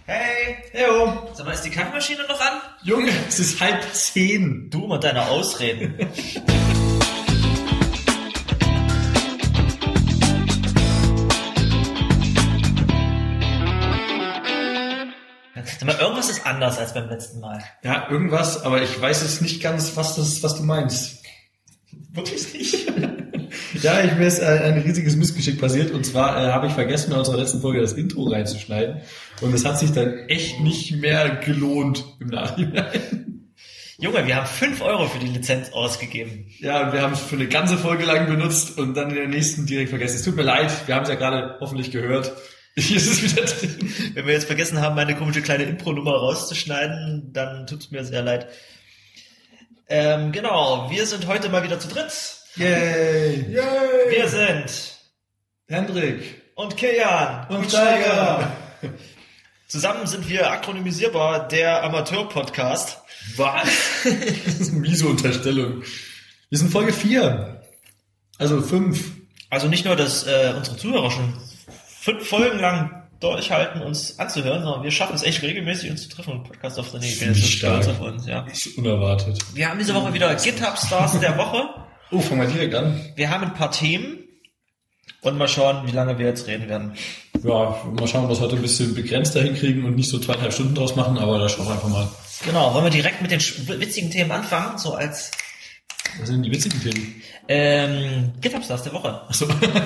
Hey, Heyo. sag mal, ist die Kaffeemaschine noch an? Junge, es ist 9:30. Du und deine Ausreden. Sag mal, irgendwas ist anders als beim letzten Mal. Ja, irgendwas, aber ich weiß jetzt nicht ganz, was du meinst. Wirklich nicht? Ja, mir ist ein riesiges Missgeschick passiert, und zwar habe ich vergessen, in unserer letzten Folge das Intro reinzuschneiden, und es hat sich dann echt nicht mehr gelohnt im Nachhinein. Junge, wir haben 5 Euro für die Lizenz ausgegeben. Ja, und wir haben es für eine ganze Folge lang benutzt und dann in der nächsten direkt vergessen. Es tut mir leid, wir haben es ja gerade hoffentlich gehört. Hier ist es wieder drin. Wenn wir jetzt vergessen haben, meine komische kleine Impro-Nummer rauszuschneiden, dann tut's mir sehr leid. Genau, wir sind heute mal wieder zu dritt. Yay! Yay! Wir sind Hendrik und Kilian und Steiger. Zusammen sind wir akronymisierbar, der Amateur-Podcast. Was? Das ist eine miese Unterstellung. Wir sind Folge 4. Also 5. Also nicht nur, dass unsere Zuhörer schon 5 Folgen lang durchhalten, uns anzuhören, sondern wir schaffen es echt regelmäßig, uns zu treffen und Podcast aufzunehmen. Ich bin jetzt so stolz auf uns. Ja. Das ist unerwartet. Wir haben diese Woche wieder GitHub-Stars der Woche. Oh, fangen wir direkt an. Wir haben ein paar Themen und mal schauen, wie lange wir jetzt reden werden. Ja, mal schauen, was wir heute ein bisschen begrenzter hinkriegen und nicht so 2,5 Stunden draus machen, aber da schauen wir einfach mal. Genau, wollen wir direkt mit den witzigen Themen anfangen, so als... Was sind die witzigen Themen? GitHub-Stars der Woche. Achso.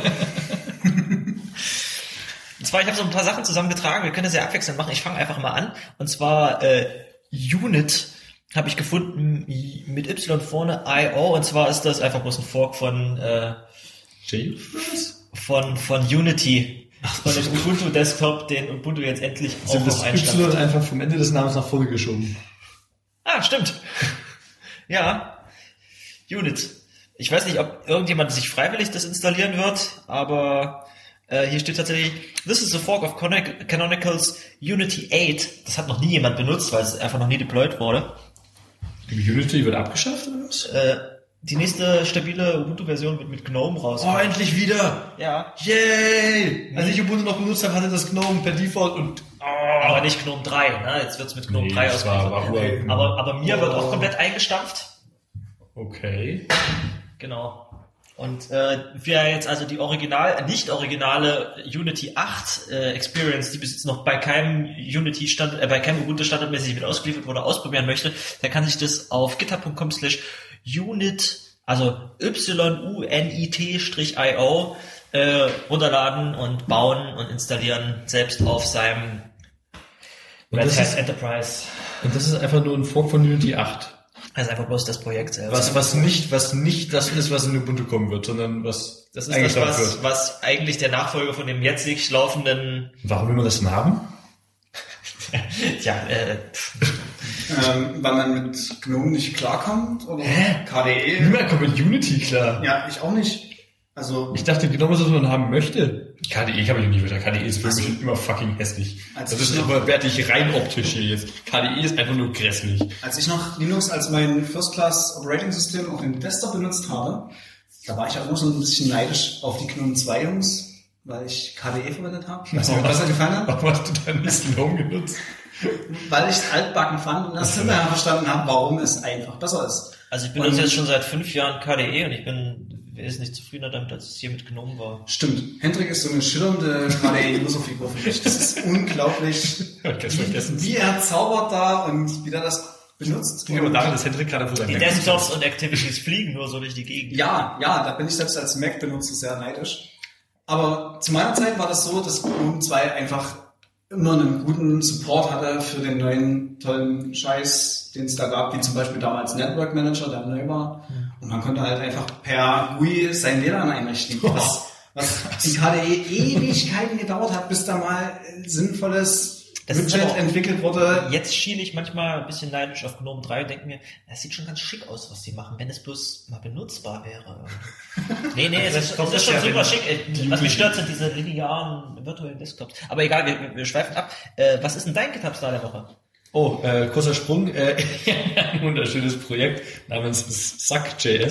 Und zwar, ich habe so ein paar Sachen zusammengetragen, wir können das ja abwechselnd machen, ich fange einfach mal an. Und zwar Unit habe ich gefunden mit Y vorne, IO, und zwar ist das einfach bloß ein Fork von von Unity. Von dem Ubuntu Desktop, den Ubuntu jetzt endlich auch noch einschlafen. Y einfach vom Ende des Namens nach vorne geschoben. Ah, stimmt. Ja. Unit. Ich weiß nicht, ob irgendjemand sich freiwillig das installieren wird, aber hier steht tatsächlich, this is a fork of Canonical's Unity 8. Das hat noch nie jemand benutzt, weil es einfach noch nie deployed wurde. Die Unity wird abgeschafft oder was? Die nächste stabile Ubuntu-Version wird mit GNOME rauskommen. Oh, endlich wieder! Ja. Yay! Als ich Ubuntu noch benutzt habe, hatte das GNOME per Default und... Aber nicht GNOME 3, ne? Jetzt wird's mit GNOME 3 ausgeliefert. Aber mir wird auch komplett eingestampft. Okay. Genau. Und wir jetzt also die nicht originale Unity 8 Experience, die bis jetzt noch bei keinem Unity bei keinem Ubuntu standardmäßig mit ausgeliefert wurde, ausprobieren möchte, der kann sich das auf github.com/unit, also YUNIT-IO runterladen und bauen und installieren, selbst auf seinem Red Hat Enterprise. Und das ist einfach nur ein Fork von Unity 8. Das ist einfach bloß das Projekt selbst. Was nicht das ist, was in Ubuntu kommen wird, sondern was das ist das, was eigentlich der Nachfolger von dem jetzig laufenden... Warum will man das denn haben? Ja, weil man mit GNOME nicht klarkommt, oder KDE. Niemand kommt mit Unity klar. Ja, ich auch nicht. Also ich dachte, GNOME ist das, was man haben möchte. KDE kann ich nicht verstehen. KDE ist für mich immer fucking hässlich. Das ist aber wertig rein optisch hier jetzt. KDE ist einfach nur grässlich. Als ich noch Linux als mein First-Class-Operating-System auf dem Desktop benutzt habe, da war ich auch immer so ein bisschen neidisch auf die GNOME 2 Jungs, weil ich KDE verwendet habe. Was mir besser gefallen hat. Warum hast du dann nicht GNOME genutzt? Weil ich es altbacken fand und das hinterher verstanden habe, warum es einfach besser ist. Also ich benutze jetzt schon seit 5 Jahren KDE und ich bin wesentlich zufriedener damit, als es hier mit GNOME war. Stimmt. Hendrik ist so eine schillernde KDE-User-Figur für mich. Das ist unglaublich, wie er zaubert da und wie er das benutzt. Ich aber daran, dass Hendrik gerade vor seinem Die Desktops und Activities fliegen nur so durch die Gegend. Ja, da bin ich selbst als Mac-Benutzer sehr neidisch. Aber zu meiner Zeit war das so, dass GNOME 2 einfach immer einen guten Support hatte für den neuen tollen Scheiß, den es da gab, wie zum Beispiel damals Network Manager, der neu war. Und man konnte halt einfach per GUI sein WLAN einrichten. Was in KDE Ewigkeiten gedauert hat, bis da mal sinnvolles Widget entwickelt wurde. Jetzt schiele ich manchmal ein bisschen neidisch auf GNOME 3 und denke mir, das sieht schon ganz schick aus, was die machen, wenn es bloß mal benutzbar wäre. Nee, es ist schon super schick. Was mich stört, sind diese linearen virtuellen Desktops. Aber egal, wir schweifen ab. Was ist denn dein GitHub-Star der Woche? Oh, kurzer Sprung. Ein wunderschönes Projekt namens Suck.js.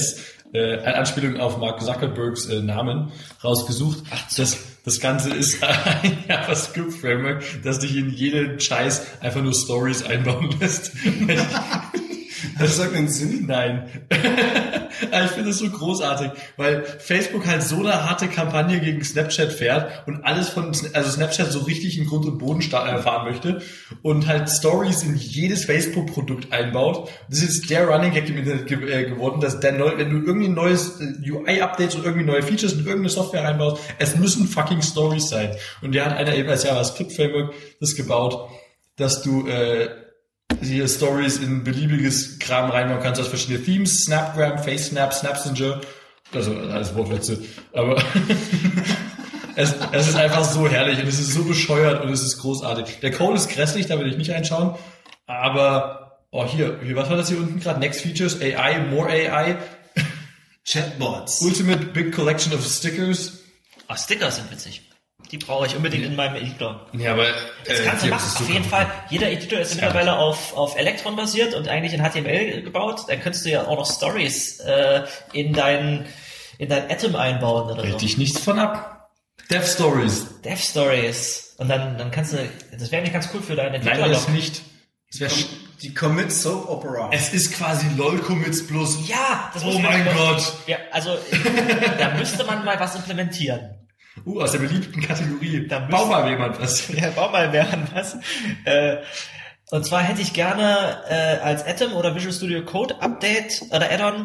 eine Anspielung auf Mark Zuckerbergs Namen rausgesucht. Ach, das Ganze ist ein JavaScript-Framework, das dich in jeden Scheiß einfach nur Stories einbauen lässt. Das sagt einen Sinn? Nein. Ich finde das so großartig, weil Facebook halt so eine harte Kampagne gegen Snapchat fährt und alles Snapchat so richtig in Grund und Boden fahren möchte und halt Stories in jedes Facebook-Produkt einbaut. Das ist der Running Gag im Internet geworden, dass wenn du irgendwie ein neues UI-Updates und irgendwie neue Features in irgendeine Software reinbaust, es müssen fucking Stories sein. Und der hat einer eben als JavaScript-Framework das gebaut, dass du hier Stories in beliebiges Kram reinmachen kannst, aus verschiedene Themes, Snapgram, FaceSnap, Snapsinger, also alles Wortwitze, aber es ist einfach so herrlich und es ist so bescheuert und es ist großartig. Der Code ist grässlich, da will ich nicht reinschauen, aber, hier, was war das hier unten gerade? Next Features, AI, More AI, Chatbots. Ultimate Big Collection of Stickers. Sticker sind witzig. Die brauche ich unbedingt in meinem Editor. Ja, aber Das kannst du machen, auf jeden Fall. Jeder Editor ist mittlerweile auf Electron basiert und eigentlich in HTML gebaut. Dann könntest du ja auch noch Stories in dein Atom einbauen oder so. Hält dich nichts von ab. Dev Stories. Und dann kannst du, das wäre eigentlich ganz cool für deine Entwickler. Nein, das nicht. Das wäre Die Commit Soap Opera. Es ist quasi LOL-Commits plus. Ja, das muss Oh mein Gott. Ja, also da müsste man mal was implementieren. Aus der beliebten Kategorie. Da Bau mal jemand was. Ja, bau mal während was. Und zwar hätte ich gerne als Atom oder Visual Studio Code Update oder Add-on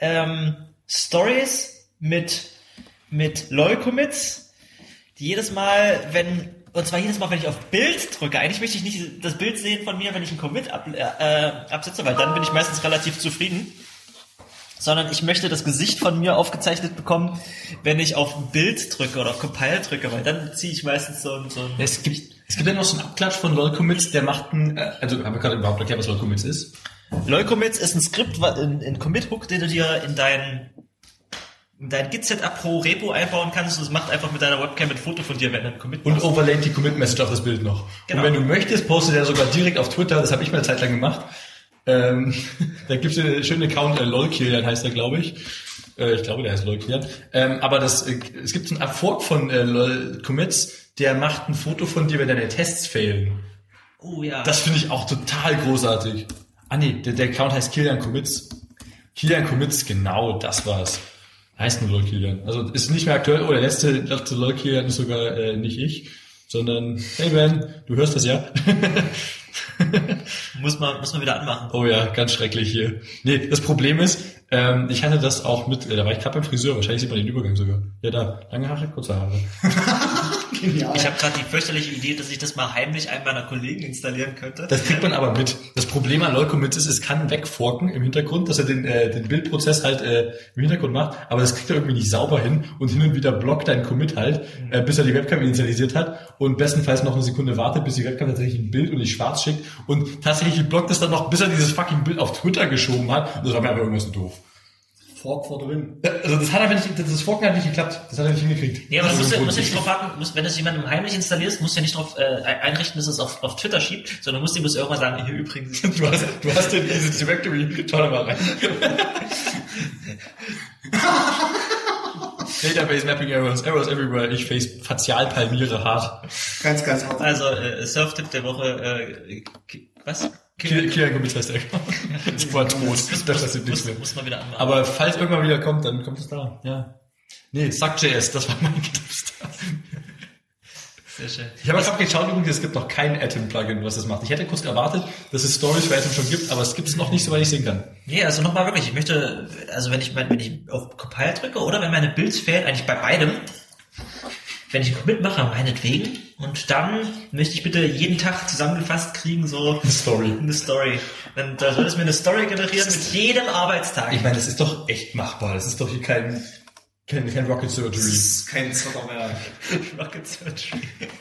Stories mit LOL-Commits, die jedes Mal, wenn ich auf Bild drücke, eigentlich möchte ich nicht das Bild sehen von mir, wenn ich einen Commit absetze, weil dann bin ich meistens relativ zufrieden. Sondern ich möchte das Gesicht von mir aufgezeichnet bekommen, wenn ich auf Bild drücke oder auf Compile drücke, weil dann ziehe ich meistens so ein Es gibt ja noch so einen Abklatsch von LOL-Commits, der macht haben wir gerade überhaupt erklärt, was LOL-Commits ist? LOL-Commits ist ein Skript, ein Commit-Hook, den du dir in dein Git-Setup pro Repo einbauen kannst. Das macht einfach mit deiner Webcam ein Foto von dir, wenn du einen Commit machst. Und overlayt die Commit-Message auf das Bild noch. Genau. Und wenn du möchtest, postet er sogar direkt auf Twitter, das habe ich mal eine Zeit lang gemacht. Da gibt's einen schönen Account, LOL-Kilian heißt er, glaube ich. Ich glaube, der heißt LOL-Kilian. Aber es gibt so einen Fork von LOL-Commits, der macht ein Foto von dir, wenn deine Tests failen. Oh ja. Das finde ich auch total großartig. Der Account heißt Kilian Commits. Kilian Commits, genau, das war's. Heißt nur LOL-Kilian. Also ist nicht mehr aktuell. Der letzte LOL-Kilian ist sogar nicht ich, sondern hey Ben, du hörst das ja. Muss man wieder anmachen. Oh ja, ganz schrecklich hier. Nee, das Problem ist, ich hatte das auch da war ich gerade beim Friseur, wahrscheinlich sieht man den Übergang sogar. Ja, da, lange Haare, kurze Haare. Genial. Ich habe gerade die fürchterliche Idee, dass ich das mal heimlich einem meiner Kollegen installieren könnte. Das kriegt man aber mit. Das Problem an LOL-Commits ist, es kann wegforken im Hintergrund, dass er den Bildprozess halt im Hintergrund macht, aber das kriegt er irgendwie nicht sauber hin und hin und wieder blockt dein Commit halt, bis er die Webcam initialisiert hat und bestenfalls noch eine Sekunde wartet, bis die Webcam tatsächlich ein Bild und nicht schwarz schickt und tatsächlich blockt es dann noch, bis er dieses fucking Bild auf Twitter geschoben hat und das war mir aber irgendwas so doof. Fork vor drin. Also das Forken hat nicht geklappt. Das hat er nicht hingekriegt. Nee, aber du musst ja nicht drauf warten, wenn du es jemandem heimlich installierst, musst du ja nicht drauf einrichten, dass es auf Twitter schiebt, sondern musst ihm das irgendwann sagen, hier übrigens. Du hast den Easy Directory, schau da mal rein. Database Mapping Errors everywhere. Ich facial palmiere hart. Ganz, ganz hart. Also, Surf-Tipp der Woche, was? Kilian Commits heißt der Account. Das war tot. Das passiert nichts mehr. Muss man wieder anmachen. Aber falls irgendwann wieder kommt, dann kommt es da. Ja. Nee, Suck.js, das war mein Gitarre. Sehr schön. Ich habe gerade geschaut, übrigens, es gibt noch kein Atom-Plugin, was das macht. Ich hätte kurz erwartet, dass es Stories für Atom schon gibt, aber es gibt es noch nicht, soweit ich sehen kann. Nee, also nochmal wirklich, ich möchte, also wenn ich auf Compile drücke oder wenn meine Builds fehlen, eigentlich bei beidem, wenn ich einen Commit mache, meinetwegen, und dann möchte ich bitte jeden Tag zusammengefasst kriegen, so Eine Story. Dann da soll es mir eine Story generieren mit jedem Arbeitstag. Ich meine, das ist doch echt machbar. Das ist doch hier kein Rocket Surgery. Das ist kein Zocker mehr. Rocket Surgery.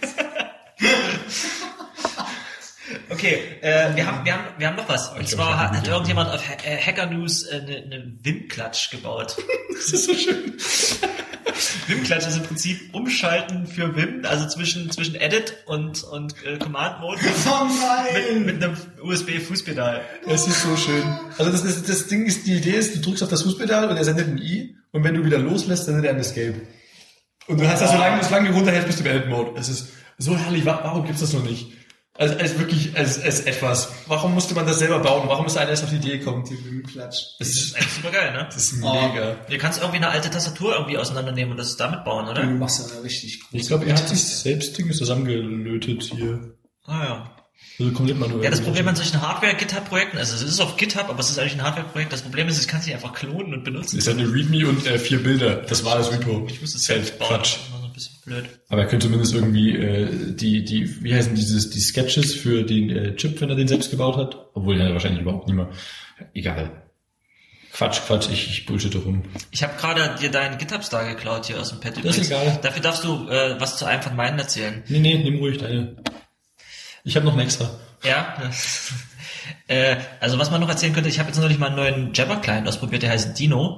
Okay, wir haben noch was. Und zwar hat irgendjemand auf Hacker News eine Wim-Klatsch gebaut. Das ist so schön. Vim-Klatsch ist im Prinzip Umschalten für Vim, also zwischen Edit und Command-Mode Oh nein! mit einem USB-Fußpedal. Es ist so schön. Also das Ding ist, die Idee ist, du drückst auf das Fußpedal und er sendet ein I und wenn du wieder loslässt, sendet er ein Escape. Und du hast das, solange du runterhältst, bist du im Edit-Mode. Es ist so herrlich. Warum gibt's das noch nicht? Also als etwas. Warum musste man das selber bauen? Warum ist einer erst auf die Idee gekommen? Die Vim-Klatsch. Das ist eigentlich super geil, ne? Das ist mega. Du kannst irgendwie eine alte Tastatur irgendwie auseinandernehmen und das damit bauen, oder? Du machst ja eine richtig große. Ich glaube, er hat sich selbst Dinge zusammengelötet hier. Ah ja. Also komplett manuell. Ja, das Problem an solchen Hardware-GitHub-Projekten, also es ist auf GitHub, aber es ist eigentlich ein Hardware-Projekt. Das Problem ist, es kannst du nicht einfach klonen und benutzen. ist ja eine README und 4 Bilder. Das war das Repo. Ich muss es selbst bauen. Quatsch. Das ist immer so ein bisschen blöd. Aber er könnte zumindest irgendwie wie heißen die Sketches für den Chip, wenn er den selbst gebaut hat? Obwohl, ja, wahrscheinlich überhaupt nicht mehr. Egal. Quatsch, ich bullshitte rum. Ich habe gerade dir deinen GitHub-Star geklaut hier aus dem Pad. Das ist egal. Dafür darfst du was zu einem von meinen erzählen. Nee, nimm ruhig deine. Ich habe noch einen extra. Ja. Also was man noch erzählen könnte, ich habe jetzt neulich mal einen neuen Jabber-Client ausprobiert, der heißt Dino.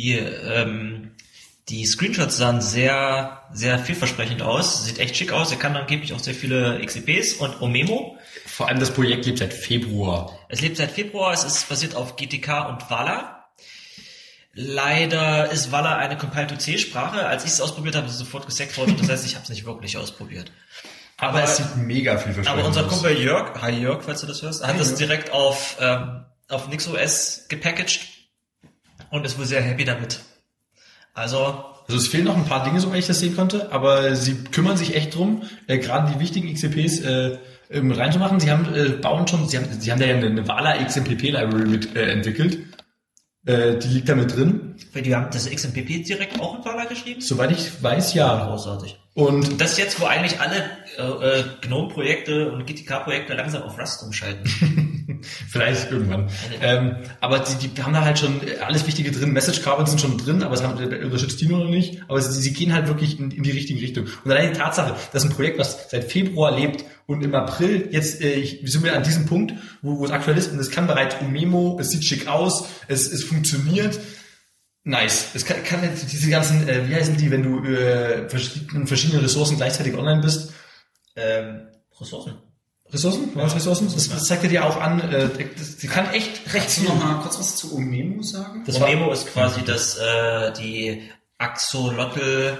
Die Screenshots sahen sehr, sehr vielversprechend aus. Sieht echt schick aus. Er kann angeblich auch sehr viele XCPs und Omemo. Vor allem das Projekt lebt seit Februar. Es lebt seit Februar. Es ist basiert auf GTK und Vala. Leider ist Vala eine Compile-to-C-Sprache. Als ich es ausprobiert habe, ist es sofort geseckt. Das heißt, ich habe es nicht wirklich ausprobiert. Aber es sieht mega vielversprechend aus. Aber unser Kumpel Jörg, hi Jörg, falls du das hörst, hat das direkt auf NixOS gepackaged und ist wohl sehr happy damit. Also es fehlen noch ein paar Dinge, so wie ich das sehen konnte, aber sie kümmern sich echt drum, gerade die wichtigen XMPs reinzumachen. Sie haben da ja eine Vala XMPP-Library mit entwickelt. Die liegt da mit drin. Die haben das XMPP direkt auch in Vala geschrieben? Soweit ich weiß, ja. Großartig. Und das jetzt, wo eigentlich alle GNOME-Projekte und GTK-Projekte langsam auf Rust umschalten. Vielleicht irgendwann. Aber die haben da halt schon alles Wichtige drin. Message Carbons sind schon drin, aber es unterstützt Dino noch nicht. Aber sie gehen halt wirklich in die richtige Richtung. Und allein die Tatsache, dass ein Projekt, was seit Februar lebt und im April jetzt sind wir an diesem Punkt, wo es aktuell ist und es kann bereits Omemo, es sieht schick aus, es funktioniert. Nice. Es kann diese ganzen, wie heißen die, wenn du verschiedene Ressourcen gleichzeitig online bist? Ressourcen? Was Ressourcen? Das zeigt er dir auch an. Sie kann echt recht. Kannst du noch mal kurz was zu Omemo sagen? Omemo ist quasi die Axolotl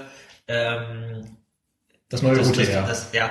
das neue OTR.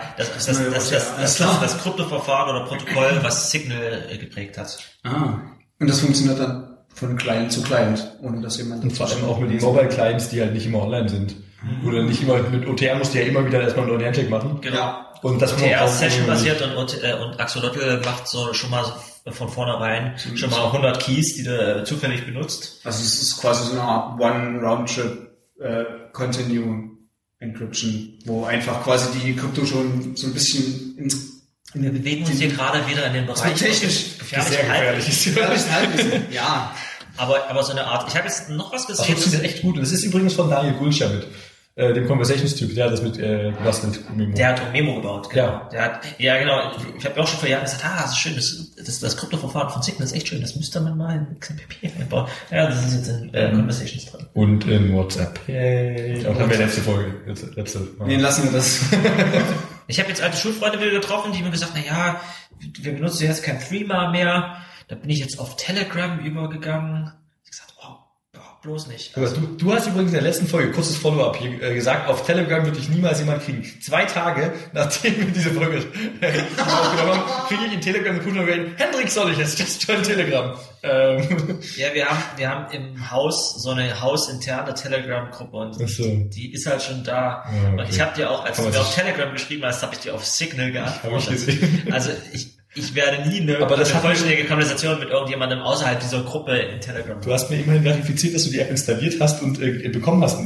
Das Kryptoverfahren oder Protokoll, was Signal geprägt hat. Ah. Und das funktioniert dann von Client zu Client, ohne dass jemand... Und vor allem auch mit den Mobile-Clients, die halt nicht immer online sind. Oder nicht immer, mit OTR musst du ja immer wieder erstmal einen neuen Handshake machen. Genau. Ja. Und das OTR ist Session-basiert und Axolotl macht so schon mal von vornherein schon mal 100 Keys, die du zufällig benutzt. Also es ist quasi so eine Art One-Round-Trip Continue Encryption, wo einfach quasi die Krypto schon so ein bisschen wir bewegen uns hier gerade wieder in den Bereich technisch gefährliches Halbwissen. Ja. Aber so eine Art. Ich habe jetzt noch was gesehen. Das ist echt gut. Und das ist übrigens von Daniel Gulscher dem Conversations-Typ, der hat das mit Omemo. Der hat Omemo gebaut, genau. Ja. Genau. Ich habe auch schon vor Jahren gesagt, das ist schön, das Kryptoverfahren von Signal ist echt schön, das müsste man mal in XMPP einbauen. Ja, das ist jetzt in Conversations drin. Und in WhatsApp. Hey. Auch haben wir letzte Folge. Letzte Mal. Nee, lassen wir das. Ich habe jetzt alte Schulfreunde wieder getroffen, die mir gesagt, wir benutzen jetzt kein Threema mehr. Da bin ich jetzt auf Telegram übergegangen. Ich gesagt, bloß nicht. Also, du hast übrigens in der letzten Folge, kurzes Follow-up hier, gesagt, auf Telegram würde ich niemals jemand kriegen. 2 Tage, nachdem wir diese Folge aufgenommen haben, kriege ich in Telegram eine Push-Notification, Hendrik soll ich jetzt, just join Telegram. Ja, wir haben im Haus so eine hausinterne Telegram-Gruppe und die ist halt schon da. Ja, okay. Und ich habe dir auch, als du mir auf Telegram geschrieben hast, habe ich dir auf Signal geantwortet. Also ich werde nie eine vollständige Konversation mit irgendjemandem außerhalb dieser Gruppe in Telegram. Du hast mir immerhin verifiziert, dass du die App installiert hast und bekommen hast.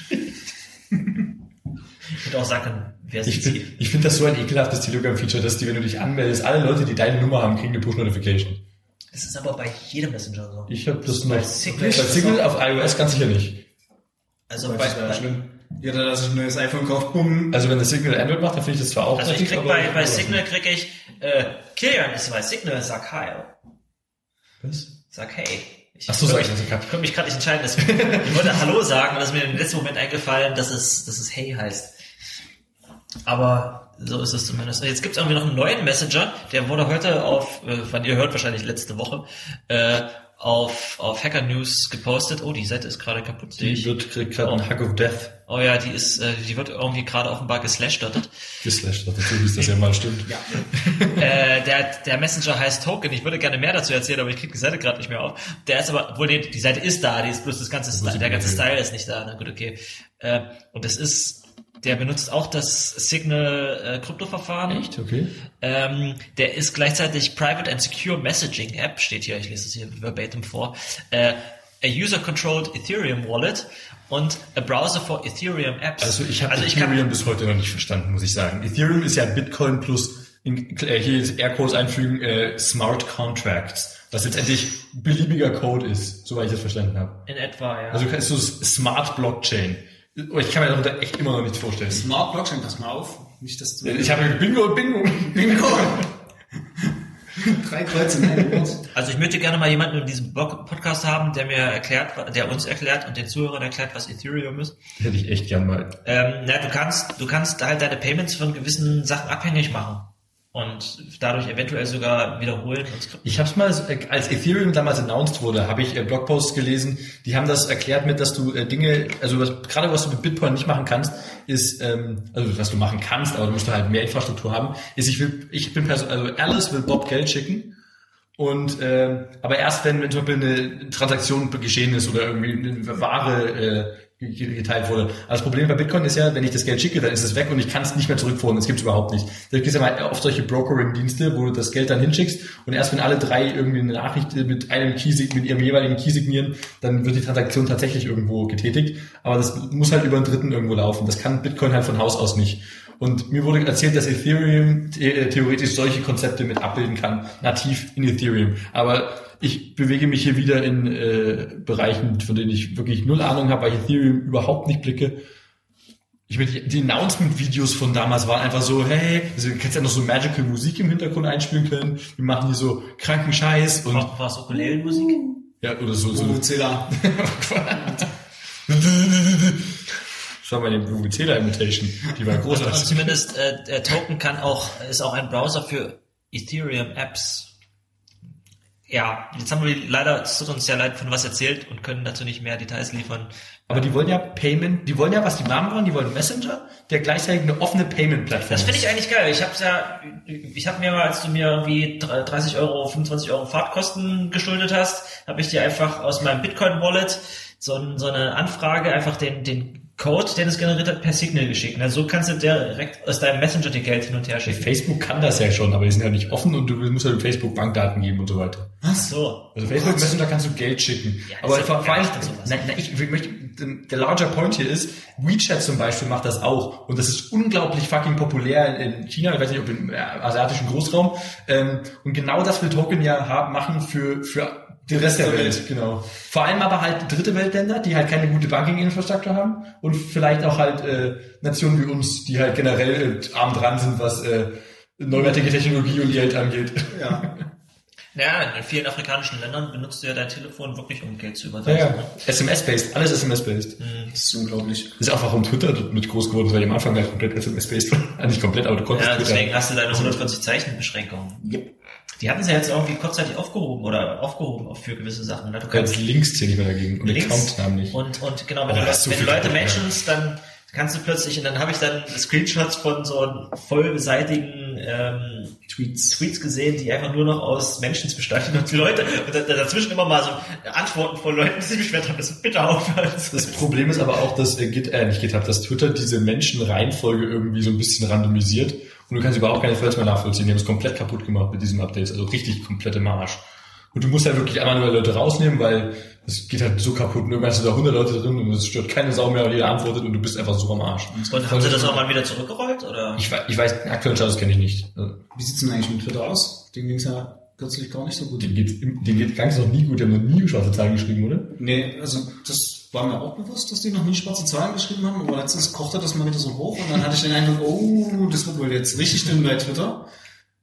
Ich würde auch sagen, wer sind Sie? Ich finde das so ein ekelhaftes Telegram-Feature, dass wenn du dich anmeldest, alle Leute, die deine Nummer haben, kriegen eine Push-Notification. Das ist aber bei jedem Messenger so. Ich habe das noch. Bei Signal auf iOS ganz sicher nicht. Also jeder, der sich ein neues iPhone kauft, bumm. Also wenn das Signal Android macht, dann finde ich das zwar auch also ich krieg bei Signal kriege ich Kilian ist bei Signal, sag hi. Was? Sag hey. Ich konnte mich gerade nicht entscheiden. Ich wollte Hallo sagen und das ist mir im letzten Moment eingefallen, dass es Hey heißt. Aber so ist es zumindest. Jetzt gibt es irgendwie noch einen neuen Messenger, der wurde heute wann ihr hört, wahrscheinlich letzte Woche, auf Hacker News gepostet. Oh, die Seite ist gerade kaputt. Kriegt gerade einen Hack of Death. Oh ja, die wird irgendwie gerade offenbar geslashdottet. Geslashdottet, so hieß das ja mal, stimmt. Ja. Der Messenger heißt Token. Ich würde gerne mehr dazu erzählen, aber ich kriege die Seite gerade nicht mehr auf. Der ist aber, obwohl die Seite ist da, die ist bloß der ganze Style ist nicht da. Na gut, okay. Und der benutzt auch das Signal Kryptoverfahren. Echt? Okay. Der ist gleichzeitig Private and Secure Messaging App, steht hier, ich lese es hier verbatim vor. A User-Controlled Ethereum Wallet und a Browser for Ethereum Apps. Also ich habe Ethereum bis heute noch nicht verstanden, muss ich sagen. Ethereum ist ja Bitcoin plus, hier ist Aircodes einfügen, Smart Contracts. Was letztendlich beliebiger Code ist, soweit ich das verstanden habe. In etwa, ja. Also kannst du Smart Blockchain. Ich kann mir darunter echt immer noch nichts vorstellen. Smart Blockchain, pass mal auf. Nicht, dass du... Ich habe Bingo. 3 Kreuze in einem Wort. Also ich möchte gerne mal jemanden in diesem Podcast haben, der uns erklärt und den Zuhörern erklärt, was Ethereum ist. Hätte ich echt gern mal. Du kannst halt deine Payments von gewissen Sachen abhängig machen. Und dadurch eventuell sogar wiederholen. Ich habe es mal, als Ethereum damals announced wurde, habe ich Blogposts gelesen, die haben das erklärt mit, dass du Dinge, also was du mit Bitcoin nicht machen kannst, ist, also was du machen kannst, aber du musst halt mehr Infrastruktur haben, ist, Alice will Bob Geld schicken und aber erst wenn zum Beispiel eine Transaktion geschehen ist oder irgendwie eine Ware geteilt wurde. Aber das Problem bei Bitcoin ist ja, wenn ich das Geld schicke, dann ist es weg und ich kann es nicht mehr zurückholen. Das gibt's überhaupt nicht. Da gibt es ja mal oft solche Brokering-Dienste, wo du das Geld dann hinschickst und erst wenn alle 3 irgendwie eine Nachricht mit ihrem jeweiligen Key signieren, dann wird die Transaktion tatsächlich irgendwo getätigt. Aber das muss halt über einen Dritten irgendwo laufen. Das kann Bitcoin halt von Haus aus nicht. Und mir wurde erzählt, dass Ethereum theoretisch solche Konzepte mit abbilden kann, nativ in Ethereum. Aber ich bewege mich hier wieder in Bereichen, von denen ich wirklich null Ahnung habe, weil ich Ethereum überhaupt nicht blicke. Die Announcement-Videos von damals waren einfach so, hey, also du kannst ja noch so Magical Musik im Hintergrund einspielen können. Wir machen hier so kranken Scheiß und... War es Ukulelenmusik? Ja, oder so. Vuvuzela. Das war meine Vuvuzela-Imitation. Die war großartig. Und zumindest Token ist auch ein Browser für Ethereum-Apps. Ja, jetzt haben wir es tut uns ja leid von was erzählt und können dazu nicht mehr Details liefern. Aber die wollen ja Payment, die wollen ja, was die Namen wollen, die wollen Messenger, der gleichzeitig eine offene Payment-Plattform ist. Das finde ich eigentlich geil. Ich habe mir mal, als du mir irgendwie 30 Euro, 25 Euro Fahrtkosten geschuldet hast, habe ich dir einfach aus meinem Bitcoin-Wallet so eine Anfrage, einfach den Code, den es generiert hat, per Signal geschickt. Also so kannst du direkt aus deinem Messenger die Geld hin und her schicken. Facebook kann das ja schon, aber die sind ja nicht offen und du musst halt Facebook Bankdaten geben und so weiter. Ach so. Also Facebook Messenger kannst du Geld schicken. Ja, aber vor allem, der larger Point hier ist, WeChat zum Beispiel macht das auch und das ist unglaublich fucking populär in China, ich weiß nicht, ob im asiatischen Großraum. Und genau das will Token ja machen für den Rest der Welt, genau. Vor allem aber halt dritte Weltländer, die halt keine gute Banking-Infrastruktur haben und vielleicht auch halt Nationen wie uns, die halt generell arm dran sind, was neuwertige Technologie und Geld angeht. Ja. Ja, in vielen afrikanischen Ländern benutzt du ja dein Telefon wirklich, um Geld zu übertragen. Ja. SMS-based, alles SMS-based. Das ist unglaublich. Das ist auch warum Twitter mit groß geworden ist, weil ich am Anfang halt komplett SMS-based war. Nicht komplett, aber du konntest Twitter. Deswegen hast du deine 140 Zeichen-Beschränkung. Yep. Die hatten sie ja jetzt irgendwie kurzzeitig aufgehoben für gewisse Sachen. Ne? Du kannst Links zählen nicht mehr dagegen und Account-Namen nicht. Und genau, wenn du Leute mentionst, dann kannst du plötzlich, und dann habe ich dann Screenshots von so vollseitigen Tweets gesehen, die einfach nur noch aus Mentions bestanden und die Leute, und dazwischen immer mal so Antworten von Leuten, die sich beschwert haben, das bitte aufhören. Das Problem ist aber auch, dass dass Twitter diese Menschenreihenfolge irgendwie so ein bisschen randomisiert und du kannst überhaupt keine Threads mehr nachvollziehen. Die haben es komplett kaputt gemacht mit diesem Update, also richtig komplette Marsch. Und du musst halt wirklich einmal nur Leute rausnehmen, weil es geht halt so kaputt. Und irgendwann hast du da 100 Leute drin und es stört keine Sau mehr, weil jeder antwortet und du bist einfach so am Arsch. Und haben sie das auch mal wieder zurückgerollt, oder? Ich weiß, den aktuellen Status kenne ich nicht. Wie sieht's denn eigentlich mit Twitter aus? Dem ging's ja kürzlich gar nicht so gut. Dem geht ganz noch nie gut. Die haben noch nie schwarze Zahlen geschrieben, oder? Nee, also das war mir auch bewusst, dass die noch nie schwarze Zahlen geschrieben haben, aber letztens kochte das mal wieder so hoch und dann hatte ich den Eindruck, oh, das wird wohl jetzt richtig dünn bei Twitter.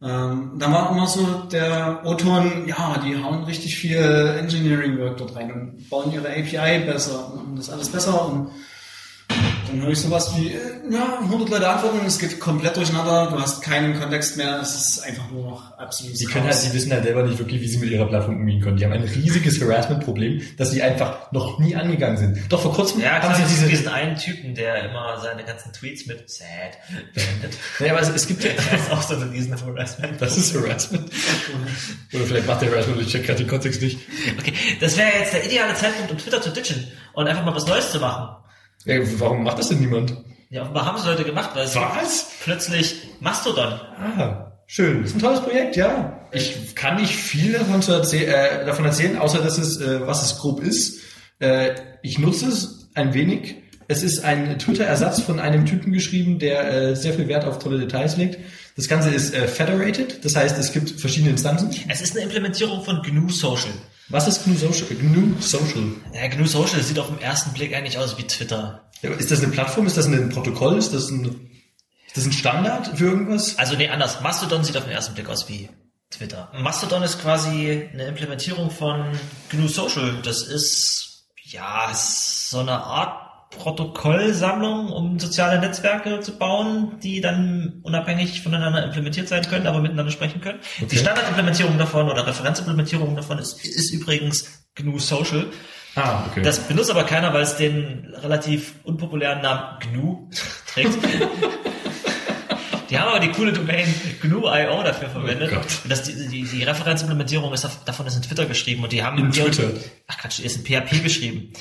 Da war immer so der O-Ton, ja, die hauen richtig viel Engineering-Work dort rein und bauen ihre API besser und das alles besser und dann höre ich sowas wie, 100 Leute antworten und es geht komplett durcheinander, du hast keinen Kontext mehr, es ist einfach nur noch absolut. Die wissen halt selber nicht wirklich, wie sie mit ihrer Plattform umgehen können. Die haben ein riesiges Harassment-Problem, das sie einfach noch nie angegangen sind. Doch vor kurzem haben sie diesen einen Typen, der immer seine ganzen Tweets mit sad beendet. Naja, aber es gibt ja... Das ist auch so ein riesen Harassment. Das ist Harassment. Oder vielleicht macht der Harassment und ich check gerade den Kontext nicht. Okay, das wäre jetzt der ideale Zeitpunkt, um Twitter zu ditchen und einfach mal was Neues zu machen. Ja, warum macht das denn niemand? Ja, offenbar haben es Leute gemacht, weil es plötzlich Mastodon. Schön. Das ist ein tolles Projekt, ja. Ich kann nicht viel davon erzählen, außer dass es, was es grob ist. Ich nutze es ein wenig. Es ist ein Twitter-Ersatz von einem Typen geschrieben, der sehr viel Wert auf tolle Details legt. Das Ganze ist federated, das heißt, es gibt verschiedene Instanzen. Es ist eine Implementierung von GNU Social. Was ist GNU Social? GNU Social. Ja, GNU Social sieht auf den ersten Blick eigentlich aus wie Twitter. Ja, ist das eine Plattform? Ist das ein Protokoll? Ist das ein Standard für irgendwas? Also nee, anders. Mastodon sieht auf den ersten Blick aus wie Twitter. Mastodon ist quasi eine Implementierung von GNU Social. Das ist, so eine Art Protokollsammlung, um soziale Netzwerke zu bauen, die dann unabhängig voneinander implementiert sein können, aber miteinander sprechen können. Okay. Die Standardimplementierung davon oder Referenzimplementierung davon ist übrigens GNU Social. Okay. Das benutzt aber keiner, weil es den relativ unpopulären Namen GNU trägt. Die haben aber die coole Domain GNU.io dafür verwendet. Oh und die Referenzimplementierung davon ist in Twitter geschrieben und die haben... ist in PHP geschrieben.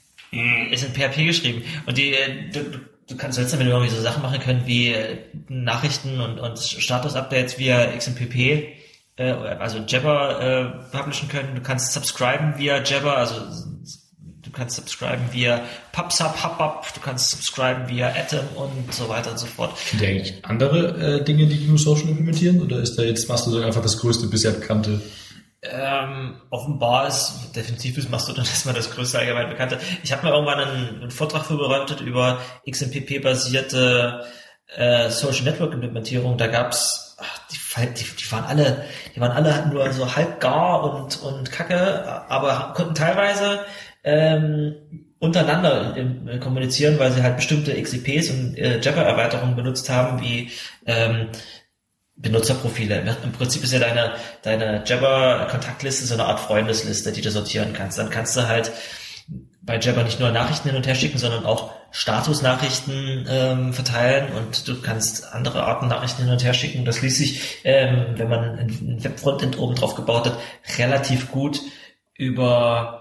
Und du sollst damit irgendwie so Sachen machen können wie Nachrichten und Status-Updates via XMPP, also Jabber publishen können. Du kannst subscriben via Jabber, also du kannst subscriben via PubSub, HubUp, du kannst subscriben via Atom und so weiter und so fort. Sind eigentlich andere Dinge, die GNU Social implementieren, oder ist da jetzt Mastodon einfach das größte bisher bekannte? Offenbar ist Mastodon erstmal das größte allgemein bekannte. Ich habe mal irgendwann einen Vortrag vorbereitet über XMPP-basierte Social Network Implementierung. Da gab's die waren alle nur so halb gar und kacke, aber konnten teilweise untereinander kommunizieren, weil sie halt bestimmte XCPs und Jabber-Erweiterungen benutzt haben, wie Benutzerprofile. Im Prinzip ist ja deine Jabber-Kontaktliste so eine Art Freundesliste, die du sortieren kannst. Dann kannst du halt bei Jabber nicht nur Nachrichten hin und her schicken, sondern auch Statusnachrichten verteilen und du kannst andere Arten Nachrichten hin und her schicken. Das ließ sich, wenn man ein Web-Frontend oben drauf gebaut hat, relativ gut über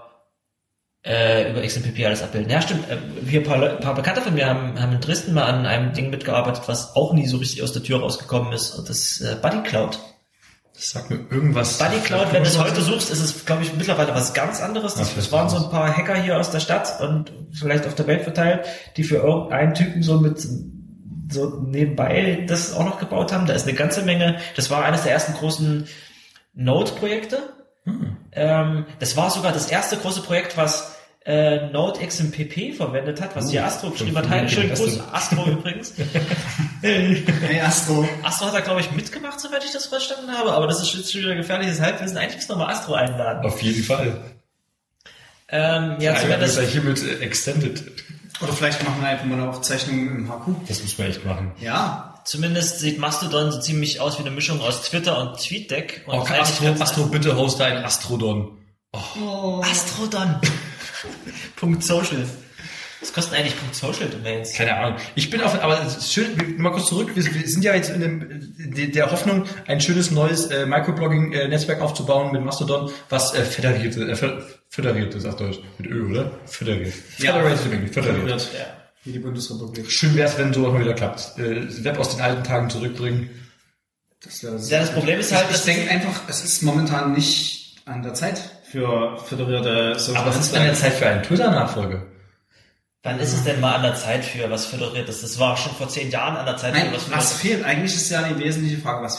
XMPP alles abbilden. Ja, stimmt. Wir ein paar Bekannte von mir haben in Dresden mal an einem Ding mitgearbeitet, was auch nie so richtig aus der Tür rausgekommen ist. Und das ist BuddyCloud. Das sagt mir irgendwas. BuddyCloud, wenn du es heute suchst, ist es, glaube ich, mittlerweile was ganz anderes. Das waren so ein paar Hacker hier aus der Stadt und vielleicht auf der Welt verteilt, die für irgendeinen Typen so nebenbei das auch noch gebaut haben. Da ist eine ganze Menge. Das war eines der ersten großen Node-Projekte. Das war sogar das erste große Projekt, was Node XMPP verwendet hat, was hier Astro geschrieben hat. Hi, schönen Gruß, Astro übrigens. Hey Astro. Astro hat da, glaube ich, mitgemacht, soweit ich das verstanden habe, aber das ist jetzt schon wieder gefährliches Halbwissen. Eigentlich müssen wir mal Astro einladen. Auf jeden Fall. Zumindest hiermit extended. Oder vielleicht machen wir einfach mal eine Aufzeichnung im HQ. Das müssen wir echt machen. Ja. Zumindest sieht Mastodon so ziemlich aus wie eine Mischung aus Twitter und TweetDeck. Und Astro, bitte hoste ein Astrodon. Astrodon. .social. Was kosten eigentlich .social-Domains? Keine Ahnung. Aber es ist schön, mal kurz zurück, wir sind ja jetzt in der Hoffnung, ein schönes neues Microblogging-Netzwerk aufzubauen mit Mastodon, was föderiert ist auf Deutsch. Mit Ö, oder? Föderiert. Föderiert. Ja. Wie die Bundesrepublik. Schön wär's, wenn sowas mal wieder klappt. Web aus den alten Tagen zurückbringen. Das Problem ist halt, ich denke einfach, es ist momentan nicht an der Zeit für föderierte Social. Aber es ist an der Zeit für eine Twitter-Nachfolge. Wann ist es denn mal an der Zeit für was föderiert ist? Das war schon vor 10 Jahren an der Zeit für was föderiert. Was fehlt? Eigentlich ist ja die wesentliche Frage, was fehlt.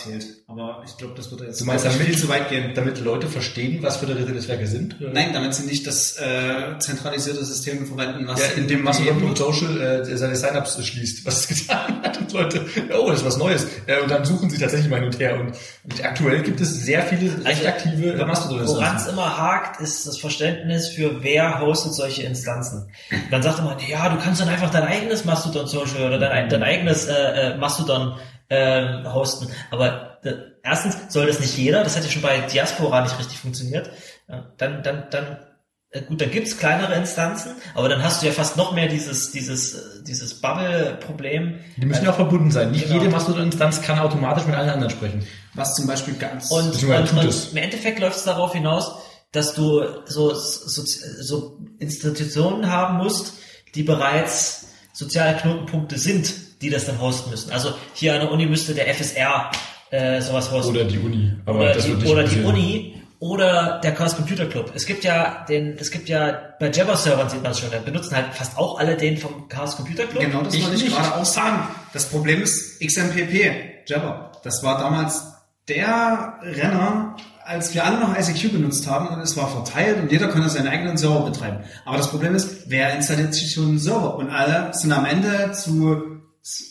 Aber ich glaube, das würde jetzt Du meinst, viel damit, zu weit gehen. damit Leute verstehen, was föderierte Netzwerke sind? Oder? Nein, damit sie nicht das zentralisierte System verwenden, was Ja, indem Mastodon.social seine Sign-ups schließt, was es getan hat und Leute, oh, das ist was Neues. Und dann suchen sie tatsächlich mal hin und her. Und aktuell gibt es sehr viele recht aktive Mastodon-Instanzen. Woran es immer hakt, ist das Verständnis für wer hostet solche Instanzen. Dann sagt man, ja, du kannst dann einfach dein eigenes Mastodon-Social oder dein eigenes Mastodon hosten. Aber erstens soll das nicht jeder, das hat ja schon bei Diaspora nicht richtig funktioniert. Dann gibt's kleinere Instanzen, aber dann hast du ja fast noch mehr dieses Bubble-Problem. Die müssen ja auch verbunden sein. Nicht Genau. jede Mastodon-Instanz kann automatisch mit allen anderen sprechen. was zum Beispiel ganz... Und tut es. im Endeffekt läuft es darauf hinaus, dass du so Institutionen haben musst, die bereits soziale Knotenpunkte sind, die das dann hosten müssen. Also hier an der Uni müsste der FSR sowas hosten. Oder die Uni. Aber Oder das wird nicht die passieren. Uni oder der Chaos Computer Club. Es gibt ja bei Jabber-Servern sieht man es schon, da benutzen halt fast auch alle den vom Chaos Computer Club. Genau, das wollte ich gerade auch sagen. Das Problem ist XMPP, Jabber. Das war damals der Renner, als wir alle noch ICQ benutzt haben und es war verteilt und jeder konnte seinen eigenen Server betreiben. Aber das Problem ist, wer installiert sich schon einen Server? Und alle sind am Ende zu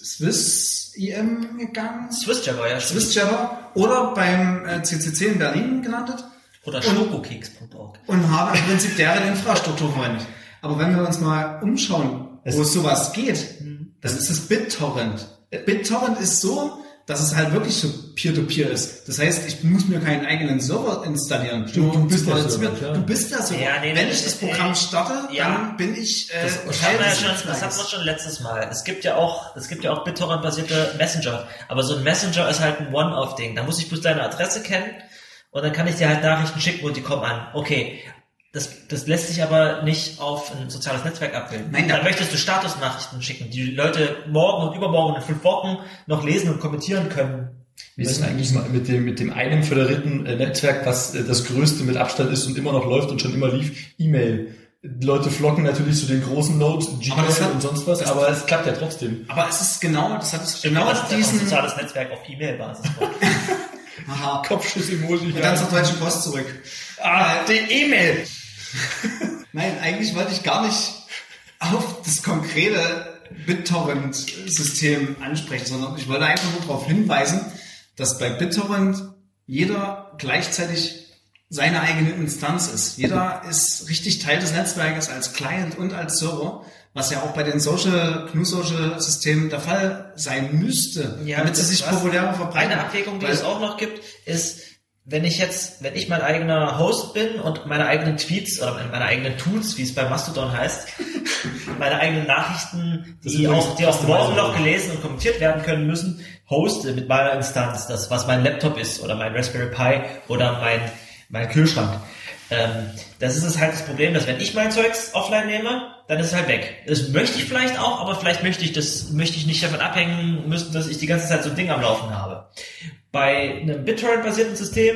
SwissIM gegangen. SwissJabber, ja. SwissJabber oder beim CCC in Berlin gelandet. Oder schokokeks.org. Und haben im Prinzip deren Infrastruktur verwendet. Aber wenn wir uns mal umschauen, wo es sowas geht, das ist das BitTorrent. BitTorrent ist so, dass es halt wirklich so Peer-to-Peer ist. Das heißt, ich muss mir keinen eigenen Server installieren. Du bist der Server, klar. Du bist der Server. Ja, nee, wenn ich das Programm starte, ja. dann bin ich Das Teil hatten wir des ja das Netzwerkes. hatten wir schon letztes Mal. Es gibt ja auch BitTorrent-basierte Messenger. Aber so ein Messenger ist halt ein One-Off-Ding. Da muss ich bloß deine Adresse kennen und dann kann ich dir halt Nachrichten schicken und die kommen an. Okay. Das lässt sich aber nicht auf ein soziales Netzwerk abbilden. Nein, dann möchtest du Statusnachrichten schicken, die Leute morgen und übermorgen in 5 Wochen noch lesen und kommentieren können. Wie ist es eigentlich mal mit dem einen föderierten Netzwerk, was das größte mit Abstand ist und immer noch läuft und schon immer lief? E-Mail. Die Leute flocken natürlich zu den großen Nodes, Gmail und sonst was, aber es klappt ja trotzdem. Aber es ist genau, das hat es Genau, genau das ist diesen... ein soziales Netzwerk auf E-Mail-Basis. Aha. Kopfschuss-Emoji. Und dann zur Deutschen Post zurück. Die E-Mail! Nein, eigentlich wollte ich gar nicht auf das konkrete BitTorrent-System ansprechen, sondern ich wollte einfach nur darauf hinweisen, dass bei BitTorrent jeder gleichzeitig seine eigene Instanz ist. Jeder ist richtig Teil des Netzwerkes als Client und als Server, was ja auch bei den GNU-Social-Systemen der Fall sein müsste, Ja, damit sie das sich was- populärer verbreiten. Eine Abwägung, die Weil- es auch noch gibt, ist, wenn ich mein eigener Host bin und meine eigenen Tweets oder meine eigenen Tools, wie es bei Mastodon heißt, meine eigenen Nachrichten, die auch morgen noch gelesen und kommentiert werden können müssen, hoste mit meiner Instanz, das was mein Laptop ist oder mein Raspberry Pi oder mein Kühlschrank. Das ist halt das Problem, dass wenn ich mein Zeugs offline nehme, dann ist es halt weg. Das möchte ich vielleicht auch, aber vielleicht möchte ich nicht davon abhängen müssen, dass ich die ganze Zeit so ein Ding am Laufen habe. Bei einem BitTorrent-basierten System,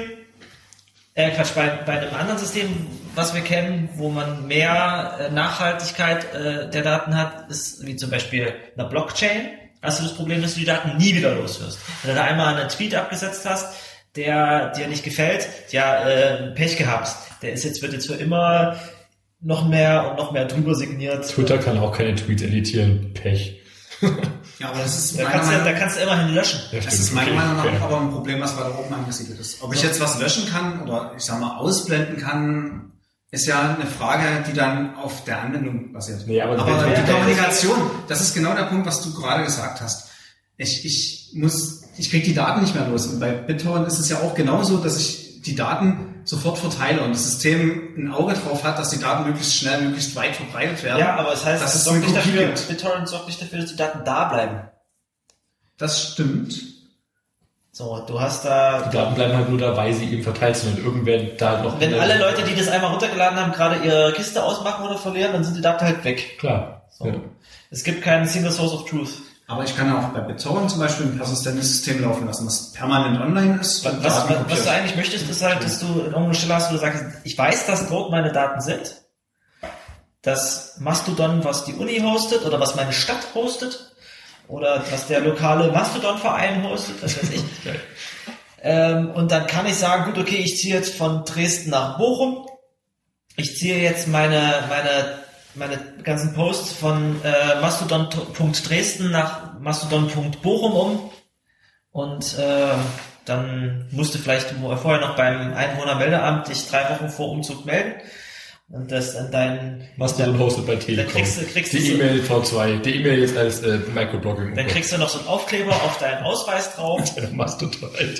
bei einem anderen System, was wir kennen, wo man mehr Nachhaltigkeit der Daten hat, ist wie zum Beispiel einer Blockchain, hast du das Problem, dass du die Daten nie wieder los wirst. Wenn du da einmal einen Tweet abgesetzt hast, der dir nicht gefällt, Pech gehabt. Wird jetzt für immer noch mehr drüber signiert. Twitter kann auch keine Tweets editieren. Pech. Ja, aber das ist Da kannst du immerhin löschen. Ja, Das stimmt. ist meiner Okay, Meinung nach fair. aber ein Problem, was weiter oben angesiedelt ist. Ob ich jetzt was löschen kann oder ich sag mal ausblenden kann, ist ja eine Frage, die dann auf der Anwendung basiert. Nee, aber die Kommunikation, das ist genau der Punkt, was du gerade gesagt hast. Ich krieg die Daten nicht mehr los. Und bei BitTorrent ist es ja auch genauso, dass ich die Daten sofort verteile und das System ein Auge drauf hat, dass die Daten möglichst schnell, möglichst weit verbreitet werden. Ja, aber das heißt, dass es sorgt eine nicht Kopie dafür, gibt. BitTorrent sorgt nicht dafür, dass die Daten da bleiben. Das stimmt. So, du hast da, Die Daten bleiben halt nur da, weil sie eben verteilt sind und irgendwer da noch... wenn alle Leute, die das einmal runtergeladen haben, gerade ihre Kiste ausmachen oder verlieren, dann sind die Daten halt weg. Klar. So. Ja. Es gibt keinen Single Source of Truth. Aber ich kann auch bei BitTorrent zum Beispiel ein persistentes System laufen lassen, das permanent online ist. und Daten Was kopiert. du eigentlich möchtest, ist halt, dass du an irgendeiner Stelle hast, wo du sagst, ich weiß, dass dort meine Daten sind. Das Mastodon, was die Uni hostet oder was meine Stadt hostet oder was der lokale Mastodon-Verein hostet, was weiß ich. Und dann kann ich sagen, gut, okay, ich ziehe jetzt von Dresden nach Bochum. Ich ziehe jetzt meine ganzen Posts von mastodon.dresden nach mastodon.bochum um. Und dann musst du vielleicht vorher noch beim Einwohnermeldeamt dich 3 Wochen vor Umzug melden. Und das an deinen... Mastodon hostet bei Telekom. Dann kriegst du die E-Mail V2. Die E-Mail jetzt als Microblogging. Dann kriegst du noch so einen Aufkleber auf deinen Ausweis drauf. Mastodon-ID.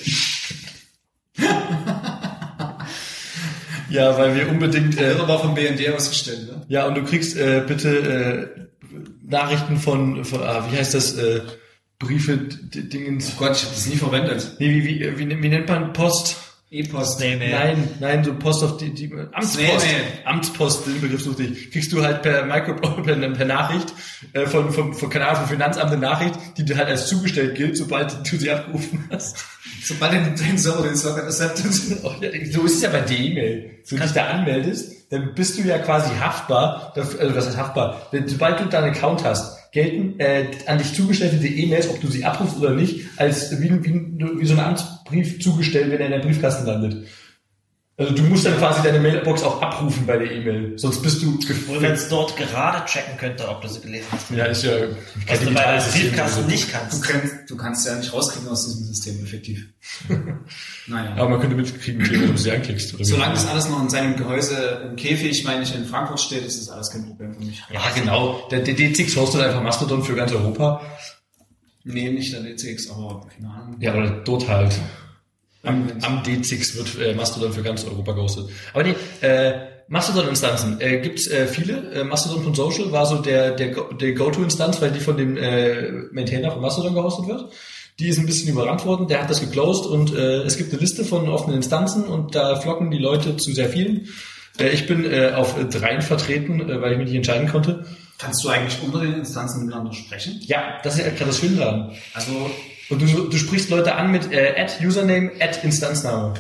Ja, weil wir unbedingt... wird aber vom BND ausgestellt, ne? Ja, und du kriegst bitte Nachrichten von wie heißt das, Briefe, Dingens... Oh Gott, ich habe das nie verwendet. Nee, wie nennt man Post? E-Post. Nein, so Post auf die Amtspost. Amtspost, den Begriff suchte ich. Kriegst du halt per Nachricht von Kanal vom Finanzamt eine Nachricht, die dir halt als zugestellt gilt, sobald du sie abgerufen hast. Sobald dein Server den Server accepted. So ist es ja bei der E-Mail. Wenn du dich da anmeldest, dann bist du ja quasi haftbar. Was heißt haftbar? Sobald du deinen Account hast, gelten an dich zugestellte E-Mails, ob du sie abrufst oder nicht, als wie so ein Amtsbrief zugestellt, wenn er in der Briefkasten landet. Also du musst dann quasi deine Mailbox auch abrufen bei der E-Mail, sonst bist du... Wo man es dort gerade checken könnte, ob du sie gelesen hast. Ja, ist ja... Was du bei der Briefkasten nicht kannst. Du kannst ja nicht rauskriegen aus diesem System, effektiv. Naja. Aber man könnte mitkriegen, wenn du sie anklickst. Oder solange das alles noch in seinem Gehäuse im Käfig, meine ich, in Frankfurt steht, ist das alles kein Problem für mich. Ja, genau. Der D6 hostet einfach Mastodon für ganz Europa. Nee, nicht der D6, aber keine Ahnung. Ja, aber dort halt. Am D6 wird Mastodon für ganz Europa gehostet. Aber nee, Mastodon-Instanzen gibt's viele. Mastodon.social war so der Go-To-Instanz, weil die von dem Maintainer von Mastodon gehostet wird. Die ist ein bisschen überrannt worden, der hat das geclosed und es gibt eine Liste von offenen Instanzen und da flocken die Leute zu sehr vielen. Ich bin auf 3 vertreten, weil ich mich nicht entscheiden konnte. Kannst du eigentlich unter den Instanzen miteinander sprechen? Ja, das ist ja gerade das Schöne daran. Also... Und du sprichst Leute an mit @Username, @Instanzname.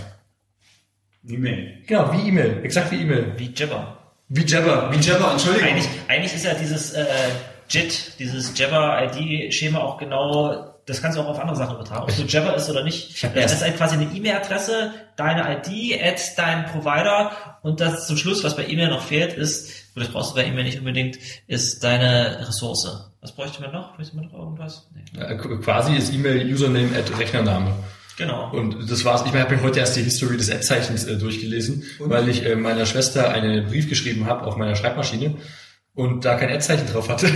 Wie Mail. Genau, wie E-Mail. Exakt wie E-Mail. Wie Jabber. Wie Jabber, Entschuldigung. Eigentlich ist ja dieses JIT, dieses Jabber-ID-Schema auch genau, das kannst du auch auf andere Sachen übertragen. Ob du Jabber ist oder nicht. Das ist halt quasi eine E-Mail-Adresse, deine ID, dein Provider und das zum Schluss, was bei E-Mail noch fehlt, ist, das brauchst du bei E-Mail nicht unbedingt, ist deine Ressource. Was bräuchte man noch? Bräuchte man noch irgendwas? Nee. Quasi ist E-Mail Username @Rechnername. Genau. Und das war's. Ich habe heute erst die History des Ad-Zeichens durchgelesen, weil ich meiner Schwester einen Brief geschrieben habe auf meiner Schreibmaschine und da kein Ad-Zeichen drauf hatte.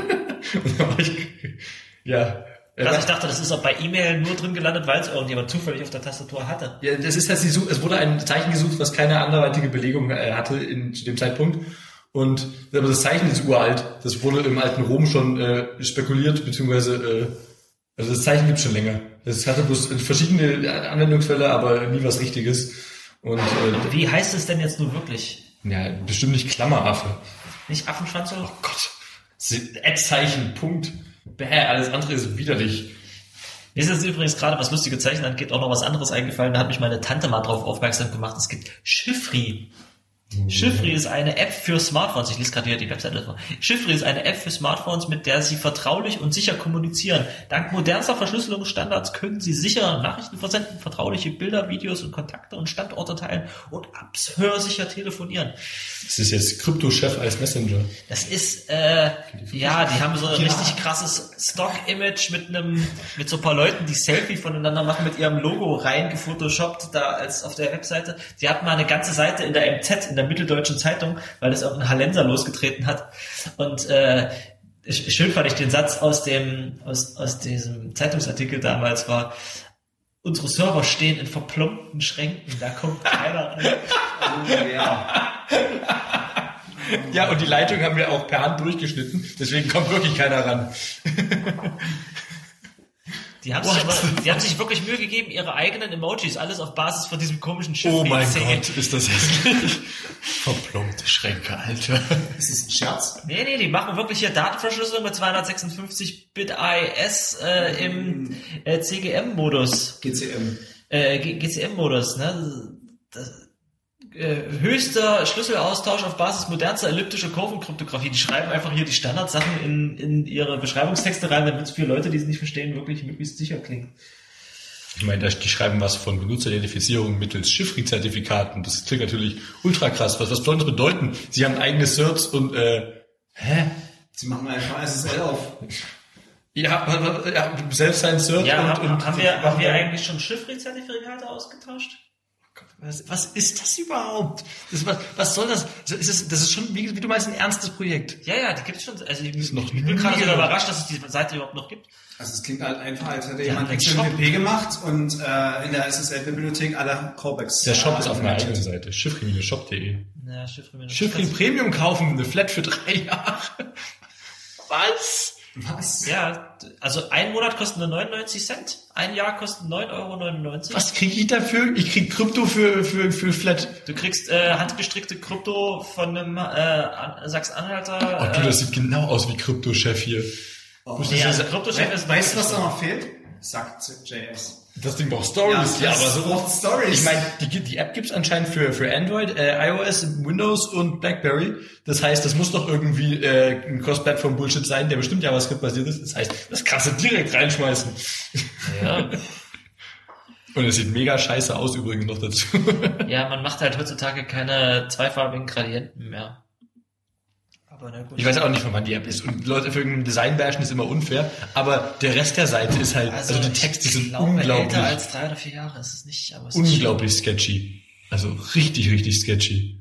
Und dann war ich, ja. Also ich dachte, das ist auch bei E-Mail nur drin gelandet, weil es irgendjemand zufällig auf der Tastatur hatte. Ja, das ist halt es wurde ein Zeichen gesucht, was keine anderweitige Belegung hatte zu dem Zeitpunkt. Und aber das Zeichen ist uralt. Das wurde im alten Rom schon spekuliert, beziehungsweise also das Zeichen gibt's schon länger. Das hatte bloß verschiedene Anwendungsfälle, aber nie was Richtiges. Und wie heißt es denn jetzt nur wirklich? Ja, bestimmt nicht Klammeraffe. Nicht Affenschwanz? Oh Gott. Ad-Zeichen, Punkt. Bäh, alles andere ist widerlich. Mir ist jetzt übrigens gerade, was lustige Zeichen angeht, auch noch was anderes eingefallen. Da hat mich meine Tante mal drauf aufmerksam gemacht. Es gibt Chiffry. Chiffry ist eine App für Smartphones. Ich lese gerade hier die Webseite vor. Chiffry ist eine App für Smartphones, mit der Sie vertraulich und sicher kommunizieren. Dank modernster Verschlüsselungsstandards können Sie sicher Nachrichten versenden, vertrauliche Bilder, Videos und Kontakte und Standorte teilen und abhörsicher telefonieren. Das ist jetzt Krypto-Chef als Messenger. Das ist, ja, die haben so ein richtig krasses Stock-Image mit so ein paar Leuten, die Selfie voneinander machen, mit ihrem Logo reingefotoshoppt, da als auf der Webseite. Die hatten mal eine ganze Seite in der MZ, in der Mitteldeutschen Zeitung, weil das irgendein Hallenser losgetreten hat. Und schön fand ich den Satz aus diesem Zeitungsartikel damals war: Unsere Server stehen in verplumpten Schränken, da kommt keiner rein. Oh, ja. Ja, und die Leitung haben wir auch per Hand durchgeschnitten, deswegen kommt wirklich keiner ran. Die haben sich wirklich Mühe gegeben, ihre eigenen Emojis, alles auf Basis von diesem komischen Schiff. Oh mein Gott, ist das hässlich. Verplumpte Schränke, Alter. Ist das ein Scherz? Nee, die machen wirklich hier Datenverschlüsselung mit 256-Bit AES im CGM-Modus. GCM-Modus, ne? Höchster Schlüsselaustausch auf Basis modernster elliptischer Kurvenkryptographie. Die schreiben einfach hier die Standardsachen in ihre Beschreibungstexte rein, damit es für Leute, die es nicht verstehen, wirklich möglichst sicher klingt. Ich meine, die schreiben was von Benutzeridentifizierung mittels Chiffre-Zertifikaten. Das klingt natürlich ultra krass. Was soll das bedeuten? Sie haben eigene Certs und, Sie machen einfach SSL auf. Ja, selbst sein Cert Ja, und haben wir eigentlich schon Chiffre-Zertifikate ausgetauscht? Was ist das überhaupt? Was soll das? Das ist schon, wie du meinst, ein ernstes Projekt. Ja, die gibt's schon. Also ich noch bin gerade sogar überrascht, dass es diese Seite überhaupt noch gibt. Also es klingt halt einfach, als hätte Ja, jemand ein XMPP gemacht und in der SSL-Bibliothek alle Callbacks. Der Shop ist auf einer eigenen Seite. Chiffre-shop.de. Ja, Chiffre Premium kaufen, eine Flat für 3 Jahre. Was? Ja, also ein Monat kostet nur 99 Cent, ein Jahr kostet 9,99 €. Was kriege ich dafür? Ich krieg Krypto für Flat. Du kriegst handgestrickte Krypto von einem Sachsen-Anhalter. Oh du, das sieht genau aus wie Krypto-Chef hier. Krypto-Chef ist... Weißt du, was da noch fehlt? Sagt.js. Das Ding braucht Stories. Ja, aber so braucht Stories. Ich meine, die App gibt's anscheinend für Android, iOS, Windows und BlackBerry. Das heißt, das muss doch irgendwie ein Cross-Platform-Bullshit sein, der bestimmt JavaScript-basiert ist. Das heißt, das kannst du direkt reinschmeißen. Ja. Und es sieht mega scheiße aus übrigens noch dazu. Ja, man macht halt heutzutage keine zweifarbigen Gradienten mehr. Aber na gut. Ich weiß auch nicht, von wann die App ist. Und Leute für irgendein Design bashen ist immer unfair. Aber der Rest der Seite ist halt, also die Texte sind unglaublich. Älter als 3 oder 4 Jahre ist es nicht, aber es unglaublich sketchy. Also richtig, richtig sketchy.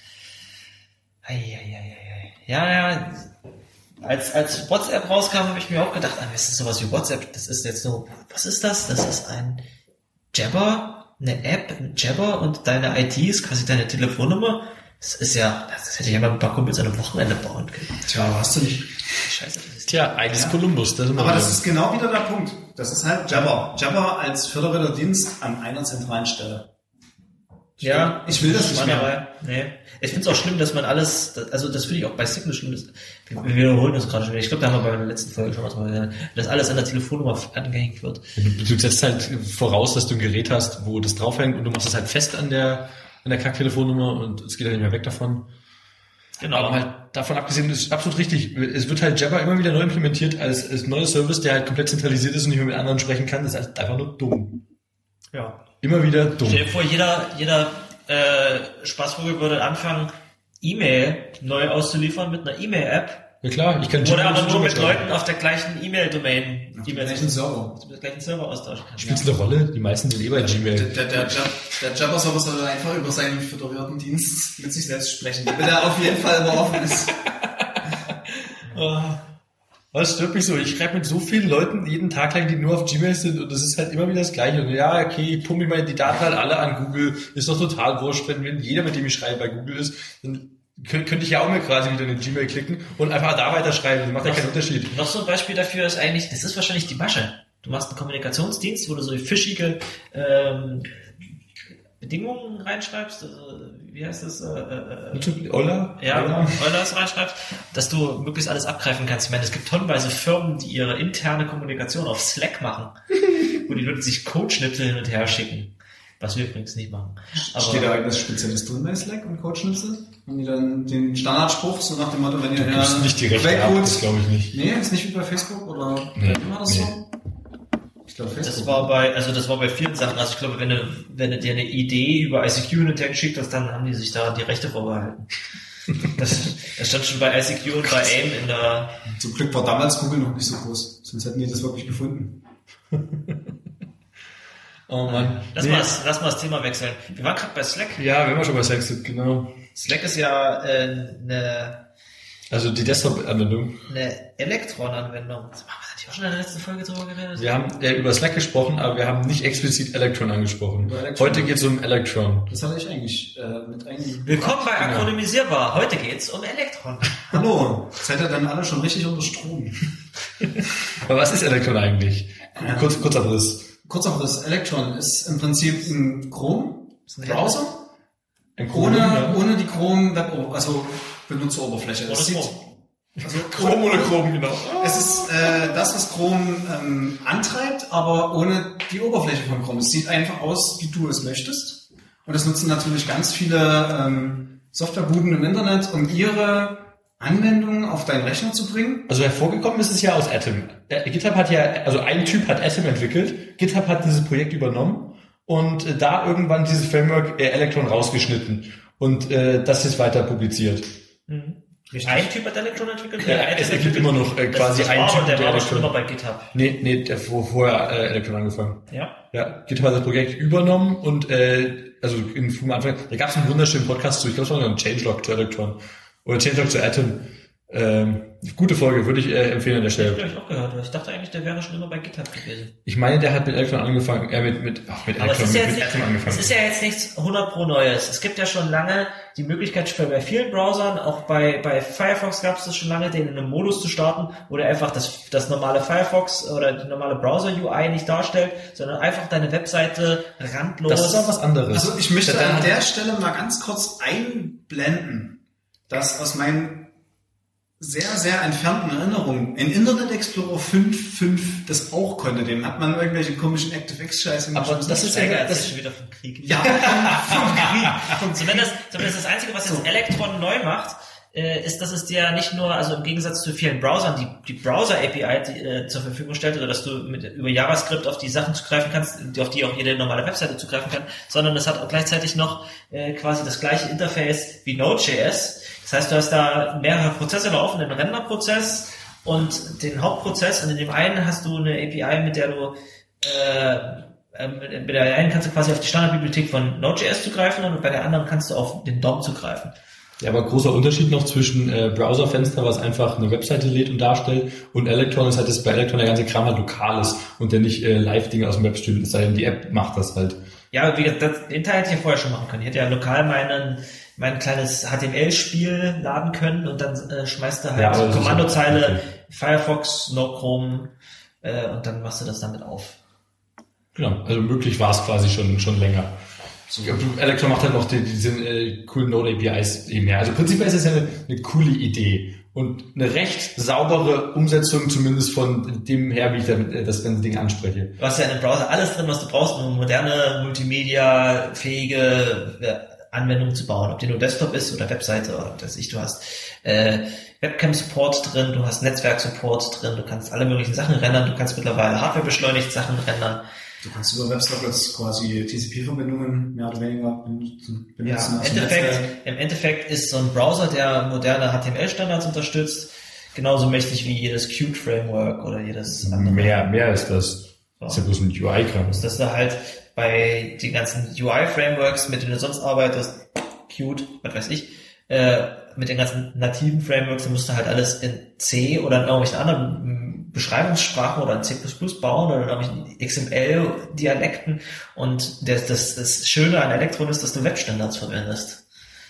Ja. Als WhatsApp rauskam, habe ich mir auch gedacht, das ist sowas wie WhatsApp. Das ist jetzt so, was ist das? Das ist ein Jabber, eine App, ein Jabber und deine ID ist quasi deine Telefonnummer. Das ist ja, das hätte ich ja mal mit Baku mit seinem Wochenende bauen können. Tja, hast du nicht. Scheiße, das ist Tja, eigentlich Kolumbus. Aber das ist genau wieder der Punkt. Das ist halt Jabber. Jabber als föderierter Dienst an einer zentralen Stelle. Ich will das nicht mehr. Nee. Ich finde es auch schlimm, dass man alles, also das finde ich auch bei Signal schlimm, wir wiederholen das gerade schon wieder. Ich glaube, da haben wir bei der letzten Folge schon was mal gesagt, dass alles an der Telefonnummer angehängt wird. Du setzt halt voraus, dass du ein Gerät hast, wo das draufhängt und du machst das halt fest an der Kack-Telefonnummer und es geht halt nicht mehr weg davon. Genau. Aber halt davon abgesehen, ist absolut richtig. Es wird halt Jabber immer wieder neu implementiert als neuer Service, der halt komplett zentralisiert ist und nicht mehr mit anderen sprechen kann. Das ist halt einfach nur dumm. Ja. Immer wieder dumm. Stell dir vor, jeder Spaßvogel würde anfangen, E-Mail neu auszuliefern mit einer E-Mail-App. Ja klar, ich kann oder aber nur mit Leuten auf der gleichen E-Mail-Domain. Auf dem gleichen Server. Auf dem gleichen Server austauschen kann. Spielt es eine Rolle? Die meisten sind bei Gmail. Der Jabber-Server soll einfach über seinen föderierten Dienst mit sich selbst sprechen, damit er auf jeden Fall immer offen ist. Was stört mich so? Ich schreibe mit so vielen Leuten jeden Tag lang, die nur auf Gmail sind und das ist halt immer wieder das Gleiche. Und ja, okay, ich pumpe mir die Daten halt alle an Google. Ist doch total wurscht, wenn jeder, mit dem ich schreibe, bei Google ist, dann könnte ich ja auch mal quasi wieder in Gmail klicken und einfach da weiterschreiben. Das macht ja keinen Unterschied. Noch so ein Beispiel dafür ist eigentlich, das ist wahrscheinlich die Masche. Du machst einen Kommunikationsdienst, wo du so fischige Bedingungen reinschreibst, also, wie heißt das? Euler? Ja, Eulers reinschreibst, dass du möglichst alles abgreifen kannst. Ich meine, es gibt tonnenweise Firmen, die ihre interne Kommunikation auf Slack machen, wo die Leute sich Codeschnipsel hin und her schicken. Was wir übrigens nicht machen. Aber steht da irgendwas Spezielles drin bei Slack und Codeschnipsel? Haben die dann den Standardspruch, so nach dem Motto, wenn ihr nicht direkt ab, das glaube ich nicht. Nee, ist nicht wie bei Facebook oder wie war das so? Ich glaube Facebook. Das war bei vielen Sachen. Also ich glaube, wenn du dir eine Idee über ICQ hin und her geschickt hast, dann haben die sich da die Rechte vorbehalten. Das stand schon bei ICQ und bei AIM in der... Zum Glück war damals Google noch nicht so groß, sonst hätten die das wirklich gefunden. Oh Mann. Lass mal das Thema wechseln. Wir waren gerade bei Slack. Ja, wenn wir schon bei Slack sind, genau. Slack ist ja also die Desktop-Anwendung. Eine Electron-Anwendung. Haben wir da auch schon in der letzten Folge drüber geredet? Wir haben über Slack gesprochen, aber wir haben nicht explizit Electron angesprochen. Heute geht es um Electron. Das hatte ich eigentlich mit eingebracht. Willkommen bei Akronymisierbar. Heute geht's um Electron. Hallo. Seid ihr dann alle schon richtig unter Strom? Aber was ist Electron eigentlich? Kurzabriss. Kurzabriss. Electron ist im Prinzip ein Chrome-Browser. Ohne die Chrome-Web, also Benutzeroberfläche. Chrome oder Chrome, genau. Es ist das, was Chrome antreibt, aber ohne die Oberfläche von Chrome. Es sieht einfach aus, wie du es möchtest. Und das nutzen natürlich ganz viele Softwarebuden im Internet, um ihre Anwendungen auf deinen Rechner zu bringen? Also hervorgekommen ist es ja aus Atom. GitHub hat ja, also ein Typ hat Atom entwickelt, GitHub hat dieses Projekt übernommen und da irgendwann dieses Framework Electron rausgeschnitten und das ist weiter publiziert. Ein Typ hat Electron entwickelt? Es gibt immer noch quasi einen Typ, der war schon immer bei GitHub. Nee, der vorher Electron angefangen. Ja, GitHub hat das Projekt übernommen und also in frühem Anfang, da gab es einen wunderschönen Podcast zu, ich glaube es war ein Changelog zu Electron oder Changelog zu Atom. Gute Folge, würde ich empfehlen an der Stelle. Ich habe auch gehört, ich dachte eigentlich, der wäre schon immer bei GitHub gewesen. Ich meine, der hat mit Electron angefangen, mit Atom angefangen. Es ist ja jetzt nichts 100% Neues. Es gibt ja schon lange die Möglichkeit, bei vielen Browsern, auch bei Firefox gab es das schon lange, den in einem Modus zu starten, wo der einfach das normale Firefox oder die normale Browser-UI nicht darstellt, sondern einfach deine Webseite randlos. Das ist auch was anderes. Also ich möchte an der Stelle mal ganz kurz einblenden, dass aus meinen sehr, sehr entfernten Erinnerungen in Internet Explorer 5.5 das auch konnte. Dem hat man irgendwelche komischen ActiveX-Scheiße gemacht. Aber das ist ja das schon wieder vom Krieg. Ja, vom Krieg. Zumindest das Einzige, was jetzt Electron neu macht, ist, dass es dir nicht nur, also im Gegensatz zu vielen Browsern, die Browser-API zur Verfügung stellt, oder dass du über JavaScript auf die Sachen zugreifen kannst, auf die auch jede normale Webseite zugreifen kann, sondern es hat auch gleichzeitig noch quasi das gleiche Interface wie Node.js. Das heißt, du hast da mehrere Prozesse laufen, den Renderprozess und den Hauptprozess, und in dem einen hast du eine API, mit der du mit der einen kannst du quasi auf die Standardbibliothek von Node.js zugreifen und bei der anderen kannst du auf den DOM zugreifen. Ja, aber großer Unterschied noch zwischen Browserfenster, was einfach eine Webseite lädt und darstellt, und Electron ist halt, dass bei Electron der ganze Kram halt lokal ist und der nicht Live-Dinge aus dem Web streamt, es sei denn, die App macht das halt. Ja, wie gesagt, den Teil hätte ich ja vorher schon machen können. Ich hätte ja lokal mein kleines HTML-Spiel laden können und dann schmeißt du halt Kommandozeile Firefox, No Chrome und dann machst du das damit auf. Genau, also möglich war es quasi schon länger. Electron macht halt noch diese coolen Node-APIs eben mehr. Also prinzipiell ist es ja eine coole Idee und eine recht saubere Umsetzung zumindest von dem her, wie ich das ganze Ding anspreche. Du hast ja in dem Browser alles drin, was du brauchst, um moderne, multimedia-fähige Anwendung zu bauen. Ob die nur Desktop ist oder Webseite oder was weiß ich, du hast Webcam-Support drin, du hast Netzwerk-Support drin, du kannst alle möglichen Sachen rendern, du kannst mittlerweile hardwarebeschleunigt Sachen rendern. Du kannst über WebSockets quasi TCP-Verbindungen mehr oder weniger benutzen. Ja, im Endeffekt ist so ein Browser, der moderne HTML-Standards unterstützt, genauso mächtig wie jedes Qt-Framework oder jedes andere. Mehr ist das. So. Das ist ja bloß ein UI-Kram. Dass du halt bei den ganzen UI-Frameworks, mit denen du sonst arbeitest, Qt, was weiß ich, mit den ganzen nativen Frameworks, dann musst du halt alles in C oder in irgendwelchen anderen Beschreibungssprachen oder in C++ bauen oder in irgendwelchen XML-Dialekten. Und das Schöne an Electron ist, dass du Webstandards verwendest.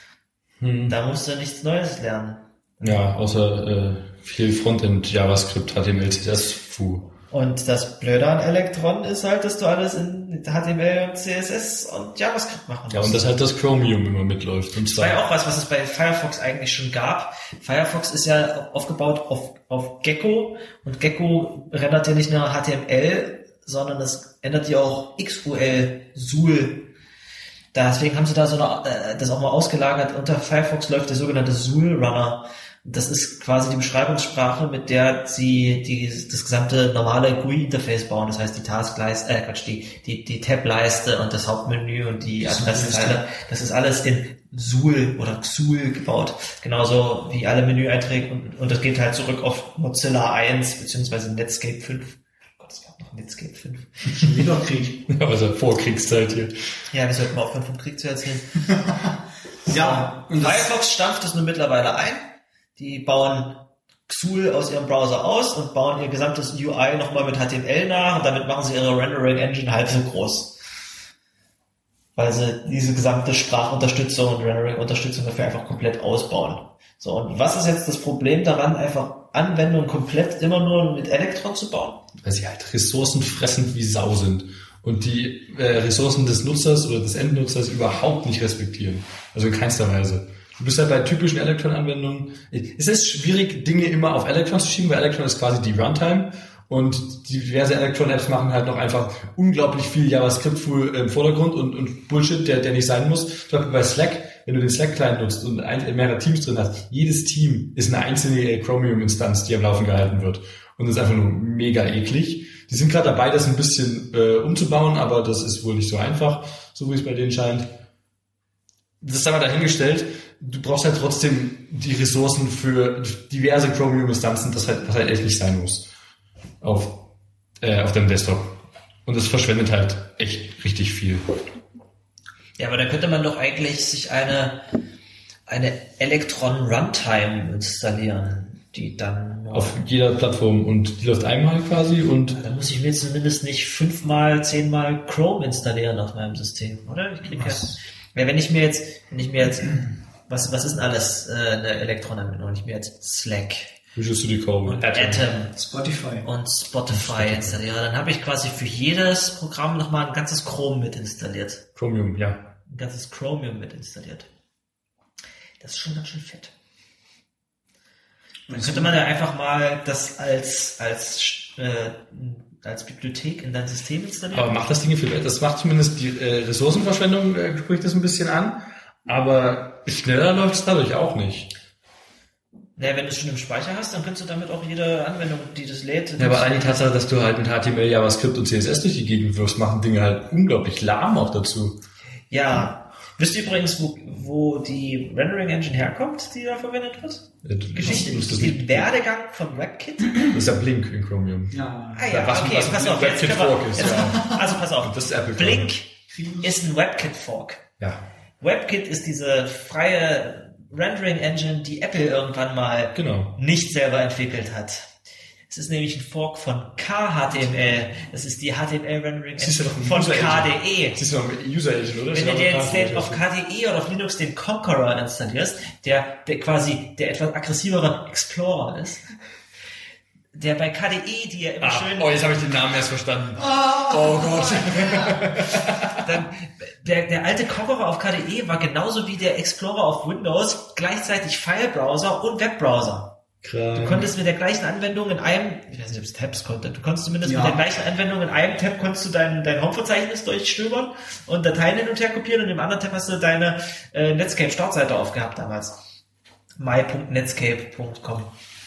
Da musst du nichts Neues lernen. Ja, außer viel Frontend, JavaScript, HTML, CSS, Und das Blöde an Electron ist halt, dass du alles in HTML und CSS und JavaScript machen musst. Ja, und dass halt das Chromium immer mitläuft. Und zwar das war ja auch was es bei Firefox eigentlich schon gab. Firefox ist ja aufgebaut auf Gecko, und Gecko rendert ja nicht nur HTML, sondern es ändert ja auch XUL, SUL. Deswegen haben sie da das auch mal ausgelagert. Unter Firefox läuft der sogenannte SUL-Runner. Das ist quasi die Beschreibungssprache, mit der sie das gesamte normale GUI-Interface bauen. Das heißt, die Taskleiste, die Tab-Leiste und das Hauptmenü und die Adressenzeile. Das ist alles in SUL oder XUL gebaut. Genauso wie alle Menüeinträge, und das geht halt zurück auf Mozilla 1 beziehungsweise Netscape 5. Gott, es gab noch Netscape 5. Schon wieder Krieg. Also Vorkriegszeit hier. Ja, wir sollten mal aufhören, vom Krieg zu erzählen. Ja. Und Firefox stampft das nun mittlerweile ein. Die bauen XUL aus ihrem Browser aus und bauen ihr gesamtes UI nochmal mit HTML nach, und damit machen sie ihre Rendering-Engine halb so groß. Weil sie diese gesamte Sprachunterstützung und Rendering-Unterstützung dafür einfach komplett ausbauen. So, und was ist jetzt das Problem daran, einfach Anwendungen komplett immer nur mit Electron zu bauen? Weil sie halt ressourcenfressend wie Sau sind und die Ressourcen des Nutzers oder des Endnutzers überhaupt nicht respektieren. Also in keinster Weise. Du bist halt bei typischen Electron-Anwendungen. Es ist schwierig, Dinge immer auf Electron zu schieben, weil Electron ist quasi die Runtime. Und diverse Electron-Apps machen halt noch einfach unglaublich viel JavaScript im Vordergrund und Bullshit, der nicht sein muss. Zum Beispiel bei Slack, wenn du den Slack-Client nutzt und mehrere Teams drin hast, jedes Team ist eine einzelne Chromium-Instanz, die am Laufen gehalten wird. Und das ist einfach nur mega eklig. Die sind gerade dabei, das ein bisschen umzubauen, aber das ist wohl nicht so einfach, so wie es bei denen scheint. Das ist aber dahingestellt. Du brauchst halt trotzdem die Ressourcen für diverse Chromium-Instanzen, was halt echt nicht sein muss auf deinem Desktop. Und das verschwendet halt echt richtig viel. Ja, aber dann könnte man doch eigentlich sich eine Electron Runtime installieren, die dann auf jeder Plattform, und die läuft einmal quasi, und da muss ich mir zumindest nicht 5-mal, 10-mal Chrome installieren auf meinem System, oder? Ich kriege ja, wenn ich mir jetzt, was ist denn alles eine Elektron-Anwendung? Wenn ich mir jetzt Slack Visual Studio Code und Atom Spotify installiere, dann habe ich quasi für jedes Programm nochmal ein ganzes Chrome mit installiert. Chromium, ja. Ein ganzes Chromium mit installiert. Das ist schon ganz schön fett. Dann könnte man ja einfach mal das als Bibliothek in dein System installieren. Aber macht das Ding viel besser. Das macht zumindest die Ressourcenverschwendung, spricht das ein bisschen an. Aber schneller läuft es dadurch auch nicht. Naja, wenn du es schon im Speicher hast, dann kannst du damit auch jede Anwendung, die das lädt. Ja, aber allein die Tatsache, dass du halt mit HTML, JavaScript und CSS durch die Gegend wirfst, machen Dinge halt unglaublich lahm auch dazu. Ja. Wisst ihr übrigens, wo die Rendering Engine herkommt, die da verwendet wird? Die Geschichte, den Werdegang von WebKit? Das ist ja Blink in Chromium. Ja. Ah ja, okay, pass auf. WebKit Fork ist, ja. Also pass auf. Das ist Apple. Blink ist ein WebKit Fork. Ja. WebKit ist diese freie Rendering Engine, die Apple irgendwann mal nicht selber entwickelt hat. Es ist nämlich ein Fork von KHTML. Das ist die HTML-Rendering Engine von KDE. Das ist doch ein User Agent, oder? Wenn du dir jetzt auf KDE oder auf Linux den Conqueror installierst, der quasi der etwas aggressivere Explorer ist, der bei KDE, die ja immer schön... Oh, jetzt habe ich den Namen erst verstanden. Oh Gott. Dann, der alte Conqueror auf KDE war genauso wie der Explorer auf Windows gleichzeitig File-Browser und Webbrowser. Krass. Du konntest mit der gleichen Anwendung in einem, ich weiß nicht, ob es Tabs konnte, du konntest zumindest mit der gleichen Anwendung in einem Tab konntest du dein Home-Verzeichnis durchstöbern und Dateien hin und her kopieren, und im anderen Tab hast du deine Netscape-Startseite aufgehabt damals. my.netscape.com.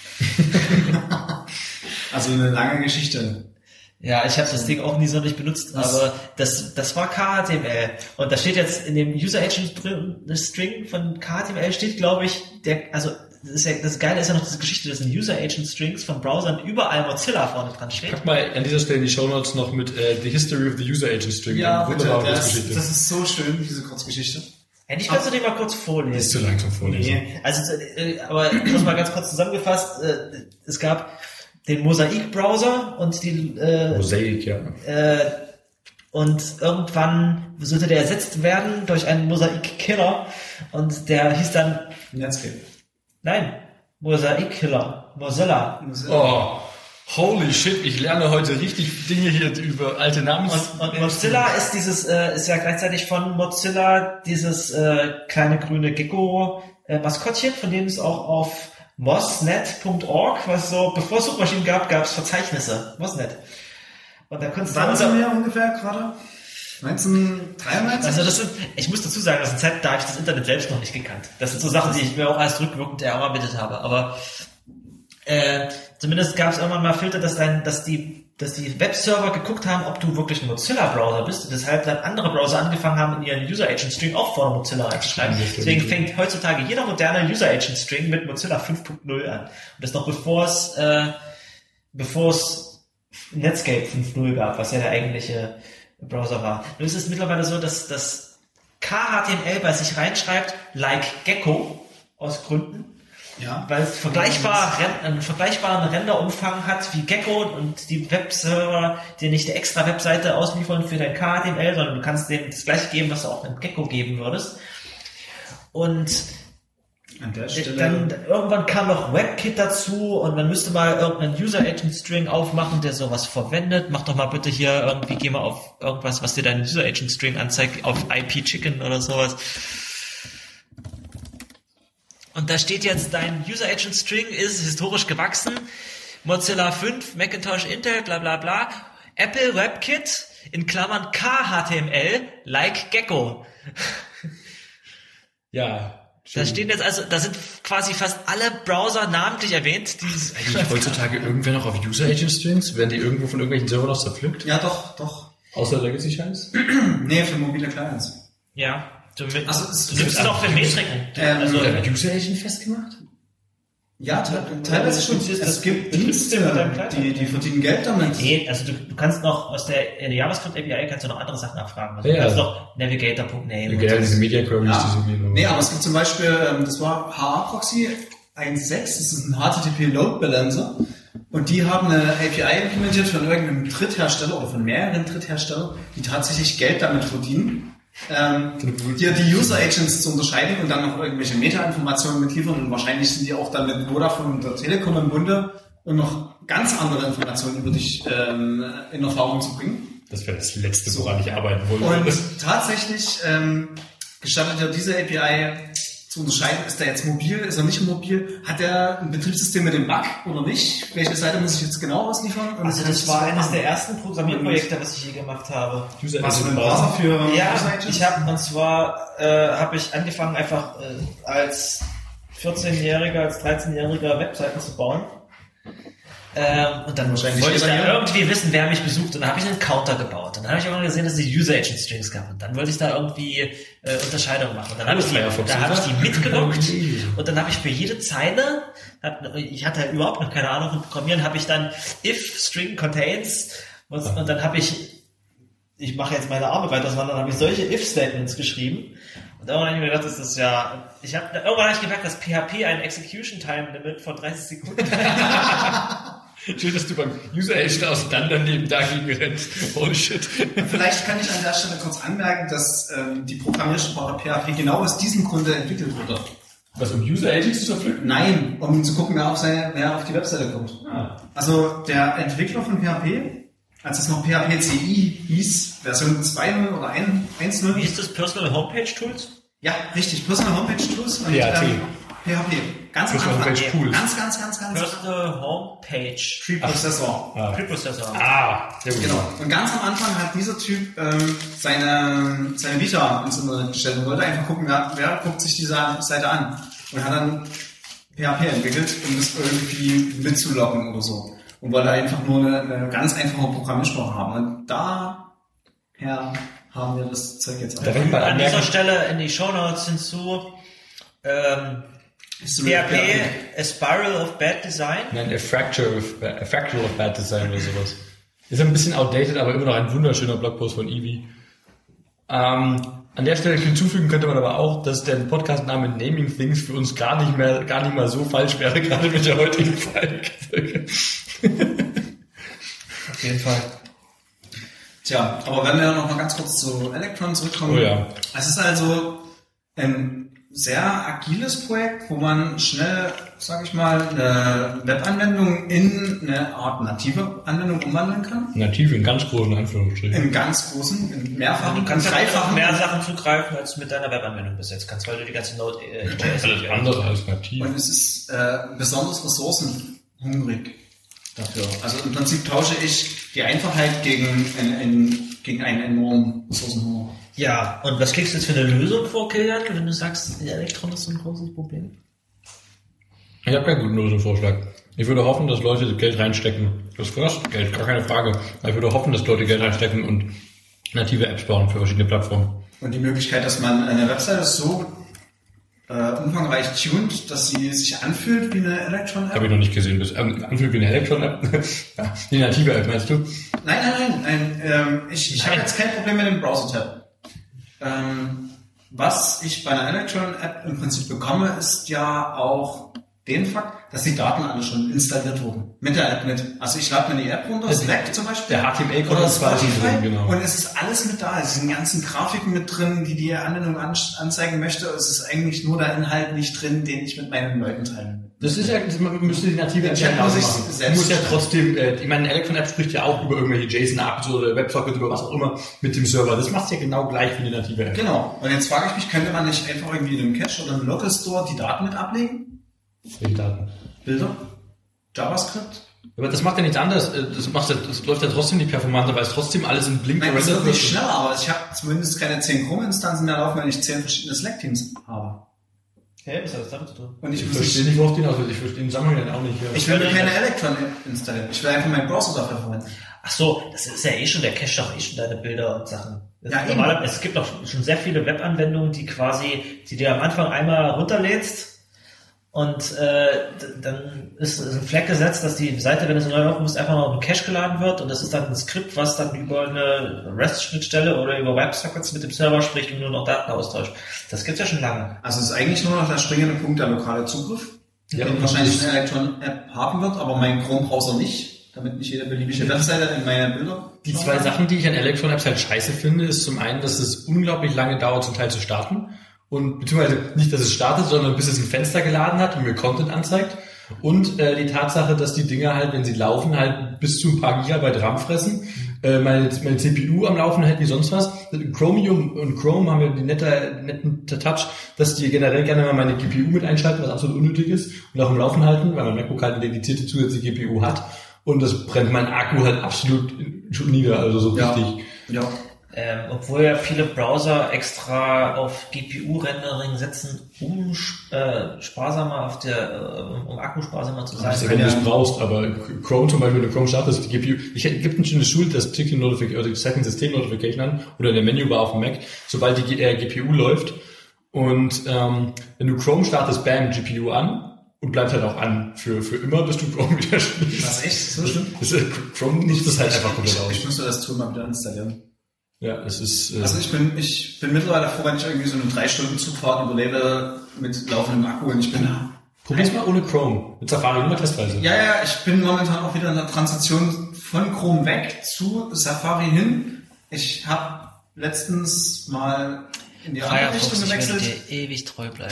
Also eine lange Geschichte. Ja, ich habe das Ding auch nie so nicht benutzt, aber das war KHTML. Und da steht jetzt in dem User Agent String von KHTML steht, glaube ich, das Geile ist ja noch diese Geschichte, dass in User Agent Strings von Browsern überall Mozilla vorne dran steht. Pack mal an dieser Stelle die Shownotes noch mit The History of the User Agent String. Ja, bitte, das ist so schön, diese Kurzgeschichte. Ich kannst du dir mal kurz vorlesen. Ist zu lang zum Vorlesen. Nee. Also, aber ich muss mal ganz kurz zusammengefasst, es gab den Mosaic-Browser und die Mosaic, ja. Und irgendwann sollte der ersetzt werden durch einen Mosaic-Killer, und der hieß dann Netscape. Nein, Mosaic-Killer. Mozilla. Oh, holy shit, ich lerne heute richtig Dinge hier über alte Namen. Und Mozilla ist ist ja gleichzeitig von Mozilla dieses kleine grüne Gecko-Maskottchen, von dem es auch auf moznet.org, was so, bevor es Suchmaschinen gab es Verzeichnisse. Moznet. Und da konntest du... Wann sind wir ungefähr gerade? 1993? Also ich muss dazu sagen, da habe ich das Internet selbst noch nicht gekannt. Das sind so Sachen, die ich mir auch erst rückwirkend erarbeitet habe. Aber zumindest gab es irgendwann mal Filter, dass die Webserver geguckt haben, ob du wirklich ein Mozilla-Browser bist, und deshalb dann andere Browser angefangen haben, in ihren User-Agent-String auch vorne Mozilla einzuschreiben. Deswegen fängt heutzutage jeder moderne User-Agent-String mit Mozilla 5.0 an. Und das noch bevor es Netscape 5.0 gab, was ja der eigentliche Browser war. Nun ist es mittlerweile so, dass KHTML bei sich reinschreibt, like Gecko, aus Gründen, weil es einen vergleichbaren Renderumfang hat wie Gecko, und die Webserver dir nicht eine extra Webseite ausliefern für dein KHTML, sondern du kannst denen das gleiche geben, was du auch einem Gecko geben würdest. Und an der Stelle dann irgendwann kam noch WebKit dazu, und man müsste mal irgendeinen User-Agent-String aufmachen, der sowas verwendet. Mach doch mal bitte hier irgendwie, geh mal auf irgendwas, was dir deinen User-Agent-String anzeigt, auf IP-Chicken oder sowas. Und da steht jetzt, dein User-Agent-String ist historisch gewachsen Mozilla 5, Macintosh, Intel, bla bla bla. Apple WebKit, in Klammern KHTML, like Gecko. Ja. Da stehen jetzt also, da sind quasi fast alle Browser namentlich erwähnt, die Ist eigentlich heutzutage irgendwer noch auf User Agent Strings? Werden die irgendwo von irgendwelchen Servern noch zerpflückt? Ja, doch. Außer Legacy Scheiß? Nee, für mobile Clients. ja, du nimmst es es auch für Metriken. Also, User Agent festgemacht? ja, teilweise schon. Es gibt Dienste, die verdienen Geld damit. Nee, also du kannst noch aus der JavaScript API kannst du noch andere Sachen abfragen. Also Ja. du kannst noch Navigator.name Ja, diese Media Queries, Ja. die sind Nee, aber es gibt zum Beispiel, das war HA-Proxy 1.6, das ist ein HTTP Load Balancer. Und die haben eine API implementiert von irgendeinem Dritthersteller oder von mehreren Drittherstellern, die tatsächlich Geld damit verdienen, dir die User Agents zu unterscheiden und dann noch irgendwelche Meta-Informationen mitliefern. Und wahrscheinlich sind die auch dann mit Vodafone und der Telekom im Bunde, um noch ganz andere Informationen über dich in Erfahrung zu bringen. Das wäre das Letzte, woran ich arbeiten wollte. Und tatsächlich gestattet er diese API zu unterscheiden, ist er jetzt mobil, ist er nicht mobil, hat er ein Betriebssystem mit dem Bug oder nicht, welche Seite muss ich jetzt genau ausliefern? Und Also das war eines der ersten Programmierprojekte, was ich je gemacht habe. User Was für ein Agent Browser für Ja, User Agents? ich habe und zwar habe ich angefangen einfach als 14-Jähriger, als 13-Jähriger Webseiten zu bauen. Und dann Wahrscheinlich wollte ich jeder da hier. irgendwie wissen, wer mich besucht. Und dann habe ich einen Counter gebaut. Und dann habe ich irgendwann gesehen, dass es die User Agent Strings gab. Und dann wollte ich da irgendwie Unterscheidung machen. Und dann habe ich die mitgeloggt. Und dann habe ich für jede Zeile, ich hatte halt überhaupt noch keine Ahnung von Programmieren, habe ich dann if string contains und dann habe ich mache jetzt meine Arme weiter, sondern dann habe ich solche if-Statements geschrieben. Und irgendwann habe ich mir gedacht, das ist ja, irgendwann habe ich gemerkt, dass PHP ein Execution Time Limit von 30 Sekunden hat. Schön, dass du beim User Agent auseinandernehmen dagegen rennst. Oh shit. Vielleicht kann ich an der Stelle kurz anmerken, dass die Programmiersprache PHP genau aus diesem Grunde entwickelt wurde. Was, um User Agents zu zerpflücken? Nein, um zu gucken, wer auf die Webseite kommt. Ah. Also der Entwickler von PHP, als es noch PHP CI hieß, Version 2.0 oder 1.0. Wie ist das Personal Homepage Tools? Ja, richtig, Personal Homepage Tools und PHP. PHP. Ganz am Personal Anfang. Homepage Tools. Ganz. Personal Homepage Preprocessor. Preprocessor. Sehr gut. Genau. Und ganz am Anfang hat dieser Typ seine Vita ins Internet gestellt und wollte einfach gucken, wer guckt sich diese Seite an. Und hat dann PHP entwickelt, um das irgendwie mitzulocken oder so. Und wollte einfach nur eine ganz einfache Programmiersprache haben. Und daher haben wir das Zeug jetzt Da will ich mal An dieser anmerken, Stelle in die Shownotes hinzu PHP, a spiral of bad design. nein, a fracture of bad design oder sowas. Ist ein bisschen outdated, aber immer noch ein wunderschöner Blogpost von Eevee. An der Stelle hinzufügen könnte man aber auch, dass der Podcast-Name Naming Things für uns gar nicht mal so falsch wäre, gerade mit der heutigen Folge. Auf jeden Fall. Tja, aber wenn wir noch mal ganz kurz zu Electron zurückkommen. Oh ja. Es ist also ein sehr agiles Projekt, wo man schnell, sage ich mal, eine Webanwendung in eine Art native Anwendung umwandeln kann. Nativ in ganz großen Anführungsstrichen. In ganz großen, in mehrfachen, Du in kannst auf dreifachen. mehr Sachen zugreifen, als du mit deiner Webanwendung bis jetzt kannst, weil du die ganze Node.js Alles andere als nativ. Und es ist besonders ressourcenhungrig dafür. Also im Prinzip tausche ich die Einfachheit gegen einen enormen Ressourcenhunger. Ja, und was kriegst du jetzt für eine Lösung vor, Kilian, wenn du sagst, Elektron ist so ein großes Problem? Ich habe keinen guten Lösungsvorschlag. Ich würde hoffen, dass Leute Geld reinstecken. Das kostet Geld, gar keine Frage. Aber ich würde hoffen, dass Leute Geld reinstecken und native Apps bauen für verschiedene Plattformen. Und die Möglichkeit, dass man eine Webseite so umfangreich tuned, dass sie sich anfühlt wie eine Electron-App? Habe ich noch nicht gesehen. Das anfühlt wie eine Electron-App. Ja, die native App, meinst du? Nein. Ich habe jetzt kein Problem mit dem Browser-Tab. Was ich bei einer Electron-App im Prinzip bekomme, ist ja auch den Fakt, dass die Daten alle schon installiert wurden. Mit der App mit. Also ich lade mir die App runter, Slack zum Beispiel. Der HTML-Code oder ist quasi Spotify. drin, genau. Und es ist alles mit da. Es sind ganzen Grafiken mit drin, die Anwendung anzeigen möchte. Es ist eigentlich nur der Inhalt nicht drin, den ich mit meinen Leuten teilen will. Das ist ja, man müsste die native App Ja, genauso muss ich machen. selbst Muss ja stellen. trotzdem, ich meine, Electron-App spricht ja auch über irgendwelche JSON-Apps oder Websockets, über was auch immer mit dem Server. Das macht ja genau gleich wie eine native App. Genau. Und jetzt frage ich mich, könnte man nicht einfach irgendwie in einem Cache oder einem Local Store die Daten mit ablegen? Welche Daten? Bilder? JavaScript? Aber das macht ja nichts anderes. Das läuft ja trotzdem nicht performanter, weil es trotzdem alles in Blink Nein, das wird nicht schneller, aber ich habe zumindest keine 10 Chrome-Instanzen mehr laufen, wenn ich 10 verschiedene Slack-Teams habe. Hey, was hat das damit zu tun? Und ich verstehe nicht, worauf die hinaus will. Ich verstehe den Zusammenhang auch nicht. Ja. Ich will keine Electron installieren. Ich will einfach meinen Browser dafür verwenden. Ach so, das ist ja eh schon, der cache doch eh schon deine Bilder und Sachen. Ja, Es gibt auch schon sehr viele Webanwendungen, die dir am Anfang einmal runterlädst und dann ist ein Flag gesetzt, dass die Seite, wenn es neu aufrufen muss, einfach noch ein Cache geladen wird und das ist dann ein Skript, was dann über eine REST-Schnittstelle oder über WebSockets mit dem Server spricht und nur noch Daten austauscht. Das gibt's ja schon lange. Also es ist eigentlich nur noch der springende Punkt der lokale Zugriff, den wahrscheinlich eine Electron-App haben wird, aber mein Chrome-Browser nicht, damit nicht jede beliebige Webseite in meine Bilder. Die zwei Sachen, die ich an Electron-Apps halt scheiße finde, ist zum einen, dass es unglaublich lange dauert, zum Teil zu starten. Und beziehungsweise nicht, dass es startet, sondern bis es ein Fenster geladen hat und mir Content anzeigt. Und die Tatsache, dass die Dinger halt, wenn sie laufen, halt bis zu ein paar Gigabyte RAM fressen. Meine CPU am Laufen hält wie sonst was. Chromium und Chrome haben ja die netten Touch, dass die generell gerne mal meine GPU mit einschalten, was absolut unnötig ist. Und auch am Laufen halten, weil mein MacBook halt eine dedizierte zusätzliche GPU hat. Und das brennt mein Akku halt absolut schon nieder, also so richtig. Ja. Obwohl ja viele Browser extra auf GPU-Rendering setzen, um sparsamer um Akku sparsamer zu sein. Wenn du es brauchst, aber Chrome zum Beispiel, wenn du Chrome startest, die GPU, gibt eine Schule, das zeigt die Second System Notification an, oder in der Menübar auf dem Mac, sobald die GPU läuft. Und wenn du Chrome startest, bam, GPU an. Und bleibt halt auch an für immer, bis du Chrome wieder schließt. Das ist echt so schlimm? Chrome nutzt das halt einfach komplett aus. Ich müsste das Tool mal wieder installieren. Ja, es ist... Also ich bin mittlerweile froh, wenn ich irgendwie so eine 3-Stunden-Zugfahrt überlebe mit laufendem Akku und ich bin da. Probier's mal ohne Chrome. Mit Safari nur testweise. Ja, ich bin momentan auch wieder in der Transition von Chrome weg zu Safari hin. Ich habe letztens mal in die andere Richtung gewechselt. Ich werde dir ewig treu bleiben.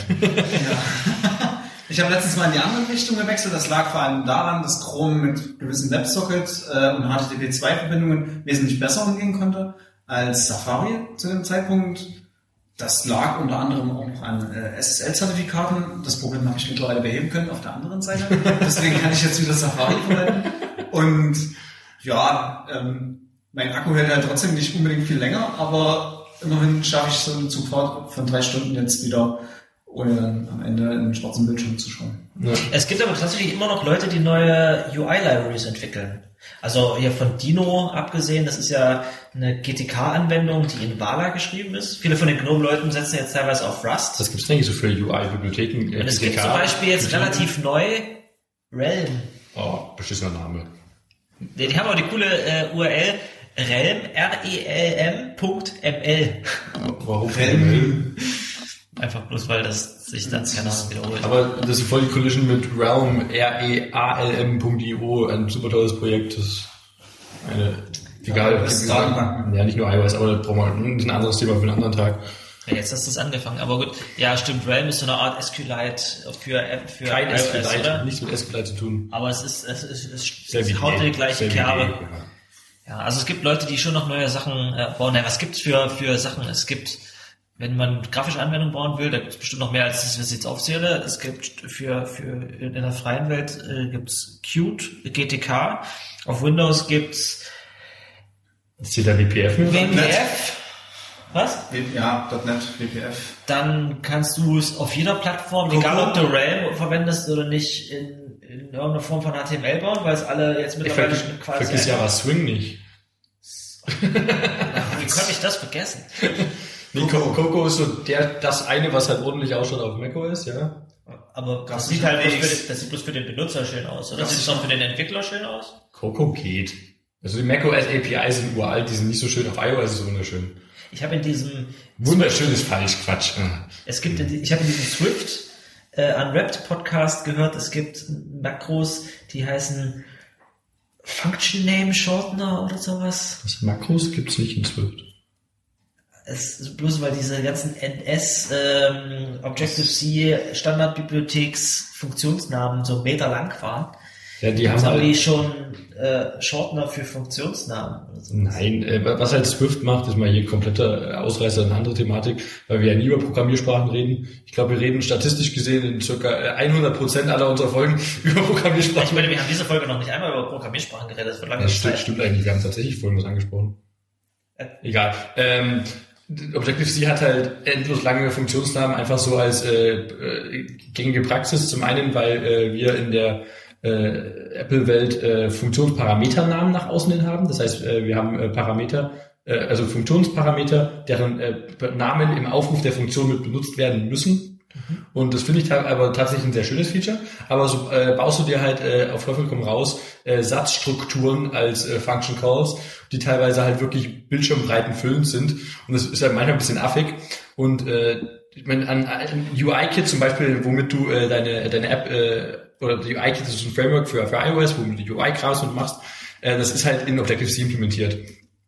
Ja. Ich habe letztens mal in die andere Richtung gewechselt. Das lag vor allem daran, dass Chrome mit gewissen WebSockets und HTTP2-Verbindungen wesentlich besser umgehen konnte als Safari zu dem Zeitpunkt. Das lag unter anderem auch an SSL-Zertifikaten. Das Problem habe ich mittlerweile beheben können auf der anderen Seite. Deswegen kann ich jetzt wieder Safari verwenden. Und ja, mein Akku hält halt trotzdem nicht unbedingt viel länger, aber immerhin schaffe ich so einen Zugfahrt von 3 Stunden jetzt wieder, ohne dann am Ende in den schwarzen Bildschirm zu schauen. Ja. Es gibt aber tatsächlich immer noch Leute, die neue UI-Libraries entwickeln. Also hier von Dino abgesehen, das ist ja eine GTK-Anwendung, die in Vala geschrieben ist. Viele von den GNOME-Leuten setzen jetzt teilweise auf Rust. Das gibt's eigentlich so für UI-Bibliotheken. Und es gibt zum Beispiel jetzt relativ neu Realm. Oh, beschissener Name. Die haben aber die coole URL Realm, RELM.ml. Warum Realm? Einfach bloß, weil das sich dann keine Ahnung wiederholt. Aber das ist voll die Collision mit Realm, REALM.io, ein super tolles Projekt. Das ist egal. Ja, nicht nur iOS, aber das ist ein anderes Thema für einen anderen Tag. Ja, jetzt hast du es angefangen, aber gut. Ja, stimmt, Realm ist so eine Art SQLite für kein iOS, SQLite, oder? Nichts mit SQLite zu tun. Aber es haut die gleiche Kerbe. Ja, also es gibt Leute, die schon noch neue Sachen bauen. Ja, was gibt's für Sachen? Es gibt, wenn man grafische Anwendungen bauen will, da gibt es bestimmt noch mehr, als das, was ich jetzt aufzähle. Es gibt für in der freien Welt gibt's Qt, GTK. Auf Windows gibt's ist hier der WPF mit? WPF. Was? Ja, .NET, WPF. Dann kannst du es auf jeder Plattform, egal ob du Realm verwendest oder nicht, in irgendeiner Form von HTML bauen, weil es alle jetzt mittlerweile schon quasi... Vergiss ja was Swing nicht. Wie konnte ich das vergessen? Nee, Coco ist so das eine, was halt ordentlich ausschaut auf macOS, ja. Aber das sieht halt das sieht bloß für den Benutzer schön aus, oder? Sieht es auch für den Entwickler schön aus? Coco geht. Also die macOS APIs sind uralt, die sind nicht so schön. Auf iOS ist es wunderschön. Ich habe in diesem... Wunderschön ist falsch, Quatsch. Ich habe in diesem Swift Unwrapped Podcast gehört, es gibt Makros, die heißen Function Name Shortener oder sowas. Was Makros gibt's nicht in Swift. Es ist bloß, weil diese ganzen NS Objective-C Standardbibliotheks Funktionsnamen so Meter lang waren. Ja, die haben Haben halt, die schon Shortener für Funktionsnamen oder so? nein, was halt Swift macht, ist mal hier kompletter Ausreißer in eine andere Thematik, weil wir ja nie über Programmiersprachen reden. Ich glaube, wir reden statistisch gesehen in circa 100% aller unserer Folgen über Programmiersprachen. Ich meine, wir haben diese Folge noch nicht einmal über Programmiersprachen geredet, das wird lange Das Zeit. stimmt eigentlich, wir haben tatsächlich vorhin was angesprochen. Egal. Objective-C hat halt endlos lange Funktionsnamen einfach so als gängige Praxis. Zum einen, weil wir in der Apple-Welt Funktionsparameternamen nach außen hin haben. Das heißt, wir haben Parameter, also Funktionsparameter, deren Namen im Aufruf der Funktion mit benutzt werden müssen. Und das finde ich aber tatsächlich ein sehr schönes Feature. Aber so baust du dir halt auf Teufel komm raus Satzstrukturen als Function Calls, die teilweise halt wirklich bildschirmbreitenfüllend sind. Und das ist halt manchmal ein bisschen affig. Und ich meine, an UI-Kit zum Beispiel, womit du deine App oder die UI-Kit ist ein Framework für iOS, womit du die UI kraust und machst, das ist halt in Objective-C implementiert.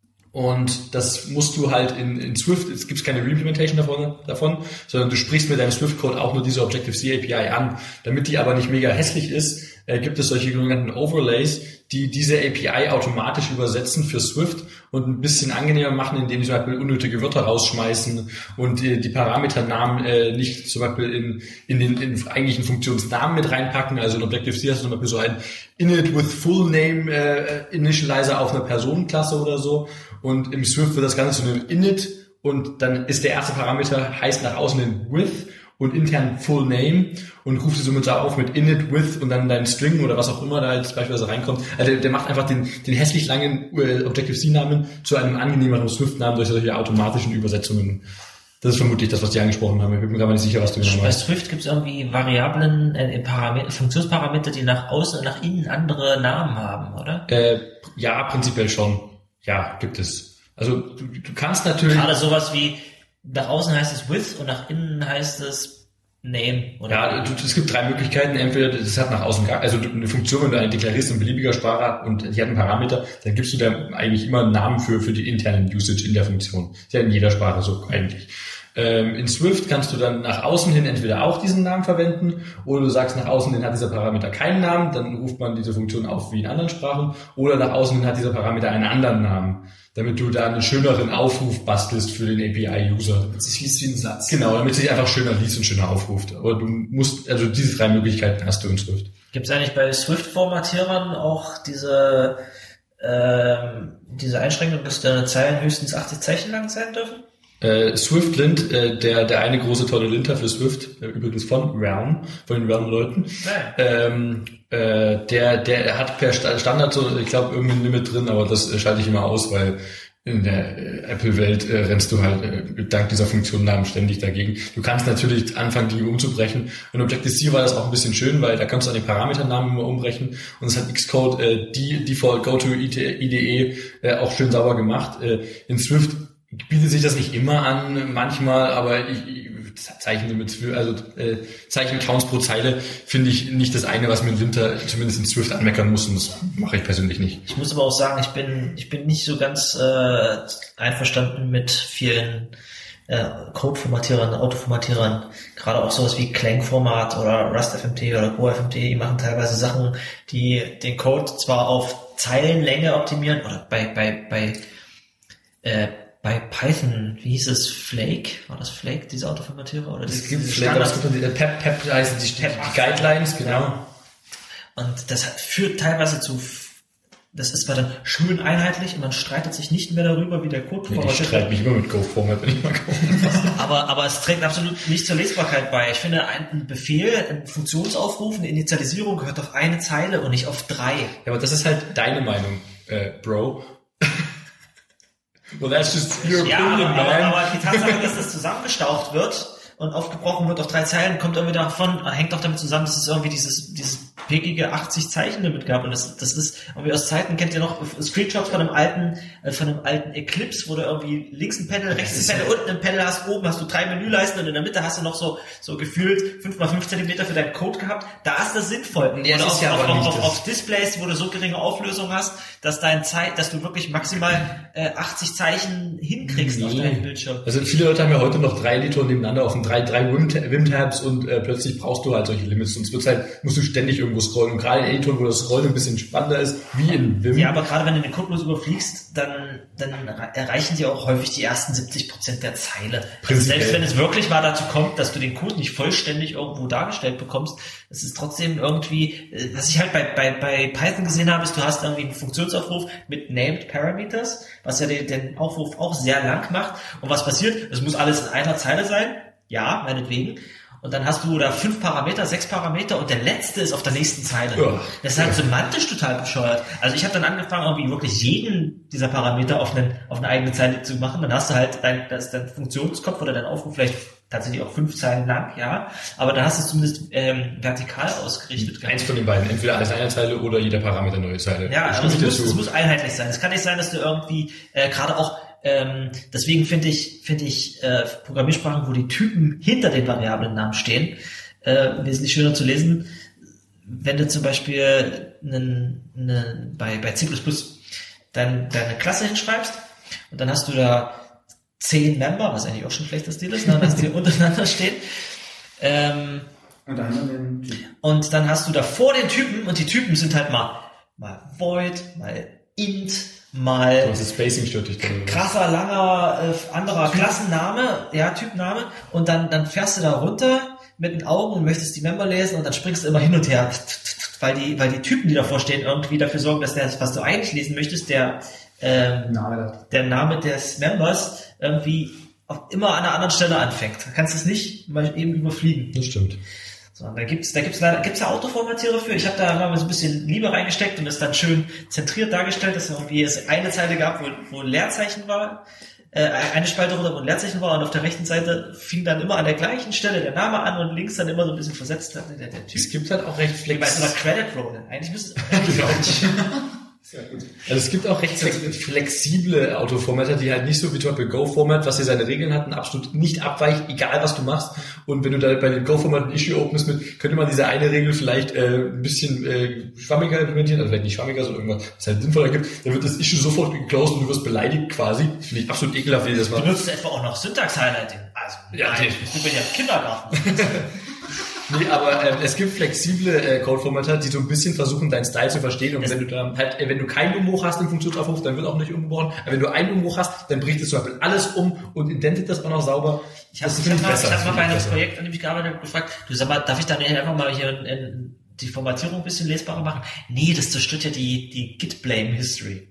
Und das musst du halt in Swift, es gibt keine Reimplementation davon, sondern du sprichst mit deinem Swift-Code auch nur diese Objective-C API an. Damit die aber nicht mega hässlich ist, gibt es solche sogenannten Overlays, die diese API automatisch übersetzen für Swift und ein bisschen angenehmer machen, indem sie zum Beispiel unnötige Wörter rausschmeißen und die Parameternamen nicht zum Beispiel in den eigentlichen Funktionsnamen mit reinpacken. Also in Objective-C hast du zum Beispiel so ein Init with Full Name Initializer auf einer Personenklasse oder so. Und im Swift wird das Ganze zu einem Init und dann ist der erste Parameter, heißt nach außen hin with und intern Full Name und ruft sie somit auf mit Init with und dann dein String oder was auch immer da jetzt beispielsweise reinkommt. Also der macht einfach den hässlich langen Objective-C-Namen zu einem angenehmeren Swift-Namen durch solche automatischen Übersetzungen. Das ist vermutlich das, was die angesprochen haben. Ich bin mir gar nicht sicher, was du genau Bei meinst. Swift gibt es irgendwie Variablen, Funktionsparameter, die nach außen und nach innen andere Namen haben, oder? Ja, prinzipiell schon. Ja, gibt es. Also du kannst natürlich... Gerade sowas wie, nach außen heißt es with und nach innen heißt es name. Oder Ja, es gibt drei Möglichkeiten. Entweder das hat nach außen gar, also eine Funktion, wenn du eine deklarierst in beliebiger Sprache und die hat einen Parameter, dann gibst du da eigentlich immer einen Namen für die internen Usage in der Funktion. Ist ja in jeder Sprache so eigentlich. In Swift kannst du dann nach außen hin entweder auch diesen Namen verwenden oder du sagst, nach außen hin hat dieser Parameter keinen Namen, dann ruft man diese Funktion auf wie in anderen Sprachen, oder nach außen hin hat dieser Parameter einen anderen Namen, damit du da einen schöneren Aufruf bastelst für den API-User. Damit sich liest wie ein Satz. Genau, damit sich einfach schöner liest und schöner aufruft. Aber du musst, also diese drei Möglichkeiten hast du in Swift. Gibt es eigentlich bei Swift-Formatierern auch diese Einschränkung, dass deine Zeilen höchstens 80 Zeichen lang sein dürfen? SwiftLint, der eine große tolle Linter für Swift, übrigens von Realm, von den Realm-Leuten, der hat per Standard so, ich glaube, irgendein Limit drin, aber das schalte ich immer aus, weil in der Apple-Welt rennst du halt dank dieser Funktionnamen ständig dagegen. Du kannst natürlich anfangen, die umzubrechen. Und Objective-C war das auch ein bisschen schön, weil da kannst du an den Parameternamen immer umbrechen. Und es hat Xcode Default Go-To IDE auch schön sauber gemacht. In Swift bietet sich das nicht immer an, manchmal, aber Zeichencounts pro Zeile finde ich nicht das eine, was mir in Linter zumindest in Swift anmeckern muss, und das mache ich persönlich nicht. Ich muss aber auch sagen, ich bin nicht so ganz einverstanden mit vielen Code-Formatierern, Autoformatierern, gerade auch sowas wie Clang-Format oder Rust-FMT oder GoFMT, die machen teilweise Sachen, die den Code zwar auf Zeilenlänge optimieren, oder bei Python, wie hieß es, Flake? War das Flake, diese Autoformatierer? Oder es gibt Flake, PEP heißen die Guidelines, genau. Und das führt teilweise zu, das ist zwar dann schön einheitlich und man streitet sich nicht mehr darüber, wie der Code formattiert. Ich streite mich immer mit Go-Format, wenn ich mal Go. aber es trägt absolut nicht zur Lesbarkeit bei. Ich finde, ein Befehl, ein Funktionsaufruf, eine Initialisierung gehört auf eine Zeile und nicht auf 3. Ja, aber das ist halt deine Meinung, Bro. Well, that's just your opinion, man. Aber die Tatsache, dass das zusammengestaucht wird und aufgebrochen wird auf 3 Zeilen, kommt irgendwie davon, hängt auch damit zusammen, dass es irgendwie dieses pickige 80 Zeichen Limit gab. Und das ist irgendwie aus Zeiten, kennt ihr noch Screenshots von einem alten Eclipse, wo du irgendwie links ein Panel, rechts ein Panel, unten ein Panel hast, oben hast du 3 Menüleisten und in der Mitte hast du noch so gefühlt 5x5 Zentimeter für deinen Code gehabt. Da ist das sinnvoll. Ja, das ist ja auf Displays, wo du so geringe Auflösung hast, dass dass du wirklich maximal 80 Zeichen hinkriegst auf deinem Bildschirm. Also viele Leute haben ja heute noch 3 Editoren nebeneinander auf dem drei Wim-Tabs und plötzlich brauchst du halt solche Limits, sonst musst du ständig irgendwo scrollen. Und gerade in Editor, wo das Scrollen ein bisschen spannender ist, wie in Vim. Ja, aber gerade wenn du den Code bloß überfliegst, dann erreichen dir auch häufig die ersten 70% der Zeile. Also selbst wenn es wirklich mal dazu kommt, dass du den Code nicht vollständig irgendwo dargestellt bekommst, es ist trotzdem irgendwie, was ich halt bei Python gesehen habe, ist, du hast irgendwie einen Funktionsaufruf mit Named Parameters, was ja den Aufruf auch sehr lang macht. Und was passiert? Es muss alles in einer Zeile sein. Ja, meinetwegen. Und dann hast du da 5 Parameter, 6 Parameter und der letzte ist auf der nächsten Zeile. Ja. Das ist halt semantisch total bescheuert. Also ich habe dann angefangen, irgendwie wirklich jeden dieser Parameter auf eine eigene Zeile zu machen. Dann hast du halt dein Funktionskopf oder dein Aufruf vielleicht tatsächlich auch 5 Zeilen lang, ja. Aber dann hast du es zumindest vertikal ausgerichtet. Eins von den beiden. Entweder alles eine Zeile oder jeder Parameter neue Zeile. Ja, aber es muss einheitlich sein. Es kann nicht sein, dass du irgendwie gerade auch deswegen finde ich Programmiersprachen, wo die Typen hinter den Variablennamen stehen, wesentlich schöner zu lesen, wenn du zum Beispiel bei C++ deine Klasse hinschreibst und dann hast du da 10 Member, was eigentlich auch schon ein schlechter Stil ist, ne, dass die untereinander stehen. Und dann hast du davor den Typen und die Typen sind halt mal Void, mal Int, mal das Spacing stört dich dann, krasser, langer, anderer Klassenname, ja, Typname, und dann fährst du da runter mit den Augen und möchtest die Member lesen und dann springst du immer hin und her, weil die Typen, die davor stehen, irgendwie dafür sorgen, dass der, was du eigentlich lesen möchtest, der Name des Members irgendwie immer an einer anderen Stelle anfängt. Du kannst es nicht mal eben überfliegen. Das stimmt. So, und da gibt's ja Autoformatierer für. Ich habe da mal so ein bisschen Liebe reingesteckt und es dann schön zentriert dargestellt, dass irgendwie es eine Zeile gab, wo ein Leerzeichen war, eine Spalte runter, wo ein Leerzeichen war und auf der rechten Seite fing dann immer an der gleichen Stelle der Name an und links dann immer so ein bisschen versetzt der Typ. Es gibt halt auch recht flexibel. Bei so einer Credit Roll. Eigentlich müsste es sehr gut. Also es gibt auch recht flexible Autoformatter, die halt nicht so wie zum Beispiel Go-Format, was hier seine Regeln hat und absolut nicht abweicht, egal was du machst. Und wenn du da bei dem Go-Format ein Issue openest könnte man diese eine Regel vielleicht ein bisschen schwammiger implementieren, also vielleicht nicht schwammiger, sondern irgendwas, was halt sinnvoller gibt, dann wird das Issue sofort geclosed und du wirst beleidigt quasi. Das finde ich absolut ekelhaft, wie das macht. Benutzt du etwa auch noch Syntax-Highlighting? Also, ja, ich bin ja im Kindergarten. Nee, aber es gibt flexible Code-Formatter, die so ein bisschen versuchen, deinen Style zu verstehen. Und wenn du dann halt, wenn du keinen Umbruch hast im Funktionsaufruf, dann wird auch nicht umgebaut. Aber wenn du einen Umbruch hast, dann bricht es zum Beispiel alles um und indentet das auch noch sauber. Ich habe mal bei einem Projekt, an dem ich gearbeitet habe, gefragt, du sag mal, darf ich dann einfach mal hier die Formatierung ein bisschen lesbarer machen? Nee, das zerstört ja die Git-Blame-History.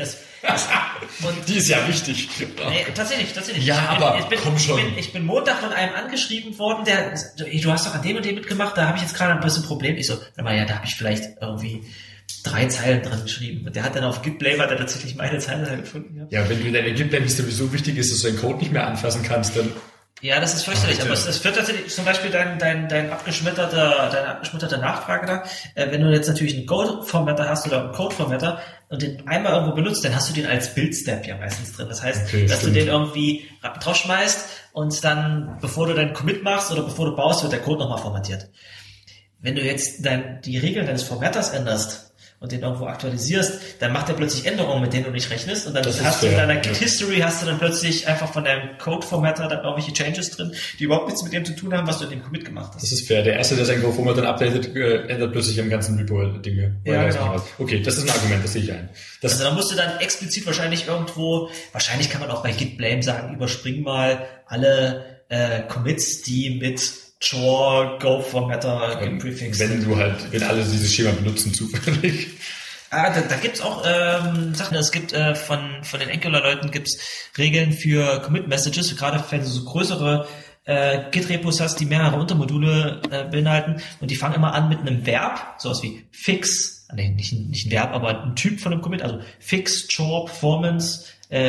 Und die ist ja wichtig. Nee, tatsächlich. Ja, komm schon. Ich bin Montag von einem angeschrieben worden, du hast doch an dem und dem mitgemacht, da habe ich jetzt gerade ein bisschen Problem. Ich so, da habe ich vielleicht irgendwie 3 Zeilen dran geschrieben. Und der hat dann auf Git-Blame, hat er tatsächlich meine Zeile halt gefunden. Ja, wenn du deine Git-Blame sowieso wichtig ist, dass du deinen Code nicht mehr anfassen kannst, dann... Ja, das ist fürchterlich, aber es wird tatsächlich zum Beispiel deine abgeschmetterte Nachfrage da. Wenn du jetzt natürlich einen Code-Formatter hast oder einen Code-Formatter und den einmal irgendwo benutzt, dann hast du den als Build-Step ja meistens drin. Das heißt, dass du den irgendwie drauf schmeißt und dann, bevor du deinen Commit machst oder bevor du baust, wird der Code nochmal formatiert. Wenn du jetzt die Regeln deines Formatters änderst und den irgendwo aktualisierst, dann macht er plötzlich Änderungen, mit denen du nicht rechnest und dann hast du in deiner Git-History hast du dann plötzlich einfach von deinem Code-Formatter dann irgendwelche Changes drin, die überhaupt nichts mit dem zu tun haben, was du in dem Commit gemacht hast. Das ist fair. Der Erste, der sein Code-Format dann updatet, ändert plötzlich am ganzen Repo Dinge. Ja, genau. Okay, das ist ein Argument, das sehe ich ein. Also dann musst du dann explizit wahrscheinlich kann man auch bei Git Blame sagen, überspring mal alle Commits, die mit Chore, Go-Formatter geprefixt. Wenn alle dieses Schema benutzen, zufällig. Da gibt's auch Sachen, es gibt von den Angular-Leuten gibt's Regeln für Commit-Messages, gerade wenn du so größere Git-Repos hast, die mehrere Untermodule beinhalten und die fangen immer an mit einem Verb, sowas wie fix, nicht ein Verb, aber ein Typ von einem Commit, also fix, Chore, Performance,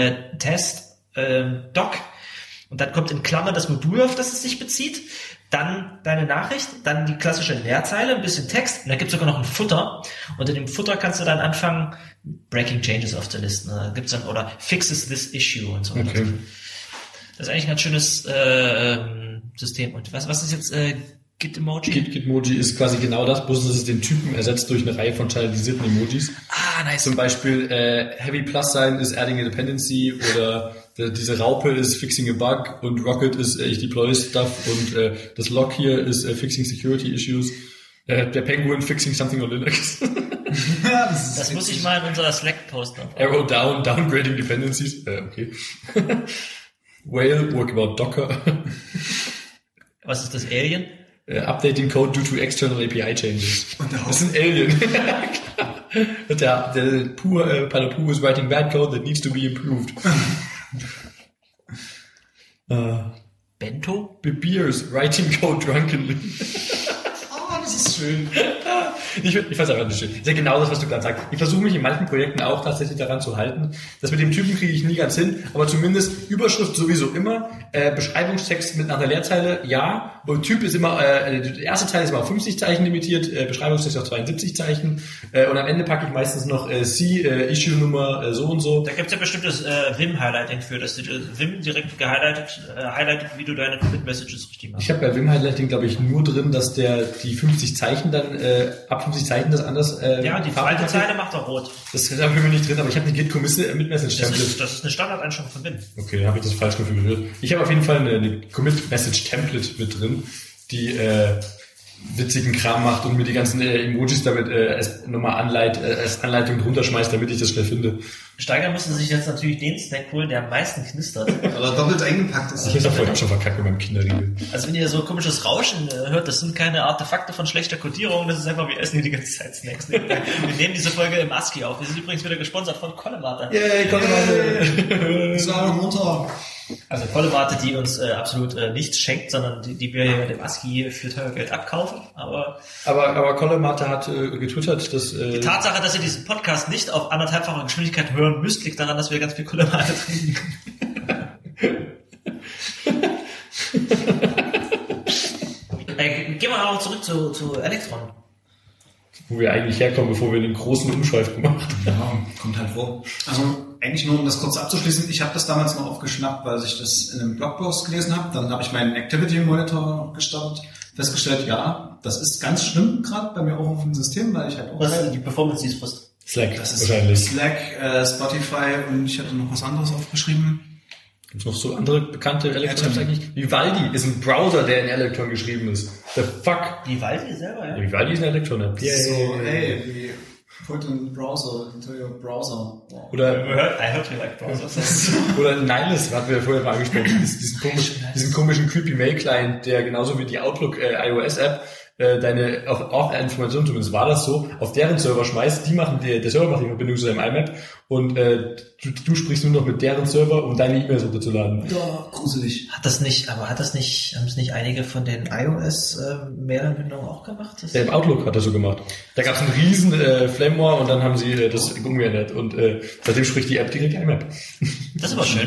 Test, Doc und dann kommt in Klammer das Modul, auf das es sich bezieht, dann deine Nachricht, dann die klassische Leerzeile, ein bisschen Text und dann gibt es sogar noch ein Futter und in dem Futter kannst du dann anfangen, Breaking Changes auf der Liste, ne? Gibt's dann, oder Fixes this issue und so weiter. Okay. Das ist eigentlich ein ganz schönes System. Und was ist jetzt Git-Emoji? Git-Emoji ist quasi genau das, bloß dass es den Typen ersetzt durch eine Reihe von childisierten Emojis. Ah, nice. Zum Beispiel Heavy Plus Sign ist adding a dependency oder diese Raupe ist fixing a bug und Rocket ist ich deploy stuff und das Log hier ist fixing security issues. Der Penguin fixing something on Linux. Ja, Das muss ich mal in unserer Slack posten. Arrow down, downgrading dependencies. Okay. Whale, work about Docker. Was ist das, Alien? Updating code due to external API changes. Und der Das ist ein Alien. Der Palapu is writing bad code that needs to be improved. Bento? Beers writing code drunkenly. Oh, das ist schön. Ich fand's einfach nicht schön. Das ist ja genau das, was du gerade sagst. Ich versuche mich in manchen Projekten auch tatsächlich daran zu halten. Das mit dem Typen kriege ich nie ganz hin, aber zumindest Überschrift sowieso immer, Beschreibungstext mit nach der Leerzeile, ja. Und Typ ist immer, der erste Teil ist immer auf 50 Zeichen limitiert, Beschreibungstext auf 72 Zeichen. Und am Ende packe ich meistens noch Issue-Nummer so und so. Da gibt's ja bestimmtes Vim-Highlighting für, dass dir Vim direkt highlightet, wie du deine Commit-Messages richtig machst. Ich habe bei Vim Highlighting, glaube ich, nur drin, dass die 50 Zeichen dann ab 50 Zeichen das anders. Ja, die zweite Zeile macht er rot. Das ist aber nicht drin, aber ich habe eine Git-Commit mit Message-Template. Das ist eine Standardeinstellung von Vim. Okay, dann habe ich das falsch konfiguriert. Ich habe auf jeden Fall eine Commit-Message-Template mit drin, die witzigen Kram macht und mir die ganzen Emojis damit als Anleitung drunter schmeißt, damit ich das schnell finde. Steiger musste sich jetzt natürlich den Stack holen, der am meisten knistert. Aber doppelt eingepackt ist. Ich habe vorhin schon verkackt mit meinem Kinderriegel. Also wenn ihr so komisches Rauschen hört, das sind keine Artefakte von schlechter Codierung, das ist einfach, wir essen hier die ganze Zeit Snacks. Wir nehmen diese Folge im ASCII auf. Wir sind übrigens wieder gesponsert von Collemate. Yay, Collemate! Sag runter. Also Collemate, die uns absolut nichts schenkt, sondern die wir hier mit dem ASCII für teuer Geld abkaufen. Aber Collemate hat getwittert, dass die Tatsache, dass ihr diesen Podcast nicht auf 1,5-facher Geschwindigkeit hören müsst, liegt daran, dass wir ganz viel Collemate trinken. Gehen wir aber auch zurück zu Electron. wo wir eigentlich herkommen, bevor wir den großen Umschweif gemacht haben. Ja, kommt halt vor. Also eigentlich nur, um das kurz abzuschließen, ich habe das damals mal aufgeschnappt, weil ich das in einem Blogpost gelesen habe. Dann habe ich meinen Activity Monitor gestartet, festgestellt, ja, das ist ganz schlimm gerade bei mir auch auf dem System, weil ich halt auch... Was ist die Performance, die es frisst? Slack, das ist wahrscheinlich. Slack, Spotify und ich hatte noch was anderes aufgeschrieben. Gibt's noch so andere bekannte Electrons eigentlich? Vivaldi ist ein Browser, der in Electron geschrieben ist. The fuck? Vivaldi selber, ja? Vivaldi ist ein Electron. So, hey, wie put in browser into your browser. Wow. Oder I heard you like browsers. oder Nihilus, hatten wir vorher mal angesprochen, diesen komischen Creepy Mail Client, der genauso wie die Outlook iOS App deine auch Informationen, zumindest war das so, auf deren Server schmeißt, der Server macht die Verbindung zu deinem IMAP und du sprichst nur noch mit deren Server, um deine E-Mails runterzuladen. Ja, gruselig. Haben es nicht einige von den iOS Mailanbindungen auch gemacht? Der im Outlook hat das so gemacht. Da gab es einen riesen Flamewar und dann haben sie das umgeändert und seitdem spricht die App direkt IMAP. Das ist aber schön.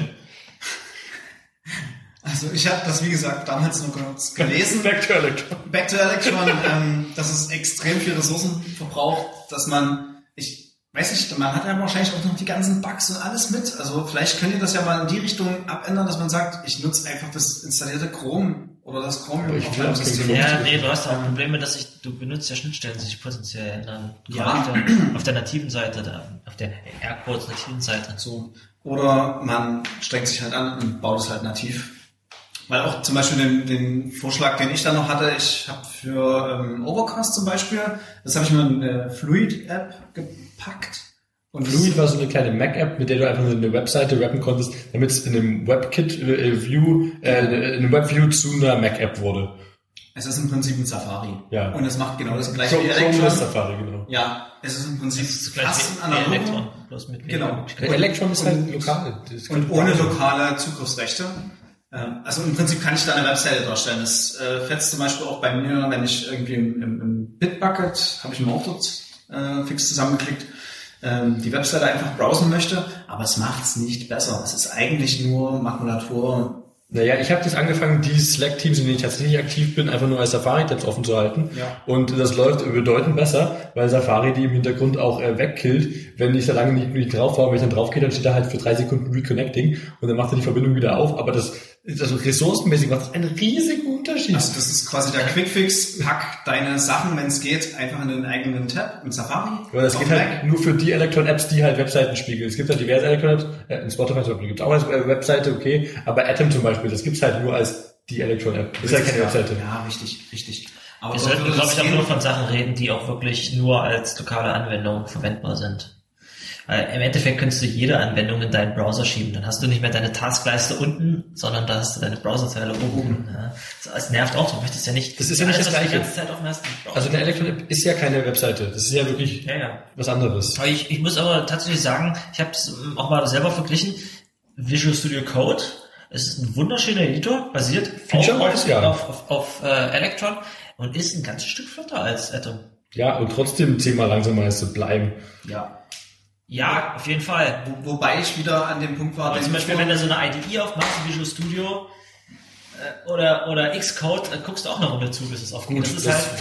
Also ich habe das, wie gesagt, damals nur kurz gelesen. Back to Electron. Back to Electron, dass es extrem viel Ressourcen verbraucht, dass ich weiß nicht, man hat ja wahrscheinlich auch noch die ganzen Bugs und alles mit. Also vielleicht könnt ihr das ja mal in die Richtung abändern, dass man sagt, ich nutze einfach das installierte Chrome oder das Chromium auf meinem System. Ja, nee, du hast auch Probleme, du benutzt ja Schnittstellen, die sich potenziell ändern. Ja. Auf der nativen Seite, auf der Airquotes nativen Seite. So. Oder man strengt sich halt an und baut es halt nativ. Weil auch zum Beispiel den Vorschlag, den ich dann noch hatte, ich habe für Overcast zum Beispiel, das habe ich mir in eine Fluid-App gepackt. Und Fluid war so eine kleine Mac-App, mit der du einfach eine Webseite rappen konntest, damit es in einem WebKit-View, in einem Web-View zu einer Mac-App wurde. Es ist im Prinzip ein Safari. Ja. Und es macht genau das gleiche wie Electron. Electron. Safari, genau. Ja, es ist im Prinzip fast ein Electron. Bloß mit genau. Electron ist halt lokal. Und ohne lokale Zugriffsrechte. Also im Prinzip kann ich da eine Webseite darstellen. Das fetzt zum Beispiel auch bei mir, wenn ich irgendwie im Bitbucket, habe ich mir auch dort fix zusammengeklickt, die Webseite einfach browsen möchte, aber es macht es nicht besser. Es ist eigentlich nur Makulatur. Naja, ich habe das angefangen, die Slack-Teams, in denen ich tatsächlich aktiv bin, einfach nur als Safari-Tabs offen zu halten. Ja. Und das läuft bedeutend besser, weil Safari die im Hintergrund auch wegkillt. Wenn ich da lange nicht drauf war, wenn ich dann drauf gehe, dann steht da halt für 3 Sekunden Reconnecting und dann macht er die Verbindung wieder auf. Aber das Also ressourcenmäßig macht das einen riesigen Unterschied. Also das ist quasi der Quickfix, pack deine Sachen, wenn es geht, einfach in den eigenen Tab mit Safari. Aber das geht halt nur für die Electron-Apps, die halt Webseiten spiegeln. Es gibt halt diverse Electron-Apps, in Spotify zum Beispiel gibt es auch eine Webseite, okay, aber Atom zum Beispiel, das gibt's halt nur als die Electron-App. Ist halt keine Webseite. Ja, richtig. Aber wir sollten, glaube ich, auch nur von Sachen reden, die auch wirklich nur als lokale Anwendung verwendbar sind. Weil im Endeffekt könntest du jede Anwendung in deinen Browser schieben. Dann hast du nicht mehr deine Taskleiste unten, sondern da hast du deine Browserzeile oben. Ja. Das nervt auch, du möchtest ja nicht... Das ist ja nicht das Gleiche. Die ganze Zeit offen hast. Also eine Electron-App ist ja keine Webseite. Das ist ja wirklich was anderes. Aber ich muss aber tatsächlich sagen, ich habe es auch mal selber verglichen. Visual Studio Code ist ein wunderschöner Editor, basiert auf Electron und ist ein ganzes Stück flotter als Atom. Ja, und trotzdem 10-mal langsamer als zu bleiben. Ja, auf jeden Fall. Wobei ich wieder an dem Punkt war... Zum Beispiel, wenn du so eine IDE aufmachst, Visual Studio oder Xcode, guckst du auch eine Runde zu, bis es aufgeht. Gut,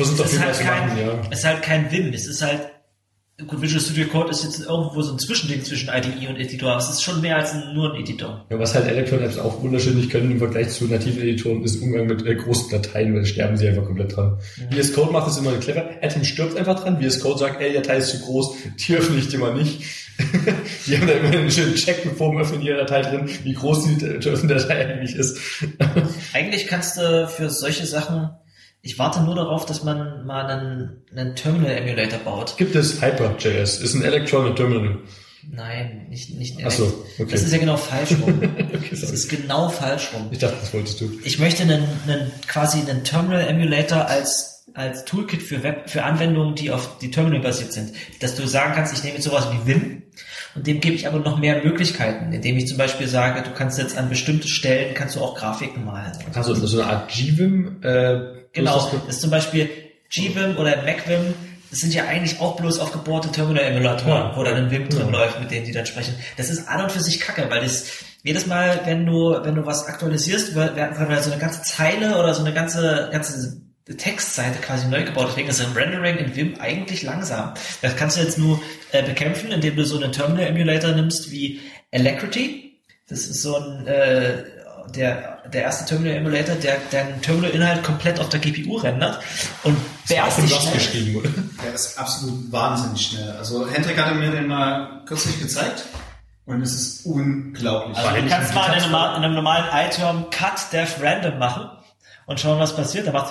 ist halt kein Vim, es ist halt... Gut, Visual Studio Code ist jetzt irgendwo so ein Zwischending zwischen IDE und Editor, aber es ist schon mehr als nur ein Editor. Ja, was halt Electron-Apps auch unterschiedlich können im Vergleich zu nativen Editoren, ist Umgang mit großen Dateien, weil sterben sie einfach komplett dran. VS Code macht das immer clever. Atom stirbt einfach dran. VS Code sagt, die Datei ist zu groß, die öffne ich dir mal nicht. Die haben da immer einen schönen Check, bevor wir öffnen ihre Datei drin, wie groß die öffnende Datei eigentlich ist. Eigentlich kannst du für solche Sachen... Ich warte nur darauf, dass man mal einen Terminal-Emulator baut. Gibt es Hyper.js? Ist ein Electron ein Terminal? Nein, nicht Ach so, okay. Das ist ja genau falsch rum. Okay, das ist genau falsch rum. Ich dachte, das wolltest du. Ich möchte quasi einen Terminal-Emulator als Toolkit für Anwendungen, die auf die Terminal basiert sind. Dass du sagen kannst, ich nehme jetzt sowas wie Vim und dem gebe ich aber noch mehr Möglichkeiten, indem ich zum Beispiel sage, du kannst jetzt an bestimmte Stellen, kannst du auch Grafiken malen. Also so eine Art GVim? Genau, das ist zum Beispiel GVim oder MacVim, das sind ja eigentlich auch bloß aufgebohrte Terminal-Emulatoren, wo dann ein Vim drin läuft, mit denen die dann sprechen. Das ist an und für sich kacke, weil das jedes Mal, wenn du was aktualisierst, wird so eine ganze Zeile oder so eine ganze Textseite quasi neu gebaut. Deswegen ist ein Rendering in Vim eigentlich langsam. Das kannst du jetzt nur bekämpfen, indem du so einen Terminal-Emulator nimmst wie Alacrity. Das ist so ein der erste Terminal-Emulator, der den Terminal-Inhalt komplett auf der GPU rendert und berstig geschrieben, oder? Der ist absolut wahnsinnig schnell. Also Hendrik hatte mir den mal kürzlich gezeigt und es ist unglaublich. Also du kannst mal in einem normalen iTerm Cut Dev Random machen und schauen, was passiert. Da macht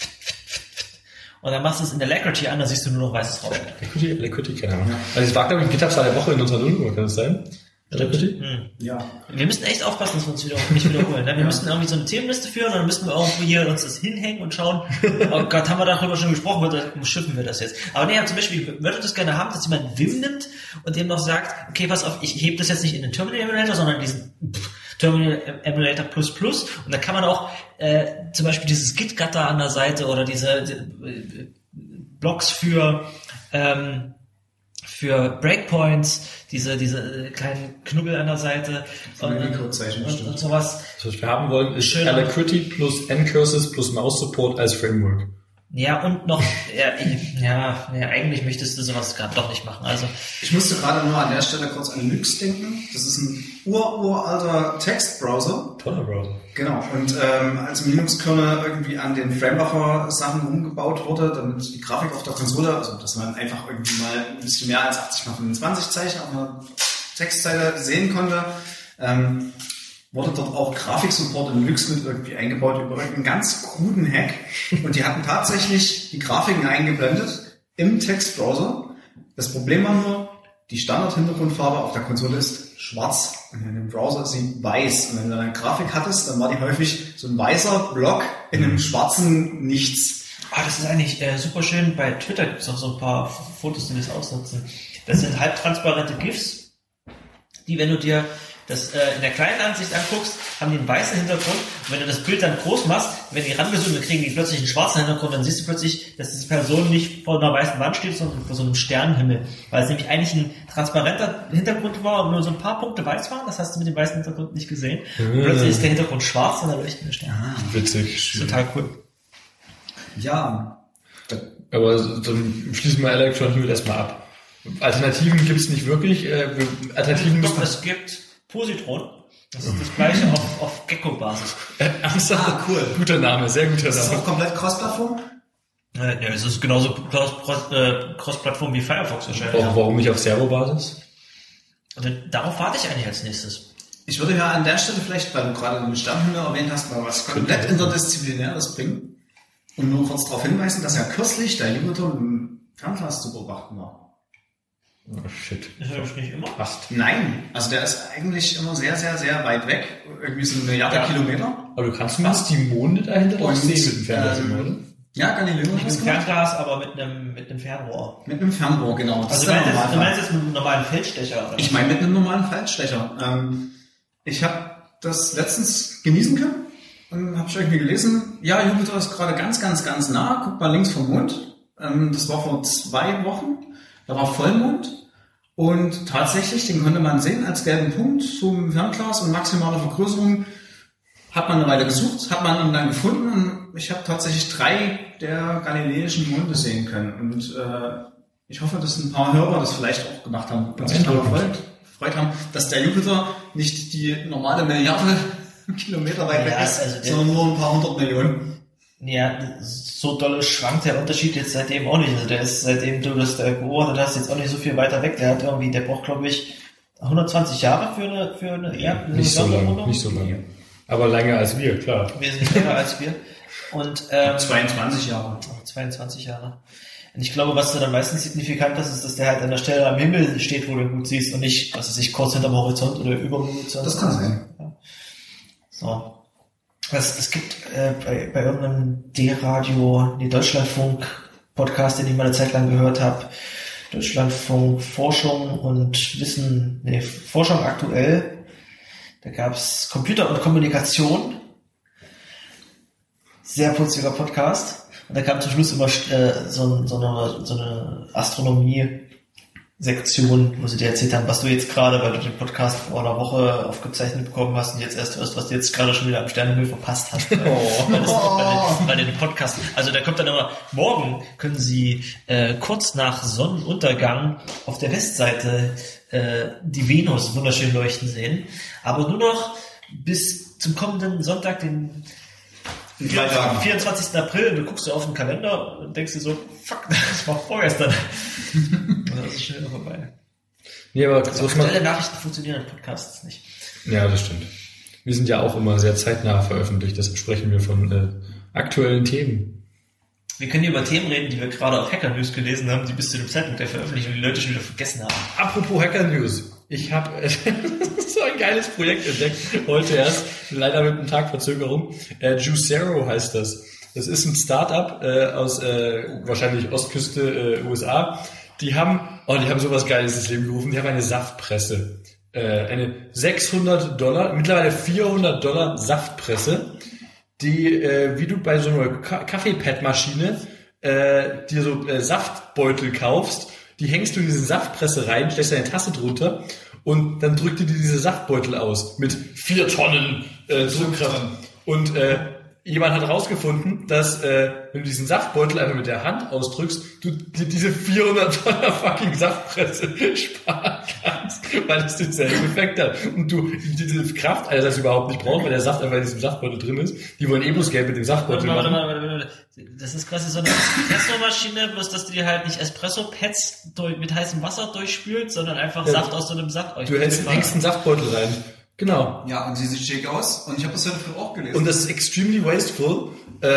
und dann machst du es in der Alacrity an, dann siehst du nur noch weißes Rauschen. Alacrity, keine Ahnung. Also es war, glaube ich, GitHub-Zahl der Woche in unserer Nullnummer, kann das sein? Ja. Wir müssen echt aufpassen, dass wir uns nicht wiederholen. Ne? Wir müssen irgendwie so eine Themenliste führen und dann müssen wir irgendwo hier uns das hinhängen und schauen, oh Gott, haben wir darüber schon gesprochen, schiffen wir das jetzt. Aber nee, zum Beispiel, würde das gerne haben, dass jemand Vim nimmt und dem noch sagt, okay, pass auf, ich hebe das jetzt nicht in den Terminal Emulator, sondern diesen Terminal Emulator Plus und da kann man auch zum Beispiel dieses Git-Gutter an der Seite oder diese Blocks für Breakpoints, diese kleinen Knubbel an der Seite und sowas. Was wir haben wollen, ist Alacrity plus Ncurses plus Mouse Support als Framework. Ja, und noch, eigentlich möchtest du sowas gerade doch nicht machen. Also ich musste gerade nur an der Stelle kurz an Lynx denken. Das ist ein uralter Textbrowser. Toller Browser. Genau. Und als Linux-Kernel irgendwie an den Framebuffer-Sachen umgebaut wurde, damit die Grafik auf der Konsole, also dass man einfach irgendwie mal ein bisschen mehr als 80x25 Zeichen auf einer Textzeile sehen konnte, wurde dort auch Grafiksupport in Lynx mit irgendwie eingebaut über irgendeinen ganz kruden Hack. Und die hatten tatsächlich die Grafiken eingeblendet im Textbrowser. Das Problem war nur, die Standard-Hintergrundfarbe auf der Konsole ist schwarz und in dem Browser ist sie weiß. Und wenn du eine Grafik hattest, dann war die häufig so ein weißer Block in einem schwarzen Nichts. Das ist eigentlich super schön. Bei Twitter gibt es auch so ein paar Fotos, die das ausnutzen. Das sind halbtransparente GIFs, die, wenn du dir das in der kleinen Ansicht anguckst, haben die einen weißen Hintergrund. Und wenn du das Bild dann groß machst, wenn die rangezoomt, dann kriegen die plötzlich einen schwarzen Hintergrund, dann siehst du plötzlich, dass diese Person nicht vor einer weißen Wand steht, sondern vor so einem Sternenhimmel. Weil es nämlich eigentlich ein transparenter Hintergrund war und nur so ein paar Punkte weiß waren. Das hast du mit dem weißen Hintergrund nicht gesehen. Und plötzlich ist der Hintergrund schwarz und da leuchten Sterne. Witzig. Total cool. Ja. Aber dann schließen wir Electron Himmel erstmal ab. Alternativen gibt's nicht wirklich. Alternativen müssen... Es gibt Positron. Das ist das gleiche auf Gecko-Basis. Cool. Guter Name, sehr guter Ist das Name. auch komplett Cross-Plattform? Ja, es ist genauso Cross-Plattform wie Firefox wahrscheinlich. Warum nicht auf Servo-Basis? Und darauf warte ich eigentlich als nächstes. Ich würde ja an der Stelle vielleicht, weil du gerade den Stammhühner erwähnt hast, mal was komplett interdisziplinäres bringen und nur kurz darauf hinweisen, dass ja kürzlich der Jupiter im Fernglas zu beobachten war. Oh, shit. Das höre ich nicht immer. Fast. Nein, also der ist eigentlich immer sehr, sehr, sehr weit weg, irgendwie so 1 Milliarde Kilometer. Aber du kannst zumindest die Monde dahinter doch Und, sehen mit dem Fernglas, oder? Ja, Galileo Nicht hat mit das dem gemacht. Fernglas, aber mit einem Fernrohr. Mit einem Fernrohr, genau. Das Also ist du der meinst Normalfall. jetzt mit einem normalen Feldstecher? Oder? Ich meine mit einem normalen Feldstecher. Ich habe das letztens genießen können und habe ich irgendwie gelesen, ja, Jupiter ist gerade ganz, ganz, ganz nah, guck mal links vom Mond. Das war vor 2 Wochen, da war Vollmond und tatsächlich, den konnte man sehen als gelben Punkt zum Fernglas und maximale Vergrößerung. Hat man eine Weile gesucht, hat man ihn dann gefunden und ich habe tatsächlich 3 der galileischen Monde sehen können. Und ich hoffe, dass ein paar Hörer das vielleicht auch gemacht haben und sich daran gefreut haben, dass der Jupiter nicht die normale Milliarde Kilometer weit weg ist, also sondern nur ein paar 100 Millionen. Ja, so dolle schwankt der Unterschied jetzt seitdem auch nicht. Also der ist, seitdem du das beobachtet hast, jetzt auch nicht so viel weiter weg. Der braucht, glaube ich, 120 Jahre für eine Erde. Nicht so lange. Aber länger als wir, klar. Wesentlich länger als wir. Und 22 Jahre. 22 Jahre. Und ich glaube, was dann am meisten signifikant ist, dass der halt an der Stelle am Himmel steht, wo du ihn gut siehst und nicht, was weiß ich, kurz hinterm Horizont oder über dem Horizont. Das kann sein. Ja. So. Es gibt bei irgendeinem D-Radio, die Deutschlandfunk-Podcast, den ich mal eine Zeit lang gehört habe, Deutschlandfunk Forschung und Wissen, Forschung aktuell. Da gab's Computer und Kommunikation. Sehr putziger Podcast. Und da kam zum Schluss immer so eine Astronomie-Sektion, wo sie dir erzählt haben, was du jetzt gerade, weil du den Podcast vor einer Woche aufgezeichnet bekommen hast und jetzt erst hörst, was du jetzt gerade schon wieder am Sternenhimmel verpasst hast. Weil den Podcast, also da kommt dann immer, morgen können Sie kurz nach Sonnenuntergang auf der Westseite die Venus wunderschön leuchten sehen, aber nur noch bis zum kommenden Sonntag, den 24. April, du guckst auf den Kalender und denkst dir so, fuck, das war vorgestern. Das ist schnell vorbei. Nee, aber also aktuelle Nachrichten funktionieren in Podcasts nicht. Ja, das stimmt. Wir sind ja auch immer sehr zeitnah veröffentlicht, deshalb sprechen wir von aktuellen Themen. Wir können hier über Themen reden, die wir gerade auf Hacker News gelesen haben, die bis zu dem Zeitpunkt der Veröffentlichung die Leute schon wieder vergessen haben. Apropos Hacker News. Ich habe so ein geiles Projekt entdeckt, heute erst, leider mit einem Tag Verzögerung. Juicero heißt das. Das ist ein Startup aus wahrscheinlich Ostküste USA. Die haben sowas Geiles ins Leben gerufen. Die haben eine Saftpresse. Eine $600, mittlerweile $400 Saftpresse, die, wie du bei so einer Kaffeepad-Maschine dir so Saftbeutel kaufst, die hängst du in diese Saftpresse rein, stellst deine Tasse drunter und dann drückt dir diese Saftbeutel aus mit 4 Tonnen Zugkraft. Und jemand hat herausgefunden, dass wenn du diesen Saftbeutel einfach mit der Hand ausdrückst, du dir diese $400 fucking Saftpresse sparen kannst, weil es denselben Effekt hat. Und du diese Kraft einerseits überhaupt nicht brauchst, weil der Saft einfach in diesem Saftbeutel drin ist. Die wollen bloß Geld mit dem Saftbeutel machen. Warte. Das ist quasi so eine Espressomaschine, bloß dass du dir halt nicht Espresso-Pads mit heißem Wasser durchspülst, sondern einfach Saft aus so einem Saft. Du hängst einen Saftbeutel rein. Genau. Ja, und sie sieht schick aus. Und ich habe das heute früh auch gelesen. Und das ist extremely wasteful.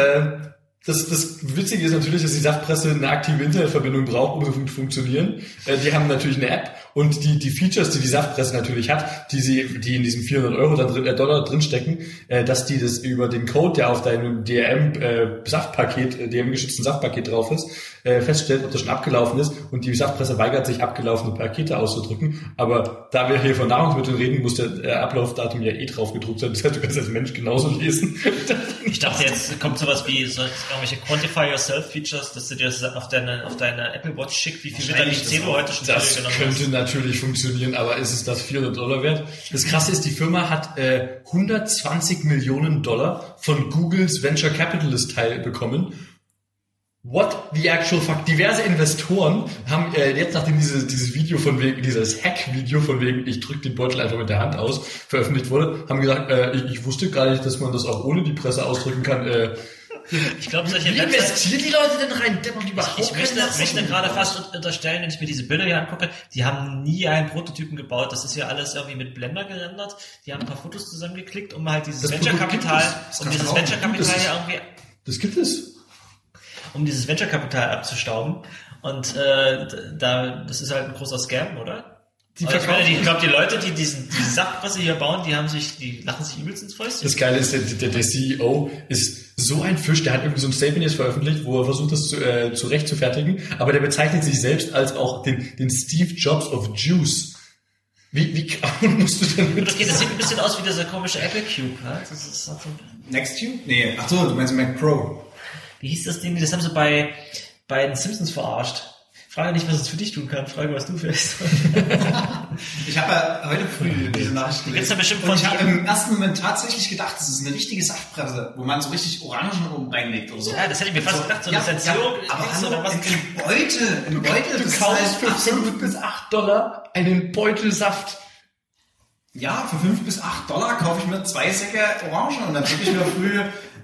Das Witzige ist natürlich, dass die Saftpresse eine aktive Internetverbindung braucht, um zu funktionieren. Die haben natürlich eine App und die Features, die Saftpresse natürlich hat, die in diesem $400 drinstecken, dass die das über den Code, der auf deinem DRM-Saftpaket, DRM-geschützten Saftpaket drauf ist, feststellt, ob das schon abgelaufen ist, und die Saftpresse weigert sich, abgelaufene Pakete auszudrücken. Aber da wir hier von Nahrungsmitteln reden, muss der Ablaufdatum ja drauf gedruckt sein. Das heißt, du kannst als Mensch genauso lesen. Ich dachte, jetzt kommt sowas wie irgendwelche Quantify Yourself Features, dass du dir das auf deine Apple Watch schickt, wie viel Vitamin C du heute schon das genommen hast. Das könnte natürlich funktionieren, aber ist es das $400 wert? Das Krasse ist, die Firma hat $120 Millionen von Googles Venture Capitalist Teil bekommen. What the actual fuck? Diverse Investoren haben jetzt, nachdem dieses Video von wegen, dieses Hack-Video von wegen, ich drück den Beutel einfach mit der Hand aus, veröffentlicht wurde, haben gesagt, ich wusste gar nicht, dass man das auch ohne die Presse ausdrücken kann. Ich glaube, solche Wie investieren die Leute denn rein? Der macht überhaupt Ich möchte gerade fast unterstellen, wenn ich mir diese Bilder hier angucke, die haben nie einen Prototypen gebaut. Das ist ja alles irgendwie mit Blender gerendert. Die haben ein paar Fotos zusammengeklickt, um halt dieses Venture-Kapital, hier irgendwie... Das gibt es. Um dieses Venture-Kapital abzustauben. Und das ist halt ein großer Scam, oder? Ich glaube, die Leute, die diese Saftpresse hier bauen, die lachen sich übelst ins Fäustchen. Das Geile ist, der CEO ist so ein Fisch, der hat irgendwie so ein Statement jetzt veröffentlicht, wo er versucht, das zurecht zu fertigen, aber der bezeichnet sich selbst als auch den Steve Jobs of Juice. Wie kaum musst du denn mit... Okay, das sieht ein bisschen aus wie dieser komische Apple Cube, ne? Das ist so Next Cube? Nee, ach so, du meinst Mac Pro. Wie hieß das Ding? Das haben sie bei den Simpsons verarscht. Frage nicht, was es für dich tun kann. Frage, was du fährst. Ich habe ja heute früh diese Nachricht gelesen. Und ich habe im ersten Moment tatsächlich gedacht, das ist eine richtige Saftpresse, wo man so richtig Orangen oben reinlegt oder so. Ja, das hätte ich mir fast gedacht. So eine Sensation. Aber hallo, im Beutel. Du kaufst für 5 bis $8 einen Beutel Saft. Ja, für 5 bis $8 kaufe ich mir 2 Säcke Orangen und dann drücke ich mir früh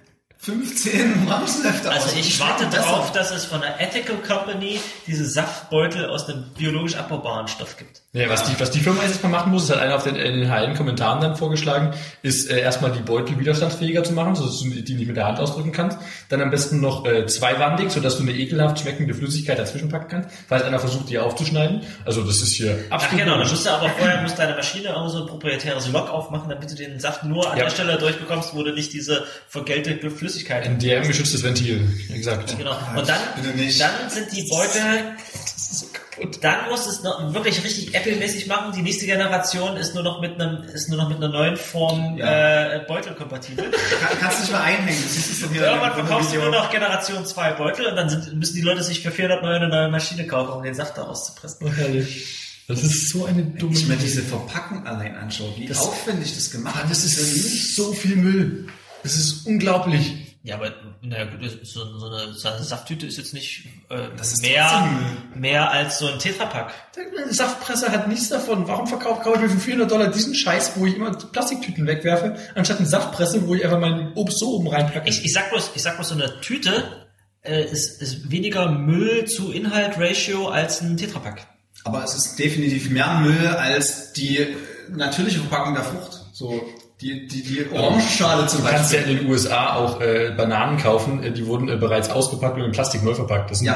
15 Orangensäfte aus. Also ich warte darauf, dass es von einer Ethical Company diese Saftbeutel aus einem biologisch abbaubaren Stoff gibt. Ja, was die Firma jetzt mal machen muss, das hat einer in den HN-Kommentaren dann vorgeschlagen, ist erstmal die Beutel widerstandsfähiger zu machen, sodass du die nicht mit der Hand ausdrücken kannst. Dann am besten noch zweiwandig, sodass du eine ekelhaft schmeckende Flüssigkeit dazwischen packen kannst, falls einer versucht, die aufzuschneiden. Also das ist hier absolut... Ach genau, dann musst du aber vorher deine Maschine auch so ein proprietäres Log aufmachen, damit du den Saft nur an der Stelle durchbekommst, wo du nicht diese vergeltete Flüssigkeit... Ein DM-geschütztes Ventil, exakt. Genau. Und dann sind die Beutel... Dann muss es noch wirklich richtig Apple-mäßig machen. Die nächste Generation ist nur noch mit einer neuen Form Beutel kompatibel. Kannst nicht mal einhängen. Das ist so irgendwann verkaufst du nur noch Generation 2 Beutel und dann müssen die Leute sich für 400 € eine neue Maschine kaufen, um den Saft daraus zu pressen. Herrlich. Das ist so eine dumme... Wenn ich mir diese Verpackung allein anschaue, wie aufwendig das gemacht ist. Das ist nicht so viel Müll. Das ist unglaublich. Ja, aber naja, gut, so eine Safttüte ist jetzt nicht das ist mehr als so ein Tetrapack. Eine Saftpresse hat nichts davon. Warum kaufe ich mir für 400 diesen Scheiß, wo ich immer Plastiktüten wegwerfe, anstatt eine Saftpresse, wo ich einfach mein Obst so oben reinpacke? Ich sag bloß, so eine Tüte ist weniger Müll zu Inhalt-Ratio als ein Tetrapack. Aber es ist definitiv mehr Müll als die natürliche Verpackung der Frucht. So die Orangenschale zum Beispiel. Du kannst ja in den USA auch Bananen kaufen, die wurden bereits ausgepackt und in Plastik neu verpackt. Das sind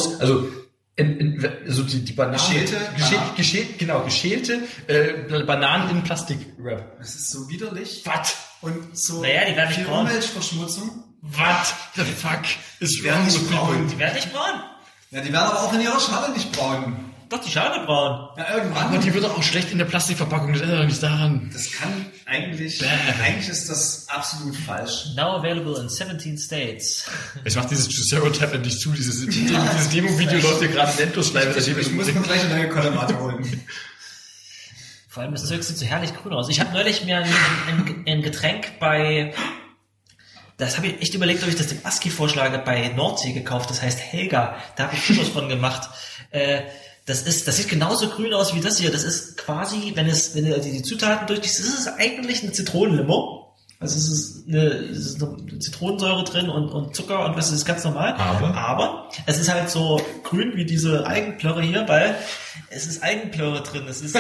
die Bananen. Geschälte Bananen in Plastikwrap. Das ist so widerlich. Was? Und so die werden nicht braun. Umweltverschmutzung. What the fuck? Die werden nicht braun. Die werden nicht braun. Ja, die werden aber auch in ihrer Schale nicht braun. Doch, die Schale wird braun. Ja, irgendwann. Aber die wird doch auch schlecht in der Plastikverpackung, das ist doch nicht daran. Das kann eigentlich ist das absolut falsch. Now available in 17 states. Es macht dieses Juicero-Tab endlich zu, dieses Demo-Video läuft hier gerade in Endlosschleife. Ich muss mir gleich eine neue Kondomate holen. Vor allem das Zeug sieht so herrlich grün aus. Ich habe neulich mir ein Getränk das habe ich echt überlegt, ob ich das dem ASCII vorschlage, bei Nordsee gekauft, das heißt Helga. Da habe ich Fotos von gemacht. Das sieht genauso grün aus wie das hier. Das ist quasi, wenn du die Zutaten durchgehst, das ist eigentlich eine Zitronenlimo. Also es ist eine Zitronensäure drin und Zucker und was, das ist ganz normal. Aber es ist halt so grün wie diese Algenplörre hier, weil es ist Algenplörre drin. Es ist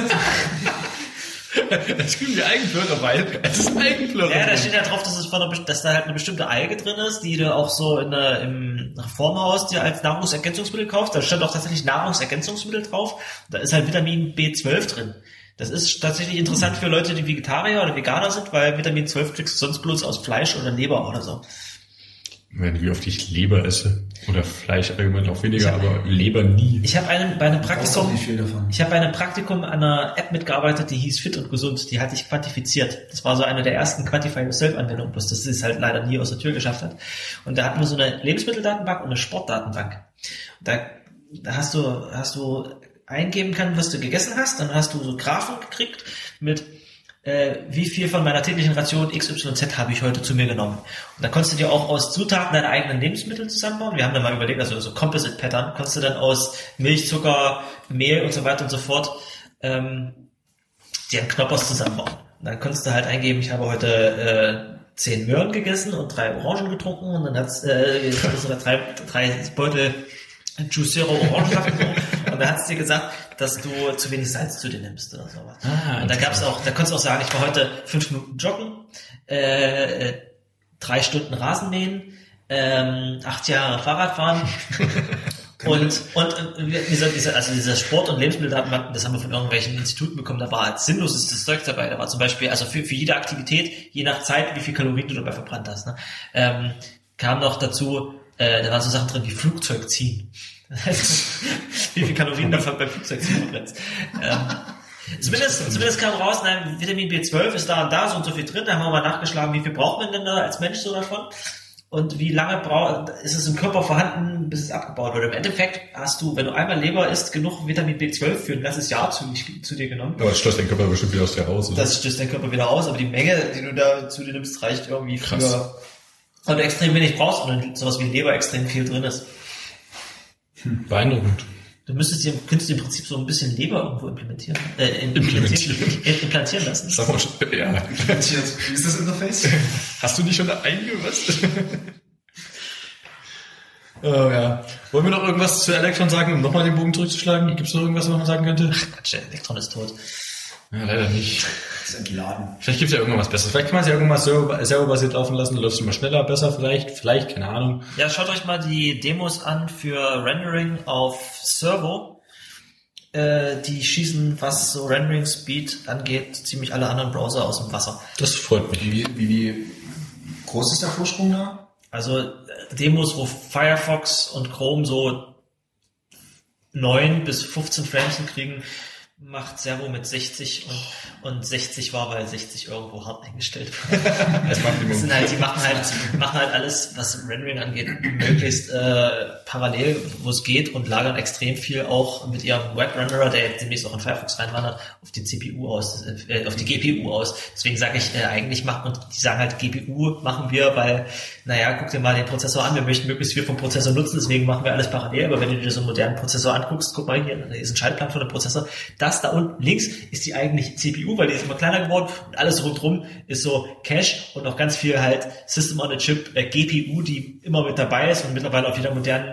Es gibt die Algenplörre, weil es ist Algenplörre. Ja, da steht ja drauf, dass da halt eine bestimmte Alge drin ist, die du auch so im Reformhaus dir als Nahrungsergänzungsmittel kaufst. Da stand auch tatsächlich Nahrungsergänzungsmittel drauf. Da ist halt Vitamin B12 drin. Das ist tatsächlich interessant für Leute, die Vegetarier oder Veganer sind, weil Vitamin 12 kriegst du sonst bloß aus Fleisch oder Leber oder so. Wie oft ich Leber esse. Oder Fleisch allgemein auch weniger, aber Leber nie. Ich habe bei einem Praktikum an einer App mitgearbeitet, die hieß Fit und Gesund. Die hatte ich quantifiziert. Das war so eine der ersten Quantify Yourself-Anwendungen, bloß dass es halt leider nie aus der Tür geschafft hat. Und da hatten wir so eine Lebensmitteldatenbank und eine Sportdatenbank. Da hast du eingeben können, was du gegessen hast. Dann hast du so Graphen gekriegt mit wie viel von meiner täglichen Ration XYZ habe ich heute zu mir genommen. Und dann konntest du dir auch aus Zutaten deine eigenen Lebensmittel zusammenbauen. Wir haben dann mal überlegt, also so Composite Pattern, konntest du dann aus Milch, Zucker, Mehl und so weiter und so fort dir einen Knoppers zusammenbauen. Und dann konntest du halt eingeben, ich habe heute 10 Möhren gegessen und 3 Orangen getrunken und dann hat's 3 Beutel Juicero Orangensaft getrunken und dann hat es dir gesagt, dass du zu wenig Salz zu dir nimmst oder sowas. Und da konntest du auch sagen, ich war heute 5 Minuten joggen, 3 Stunden Rasenmähen, 8 Jahre Fahrradfahren und dieser Sport- und Lebensmitteldatenbank, das haben wir von irgendwelchen Instituten bekommen, da war sinnloses Zeug dabei. Da war zum Beispiel, also für jede Aktivität, je nach Zeit, wie viel Kalorien du dabei verbrannt hast, ne? Kam noch dazu, da waren so Sachen drin wie Flugzeug ziehen. Das heißt, wie viel Kalorien du beim Flugzeug ziehen verbrennst. Zumindest kam raus, nein, Vitamin B12 ist da und da, so und so viel drin. Da haben wir mal nachgeschlagen, wie viel braucht man denn da als Mensch so davon? Und wie lange ist es im Körper vorhanden, bis es abgebaut wird? Im Endeffekt hast du, wenn du einmal Leber isst, genug Vitamin B12 für ein ganzes Jahr zu dir genommen. Aber das stößt dein Körper bestimmt wieder aus dir raus, oder? Das stößt dein Körper wieder aus, aber die Menge, die du da zu dir nimmst, reicht irgendwie für, weil du extrem wenig brauchst und dann sowas wie Leber extrem viel drin ist. Beeindruckend. Du könntest im Prinzip so ein bisschen Leber irgendwo implantieren lassen. Sag mal schon, ja. Wie ist das Interface? Hast du nicht schon eingewasst? Oh ja. Wollen wir noch irgendwas zu Elektron sagen, um nochmal den Bogen zurückzuschlagen? Gibt es noch irgendwas, was man sagen könnte? Quatsch, der Elektron ist tot. Ja, leider nicht. Das ist entladen. Vielleicht gibt es ja irgendwas Besseres. Vielleicht kann man es ja irgendwas serverbasiert laufen lassen, dann läuft es immer schneller, besser vielleicht, keine Ahnung. Ja, schaut euch mal die Demos an für Rendering auf Servo. Die schießen, was so Rendering Speed angeht, ziemlich alle anderen Browser aus dem Wasser. Das freut mich. Wie groß ist der Vorsprung da? Also Demos, wo Firefox und Chrome so 9 bis 15 Frames kriegen, macht Servo mit 60 und 60 war, weil 60 irgendwo hart eingestellt war. Das macht die machen halt alles, was Rendering angeht, möglichst parallel, wo es geht und lagern extrem viel auch mit ihrem Webrenderer, der jetzt demnächst auch in Firefox reinwandert, auf die CPU aus, auf die GPU aus. Deswegen sage ich, und die sagen halt, GPU machen wir, weil, guck dir mal den Prozessor an, wir möchten möglichst viel vom Prozessor nutzen, deswegen machen wir alles parallel, aber wenn du dir so einen modernen Prozessor anguckst, guck mal hier, da ist ein Schaltplan von dem Prozessor, das da unten links ist die eigentlich CPU, weil die ist immer kleiner geworden und alles rundherum ist so Cache und noch ganz viel halt System on a Chip, GPU, die immer mit dabei ist und mittlerweile auf jeder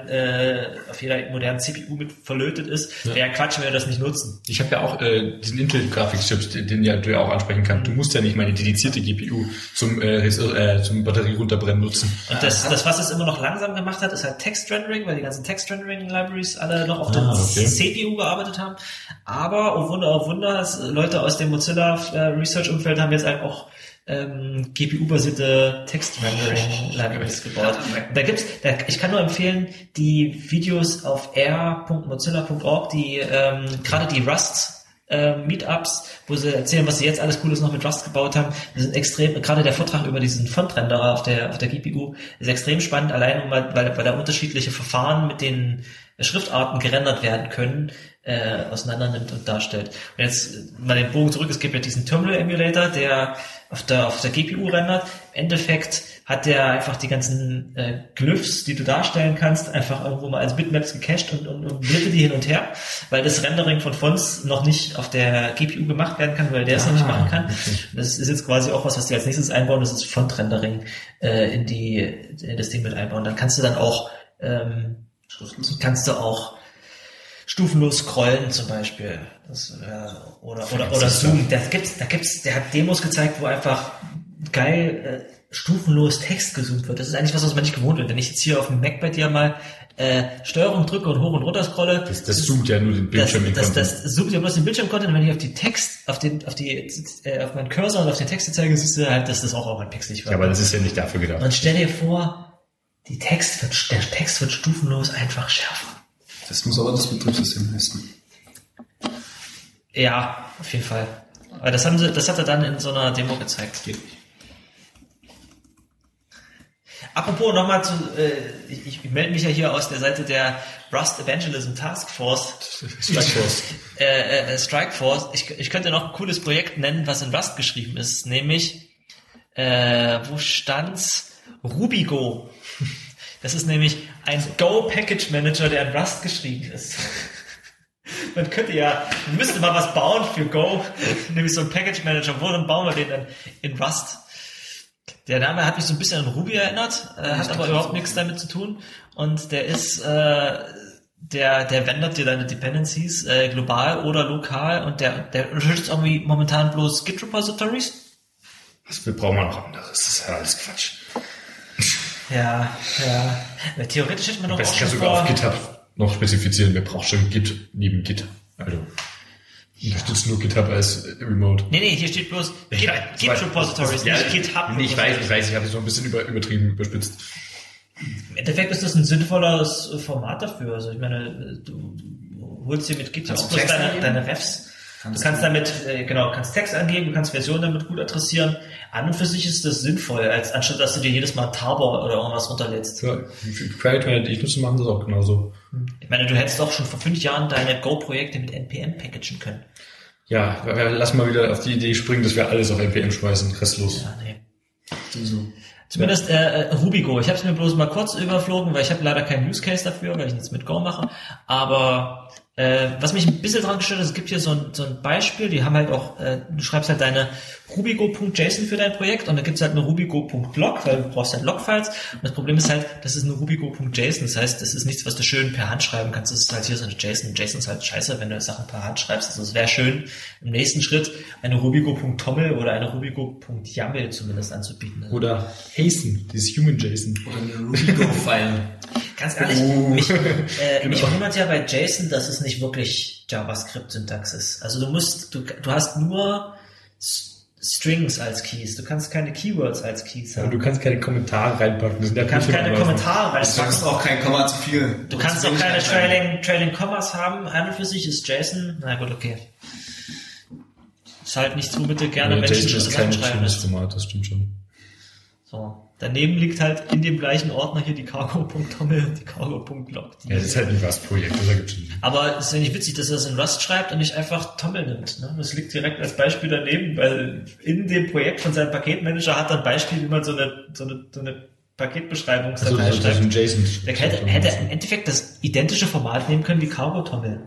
modernen CPU mit verlötet ist. Ja. Wäre Quatsch, wenn wir das nicht nutzen. Ich habe ja auch diesen Intel-Grafikchips, den du ja auch ansprechen kannst. Du musst ja nicht meine dedizierte GPU zum Batterie runterbrennen nutzen. Und das, was es immer noch langsam gemacht hat, ist halt Text-Rendering, weil die ganzen Text-Rendering-Libraries alle noch auf der CPU gearbeitet haben. Aber, oh Wunder, Leute aus dem Mozilla Research-Umfeld haben jetzt halt auch GPU-basierte Text-Rendering-Libraries gebaut. Ich kann nur empfehlen, die Videos auf r.mozilla.org, die gerade die Rust Meetups, wo sie erzählen, was sie jetzt alles Cooles noch mit Rust gebaut haben. Das sind extrem, gerade der Vortrag über diesen Font-Renderer auf der GPU ist extrem spannend, allein weil da unterschiedliche Verfahren mit den Schriftarten gerendert werden können, auseinander nimmt und darstellt. Und jetzt mal den Bogen zurück, es gibt ja diesen Terminal Emulator, der auf der GPU rendert. Im Endeffekt hat der einfach die ganzen Glyphs, die du darstellen kannst, einfach irgendwo mal als Bitmaps gecached und blittet die hin und her, weil das Rendering von Fonts noch nicht auf der GPU gemacht werden kann, weil der es noch nicht machen kann. Okay. Das ist jetzt quasi auch was die als nächstes einbauen, das ist Font-Rendering in das Ding mit einbauen. Dann kannst du dann auch stufenlos scrollen zum Beispiel. Oder Zoom. Der hat Demos gezeigt, wo einfach geil stufenlos Text gezoomt wird. Das ist eigentlich was man nicht gewohnt wird. Wenn ich jetzt hier auf dem Mac bei dir mal Steuerung drücke und hoch und runter scrolle. Das zoomt ja nur den Bildschirm. Das zoomt ja bloß den Bildschirm-Content. Wenn ich auf meinen Cursor und auf den Text zeige, siehst du halt, dass das auch ein pixelig war. Ja, aber das ist ja nicht dafür gedacht. Und stell dir vor, der Text wird stufenlos einfach schärfer. Das muss aber das Betriebssystem leisten. Ja, auf jeden Fall. Aber das hat er dann in so einer Demo gezeigt. Apropos nochmal zu, ich melde mich ja hier aus der Seite der Rust Evangelism Task Force. Strikeforce. Ich könnte noch ein cooles Projekt nennen, was in Rust geschrieben ist, nämlich, wo stand's? Rubigo. Das ist nämlich ein Go Package Manager, der in Rust geschrieben ist. Man müsste mal was bauen für Go, nämlich so ein Package Manager. Worin bauen wir den dann in Rust? Der Name hat mich so ein bisschen an Ruby erinnert, hat aber überhaupt nichts damit zu tun. Und der ist, der wendet dir deine Dependencies global oder lokal und der unterstützt irgendwie momentan bloß Git Repositories. Wir brauchen wir noch anderes. Das ist ja alles Quatsch. Ja. Theoretisch hätte man doch Besten auch schon sogar auf GitHub noch spezifizieren. Wir brauchen schon Git neben Git. Also unterstützt nur GitHub als Remote. Nee, hier steht bloß Git Repositories, nicht GitHub. Ich weiß, ich habe es so ein bisschen überspitzt. Im Endeffekt ist das ein sinnvolles Format dafür. Also ich meine, du holst dir mit Git ja auch bloß deine Refs. Du kannst damit, kannst Text angeben, du kannst Versionen damit gut adressieren. An und für sich ist das sinnvoll, anstatt dass du dir jedes Mal Tabor oder irgendwas runterlädst. Ja, für Query, die ich nutze, machen das auch genauso. Ich meine, du hättest doch schon vor 5 Jahren deine Go-Projekte mit NPM packagen können. Ja, lass mal wieder auf die Idee springen, dass wir alles auf NPM schmeißen, restlos. Ja, nee. Zumindest Rubigo. Ich habe es mir bloß mal kurz überflogen, weil ich habe leider keinen Use Case dafür, weil ich nichts mit Go mache. Aber was mich ein bisschen dran gestört hat, es gibt hier so ein Beispiel, die haben halt auch, du schreibst halt deine rubigo.json für dein Projekt und dann gibt's halt eine rubigo.log, weil du brauchst halt Logfiles und das Problem ist halt, das ist eine rubigo.json, das heißt, das ist nichts, was du schön per Hand schreiben kannst, das ist halt hier so eine JSON. JSON ist halt scheiße, wenn du Sachen per Hand schreibst, also es wäre schön, im nächsten Schritt eine rubigo.toml oder eine rubigo.yaml zumindest anzubieten. Oder Hasten, dieses Human JSON. Oder eine Rubigo-File. Ganz ehrlich, mich wundert ja bei JSON, dass es nicht wirklich JavaScript-Syntax ist. Also du hast nur Strings als Keys. Du kannst keine Keywords als Keys haben. Du kannst keine Kommentare reinpacken. Du kannst keine Kommentare reinpacken. Du kannst auch kein Komma zu viel. Du kannst auch keine Trailing Commas haben. An und für sich ist JSON, na gut, okay. Ist halt nichts, womit du gerne Menschen JSON ist kein schönes Format, das stimmt schon. So. Daneben liegt halt in dem gleichen Ordner hier die cargo.toml und die cargo.log. Ja, das ist halt ein Rust-Projekt, das ergibt schon. Aber es ist ja nicht witzig, dass er das in Rust schreibt und nicht einfach Toml nimmt. Ne? Das liegt direkt als Beispiel daneben, weil in dem Projekt von seinem Paketmanager hat er ein Beispiel, wie man so eine Paketbeschreibungsdatei schreibt. Der hätte im Endeffekt das identische Format nehmen können wie cargo.toml.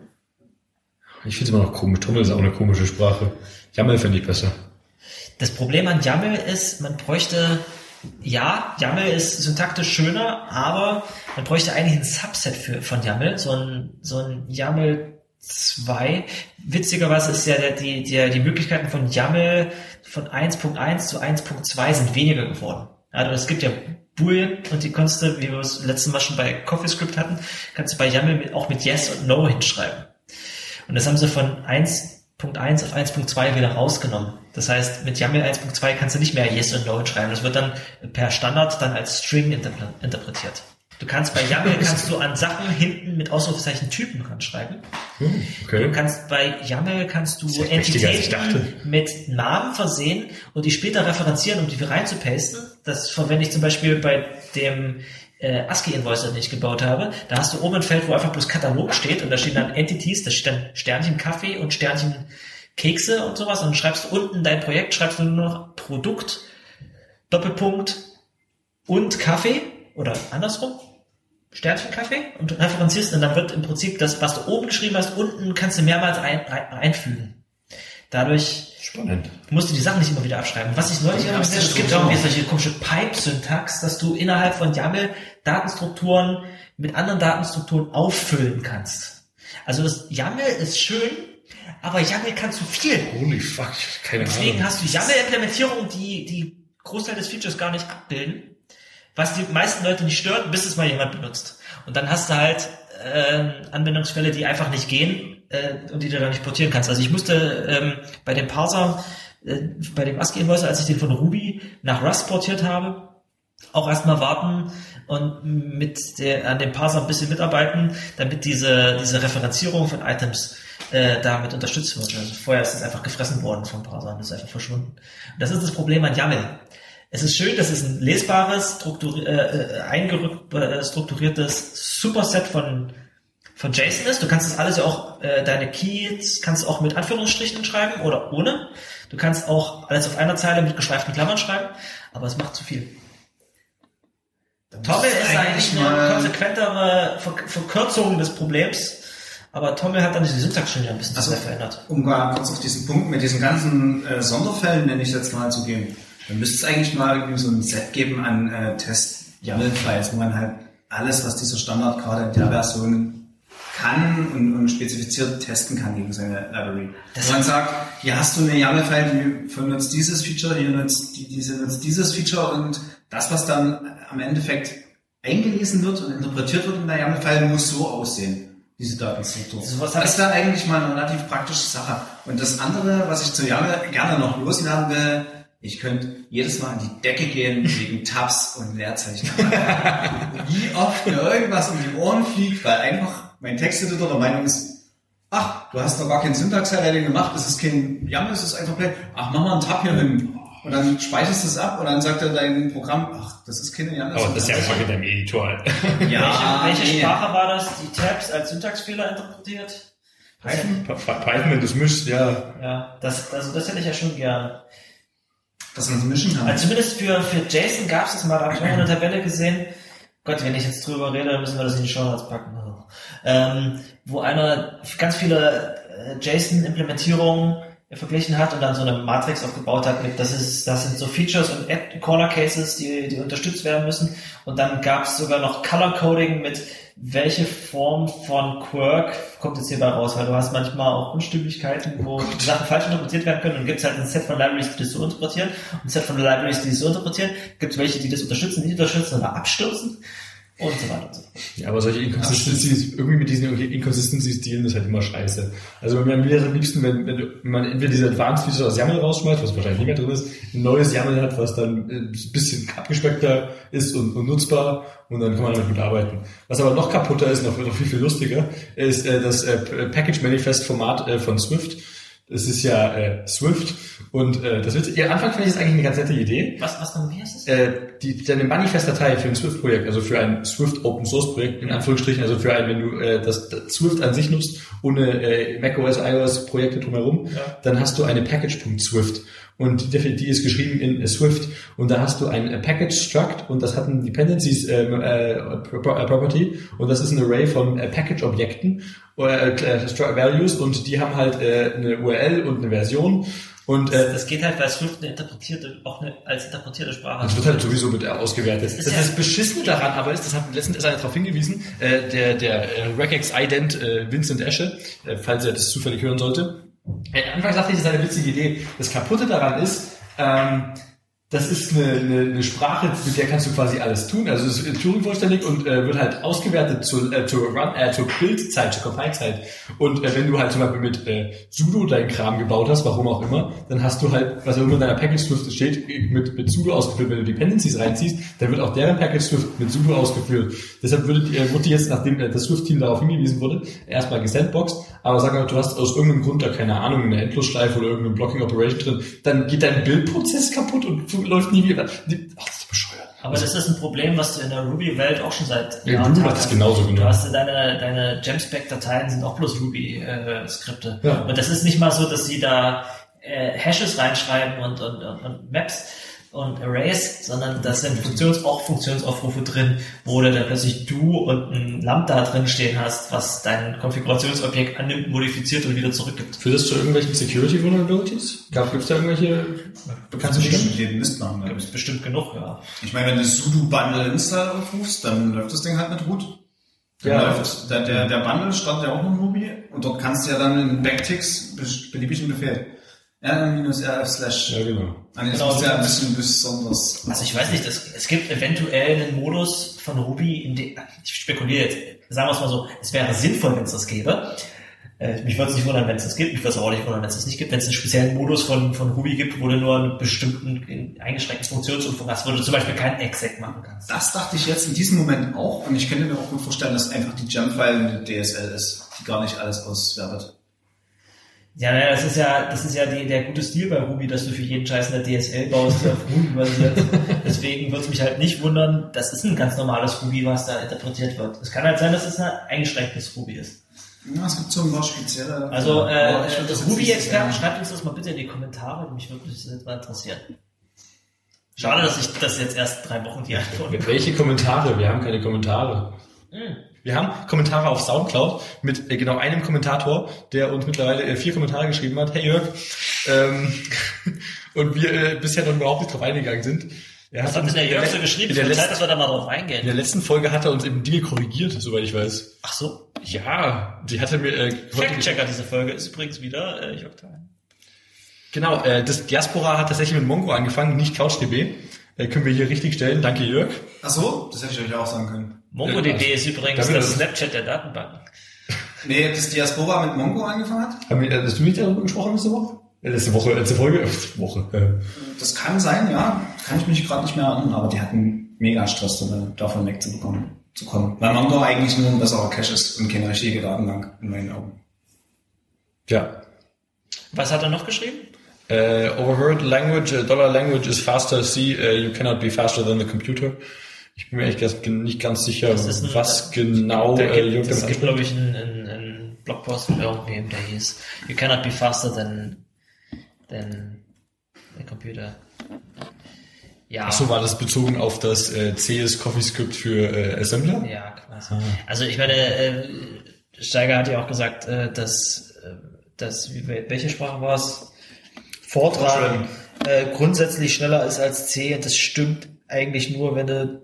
Ich finde es immer noch komisch. Toml ist auch eine komische Sprache. YAML finde ich besser. Das Problem an YAML ist, man bräuchte... Ja, YAML ist syntaktisch schöner, aber man bräuchte eigentlich ein Subset von YAML, so ein YAML 2. Witzigerweise ist ja die Möglichkeiten von YAML von 1.1 zu 1.2 sind weniger geworden. Also es gibt ja Boolean und die kannst du, wie wir es letztes Mal schon bei CoffeeScript hatten, kannst du bei YAML auch mit Yes und No hinschreiben. Und das haben sie von 1.1 auf 1.2 wieder rausgenommen. Das heißt, mit YAML 1.2 kannst du nicht mehr Yes und No schreiben. Das wird dann per Standard dann als String interpretiert. Du kannst bei YAML an Sachen hinten mit Ausrufezeichen Typen schreiben. Okay. Du kannst bei YAML Entitäten mit Namen versehen und die später referenzieren, um die reinzupasten. Das verwende ich zum Beispiel bei dem ASCII-Invoicer, den ich gebaut habe. Da hast du oben ein Feld, wo einfach bloß Katalog steht und da stehen dann Entities, da steht dann Sternchen Kaffee und Sternchen Kekse und sowas und dann schreibst du unten dein Projekt, schreibst du nur noch Produkt, Doppelpunkt und Kaffee oder andersrum, Sternchen Kaffee und referenzierst und dann wird im Prinzip das, was du oben geschrieben hast, unten kannst du mehrmals einfügen. Dadurch spannend. Musst du die Sachen nicht immer wieder abschreiben. Was ich neulich gesehen habe, es gibt irgendwie solche komische Pipe-Syntax, dass du innerhalb von YAML Datenstrukturen mit anderen Datenstrukturen auffüllen kannst. Also das YAML ist schön, aber YAML kann zu viel. Holy fuck, keine Ahnung. Deswegen hast du YAML-Implementierungen, die Großteil des Features gar nicht abbilden, was die meisten Leute nicht stört, bis es mal jemand benutzt. Und dann hast du halt Anwendungsfälle, die einfach nicht gehen und die du dann nicht portieren kannst. Also ich musste bei dem Parser, bei dem ASCII-Invoicer, als ich den von Ruby nach Rust portiert habe, auch erstmal warten und an dem Parser ein bisschen mitarbeiten, damit diese Referenzierung von Items damit unterstützt wird. Also vorher ist es einfach gefressen worden vom Parser und ist einfach verschwunden. Und das ist das Problem an YAML. Es ist schön, das ist ein lesbares, strukturiertes Superset von JSON ist. Du kannst das alles ja auch, deine Keys kannst du auch mit Anführungsstrichen schreiben oder ohne. Du kannst auch alles auf einer Zeile mit geschweiften Klammern schreiben, aber es macht zu viel. Toml ist eigentlich eine konsequentere Verkürzung des Problems, aber Toml hat dann die Syntax schon wieder ein bisschen sehr verändert. Um mal kurz auf diesen Punkt mit diesen ganzen Sonderfällen, nenne ich es jetzt mal, zu gehen, dann müsste es eigentlich mal irgendwie so ein Set geben an Test-YAML-Files, wo man halt alles, was dieser Standard gerade in der Version kann und spezifiziert testen kann gegen seine Library. Wenn man sagt, hier hast du eine YAML-File, die nutzt dieses Feature, diese nutzt dieses Feature und das, was dann am Endeffekt eingelesen wird und interpretiert wird in der YAML-File, muss so aussehen, diese Datenstruktur. Das ist da eigentlich mal eine relativ praktische Sache. Und das andere, was ich zu YAML gerne noch loslernen will, ich könnte jedes Mal an die Decke gehen wegen Tabs und Leerzeichen. Wie oft mir irgendwas um die Ohren fliegt, weil einfach mein Texteditor der Meinung ist, ach, du hast noch gar kein Syntax-Highlighting gemacht, das ist kein YAML, das ist einfach plain. Ach, mach mal einen Tab hier hin. Und dann speicherst du es ab und dann sagt er dein Programm, ach, das ist keine YAML. Aber das ist ja einfach in deinem Editor. Ja, welche Sprache war das, die Tabs als Syntaxfehler interpretiert? Python, wenn du es mischst, ja. Ja, das hätte ich ja schon gern. Dass man es mischen kann. Also zumindest für JSON gab es das mal, da habe ich auch eine Tabelle gesehen. Gott, wenn ich jetzt drüber rede, dann müssen wir das in die Shownotes packen. Wo einer ganz viele JSON-Implementierungen verglichen hat und dann so eine Matrix aufgebaut hat mit, das sind so Features und Corner Cases, die unterstützt werden müssen. Und dann gab es sogar noch Color Coding mit, welche Form von Quirk kommt jetzt hierbei raus, weil du hast manchmal auch Unstimmigkeiten, wo Sachen falsch interpretiert werden können und gibt es halt ein Set von Libraries, die das so interpretieren und ein Set von Libraries, die das so interpretieren. Gibt es welche, die das unterstützen, nicht unterstützen oder abstürzen und so weiter und so fort. Ja, aber solche Inconsistencies, irgendwie mit diesen Inconsistencies dealen, ist halt immer scheiße. Also mir wäre es am liebsten, wenn man entweder diese Advanced Features aus YAML rausschmeißt, was wahrscheinlich nicht mehr drin ist, ein neues YAML hat, was dann ein bisschen abgespeckter ist und nutzbar und dann kann man damit gut arbeiten. Was aber noch kaputter ist, noch viel lustiger, ist das Package Manifest Format von Swift. Das ist ja Swift und das wird. Am Anfang fand ich das eigentlich eine ganz nette Idee. Was wie heißt das? Deine Manifest-Datei für ein Swift-Projekt, also für ein Swift Open Source Projekt in Anführungsstrichen, also für ein, wenn du das Swift an sich nutzt, ohne macOS, iOS Projekte drumherum, dann hast du eine Package.swift. Und die ist geschrieben in Swift. Und da hast du ein Package Struct und das hat ein Dependencies Property und das ist ein Array von Package Objekten Values und die haben halt eine URL und eine Version. Und das geht halt, weil Swift als interpretierte Sprache. Das wird halt sowieso mit ausgewertet. Das Beschissene daran aber ist, das hat letztens erst einer darauf hingewiesen, der Regex-Ident Vincent Esche, falls er das zufällig hören sollte. Anfangs dachte ich, das ist eine witzige Idee. Das Kaputte daran ist, das ist eine Sprache, mit der kannst du quasi alles tun. Also es ist Turing vollständig und wird halt ausgewertet zur Build-Zeit, zur Compile-Zeit. Und wenn du halt zum Beispiel mit sudo deinen Kram gebaut hast, warum auch immer, dann hast du halt, was auch immer in deiner Package-Swift steht, mit sudo ausgeführt. Wenn du Dependencies reinziehst, dann wird auch deren Package-Swift mit sudo ausgeführt. Deshalb wurde die jetzt, nachdem das Swift-Team darauf hingewiesen wurde, erstmal gesandboxed. Aber sag mal, du hast aus irgendeinem Grund da, keine Ahnung, eine Endlosschleife oder irgendeine Blocking-Operation drin, dann geht dein Build-Prozess kaputt und läuft nie wieder. Das ist bescheuert. Aber das ist ein Problem, was du in der Ruby-Welt auch schon seit Jahren hast. Ruby macht das genauso, genau. Du hast deine Gemspec-Dateien sind auch bloß Ruby-Skripte. Ja. Und das ist nicht mal so, dass sie da Hashes reinschreiben und Maps und Arrays, sondern das sind Funktionsaufrufe drin, wo du dann plötzlich du und ein Lambda drin stehen hast, was dein Konfigurationsobjekt annimmt, modifiziert und wieder zurückgibt. Führt das zu irgendwelchen Security Vulnerabilities? Gibt es da irgendwelche bekannten jeden Mist machen? Gibt es bestimmt genug, ja. Ich meine, wenn du sudo bundle install aufrufst, dann läuft das Ding halt mit root. Läuft der Bundle startet ja auch mit Ruby und dort kannst du ja dann in Backticks beliebigen Befehl r-rf/. Ja, genau. Das ist ja ein bisschen besonders. Also ich weiß nicht, es gibt eventuell einen modus von Ruby, ich spekuliere jetzt, sagen wir es mal so, es wäre sinnvoll, wenn es das gäbe. Mich würde es nicht wundern, wenn es das gibt, mich würde es auch nicht wundern, wenn es das nicht gibt, wenn es einen speziellen Modus von Ruby gibt, wo du nur einen bestimmten eingeschränkten Funktionsumfang hast, wo du zum Beispiel keinen exec machen kannst. Das dachte ich jetzt in diesem Moment auch und ich könnte mir auch gut vorstellen, dass einfach die Gem-File eine DSL ist, die gar nicht alles auswertet. Ja, naja, das ist ja der gute Stil bei Ruby, dass du für jeden Scheiß eine DSL baust, der auf Ruby basiert. Deswegen wird es mich halt nicht wundern, das ist ein ganz normales Ruby, was da interpretiert wird. Es kann halt sein, dass es ein eingeschränktes Ruby ist. Ja, es gibt so ein paar spezielle... Also, Ruby-Experten, schreibt uns das mal bitte in die Kommentare, mich würde mich das mal interessieren. Schade, dass ich das jetzt erst 3 Wochen die Antwort. Welche Kommentare? Wir haben keine Kommentare. Wir haben Kommentare auf Soundcloud mit genau einem Kommentator, der uns mittlerweile 4 Kommentare geschrieben hat. Hey Jörg. Und wir bisher noch überhaupt nicht drauf eingegangen sind. Was hat denn der Jörg so geschrieben? Es wird Zeit, dass wir da mal drauf eingehen. In der letzten Folge hat er uns eben Dinge korrigiert, soweit ich weiß. Ach so? Ja, die hatte mir... Fact-Checker, diese Folge ist übrigens wieder Jörg Thein. Genau, das Diaspora hat tatsächlich mit Mongo angefangen, nicht CouchDB. Können wir hier richtig stellen. Danke, Jörg. Ach so, das hätte ich euch auch sagen können. MongoDB ist übrigens das Snapchat der Datenbanken. Nee, das Diaspora mit Mongo angefangen hat? Hast du nicht darüber gesprochen letzte Woche? Letzte Folge? Das kann sein, ja. Kann ich mich gerade nicht mehr erinnern, aber die hatten mega Stress, davon wegzukommen. Weil Mongo eigentlich nur ein besserer Cache ist und keine richtige Datenbank, in meinen Augen. Ja. Was hat er noch geschrieben? Overheard language, $language is faster. See, you cannot be faster than the computer. Ich bin mir echt nicht ganz sicher, was genau Jörg das gibt, glaube ich, einen Blogpost von irgendwem, der hieß You cannot be faster than the computer. Ja. Achso, war das bezogen auf das CS CoffeeScript für Assembler? Ja, quasi. Also ich meine, Steiger hat ja auch gesagt, dass welche Sprache war es? Fortran grundsätzlich schneller ist als C, und das stimmt eigentlich nur, wenn du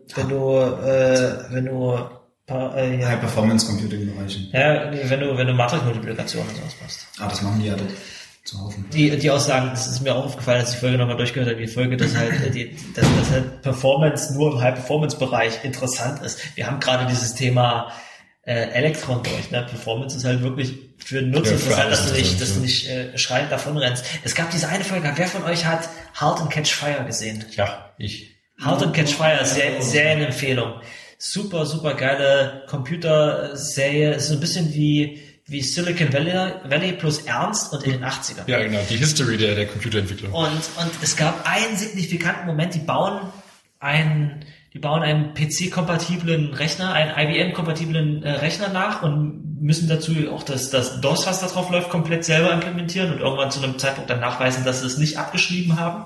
High Performance Computing Bereichen. Ja, wenn du Matrixmultiplikation und sowas machst. Das machen die ja dort zu hoffen. Die Aussagen, das ist mir auch aufgefallen, als ich die Folge nochmal durchgehört habe, die Folge, dass halt dass halt Performance nur im High Performance Bereich interessant ist. Wir haben gerade dieses Thema Elektron durch, ne? Performance ist halt wirklich für den Nutzer interessant, dass du nicht schreiend davon rennst. Es gab diese eine Folge, wer von euch hat Halt and Catch Fire gesehen? Ja, ich. Halt and Catch Fire, Serienempfehlung. Super, super geile Computerserie. Ist so ein bisschen wie Silicon Valley plus Ernst und in den 80ern. Ja, genau, die History der Computerentwicklung. Und es gab einen signifikanten Moment, die bauen einen PC-kompatiblen Rechner, einen IBM-kompatiblen Rechner nach und müssen dazu auch das DOS, was da drauf läuft, komplett selber implementieren und irgendwann zu einem Zeitpunkt dann nachweisen, dass sie es nicht abgeschrieben haben.